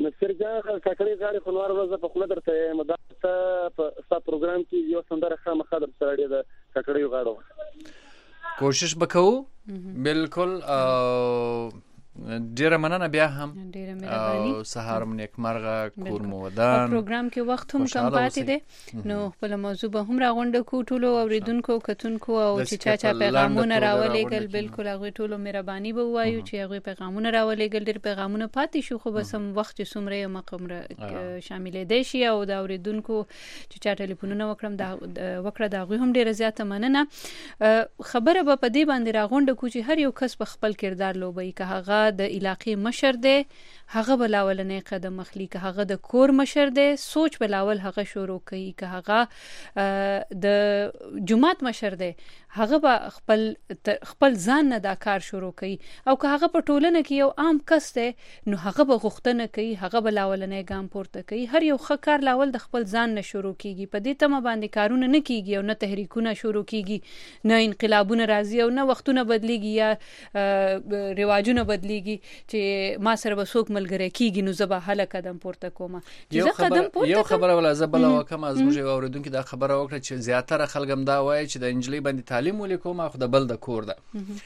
نصرګه کاکړي غاړي خنوار ورځ په خله درته مدته په ستا پروګرام کې یو سندره خامخا در سره ډېر د کاکړي غاړو کوشش وکړو بالکل ډیره مننه بیا هم ډیره مهرباني سهار مو نیکمرغه کور مو ودان پروګرام کې وخت هم کم پاتې دی نو خپل موضوع به هم راغونډه کو ټولو اوریدونکو کتونکو او چې چا پیغامونه راولېګل بالکل هغه ټولو مهرباني به وایو چې هغه پیغامونه راولېګل ډېر پیغامونه پاتې شو خو بس هم وخت څومره مقمره شاملې دي شي او د اوریدونکو چې چا ټلیفونونه وکړه دا غوي هم ډیره زیاته مننه خبره به په دې باندې راغونډه کو چې هر یو کس په خپل کردار لوبي که هغه د علاقې مشر دی هغه بلاولنې قدم اخلي که هغه د کور مشر دی سوچ بلاول هغه شروع کوي که هغه د جماعت مشر دی هغه به خپل ځان نه دا کار شروع کوي او که هغه په ټولنه کې یو عام کس دی نو هغه به غوښتنه کوي هغه بلاولنې ګام پورته کوي هر یو ښه کار لاول د خپل ځان نه شروع کیږي په دې تمه باندې کارونه نه کیږي او نه تحریکونه شروع کیږي نه انقلابونه راځي او نه وختونه بدلیږي یا رواجونه بدلیږي چې ما سره به څوک ملګری کیږي نو زه به هله قدم پورته کوم یو خبره ولا زبله وکم از موږ اوریدونکو دا خبره وکړه چې زیاتره خلک هم دا وایي چې د انجلۍ باندې تعلیم ولیکوم خو د بل د کور ده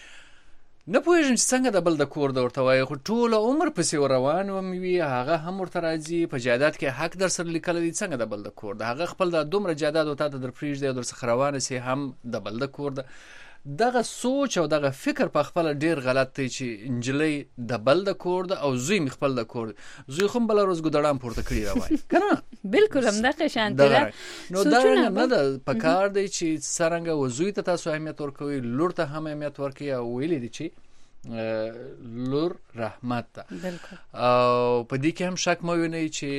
نه پوهیږم چې څنګه د بل د کور د ورته وایي خو ټول عمر پسې روان وي هغه هم ورته راځي په جایداد کې حق در سره لیکل دي څنګه د بل د کور ده هغه خپل د دومره جایداد او ته در پریږدي او در څخه روان سي هم د بل د کور ده دغه سوچ او دغه فکر په خپل ډیر غلط دی چې انجلۍ د بل د کور ده او زوی خپل د کور زوی خو بل روز ګډړام پورته کړی راوای کنه بالکل هم دغه شانتي ده نو دا نه ده پکار دی چې څنګه وزوی ته تاسو اهمیت ورکوي لور ته هم اهمیت ورکوي او ویلې دي چې لور رحمت ده او په دې کې هم شک مو ویني چې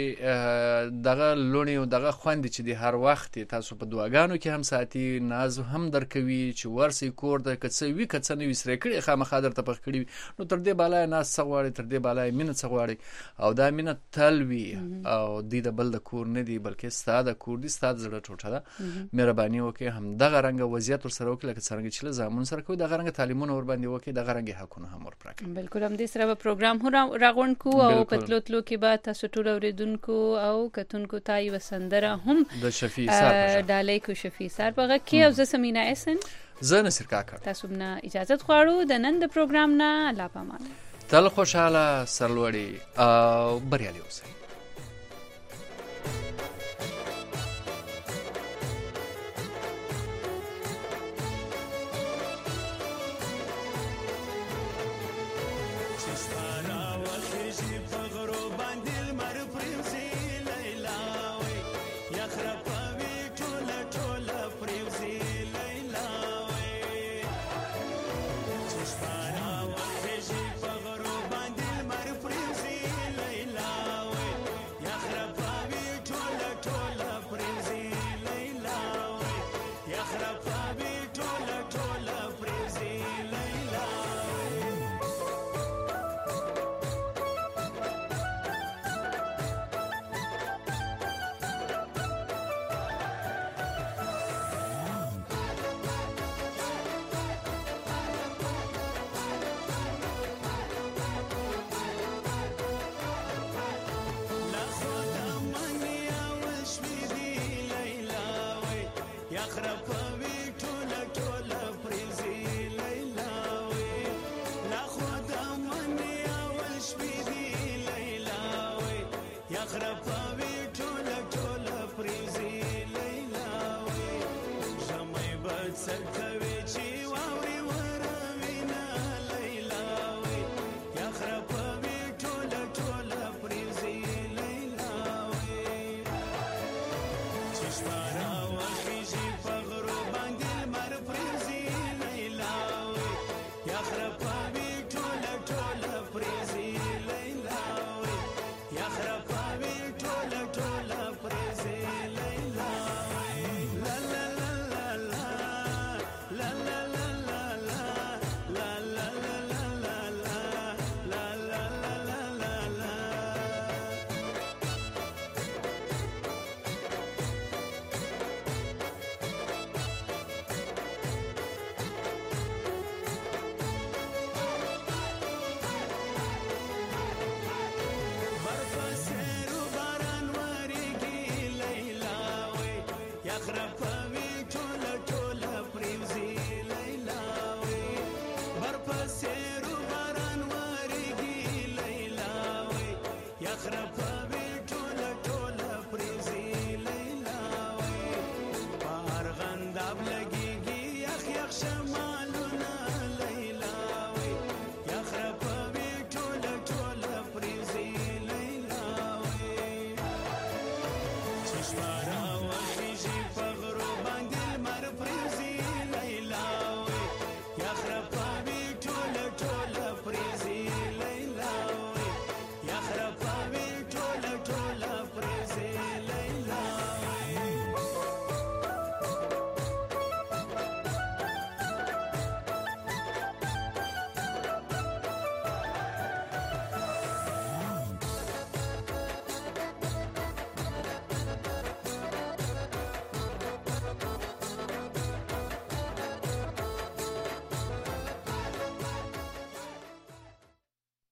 دغه لونی او دغه خوند چې د هر وخت تاسو په دعاګانو کې هم ساتي ناز هم درکوي چې ورسې کور د کڅ وی کڅ نه وسره کړي خامخا درته پخ کړي نو تر دې بالا ناز څغواړي تر دې بالا مینه څغواړي او دا مینه تلوي او د بل د کور نه دی بلکې ستاده کور دي ستاده زړه ټوټه ده مهرباني وکړئ هم دغه رنګ وضعیت سره وکړه چې څنګه چې زمون سره کوي دغه رنګ تعلیمونه ور باندې وکړي دغه رنګ هم ورپرک بالکل هم دې سره به پروګرام راغون کو او کتلوتلو کې به تاسو ټول اوریدونکو او کتونکو تای وسندره هم د شفیع سر ډالۍ کو شفیع سر بغه کې او ز سمینا اسن زه نصر کاکا تاسو نه اجازه غواړو د نن د پروګرام نه لا پامه تل خوشاله سرلوړي او بریالي اوسئ Sarkar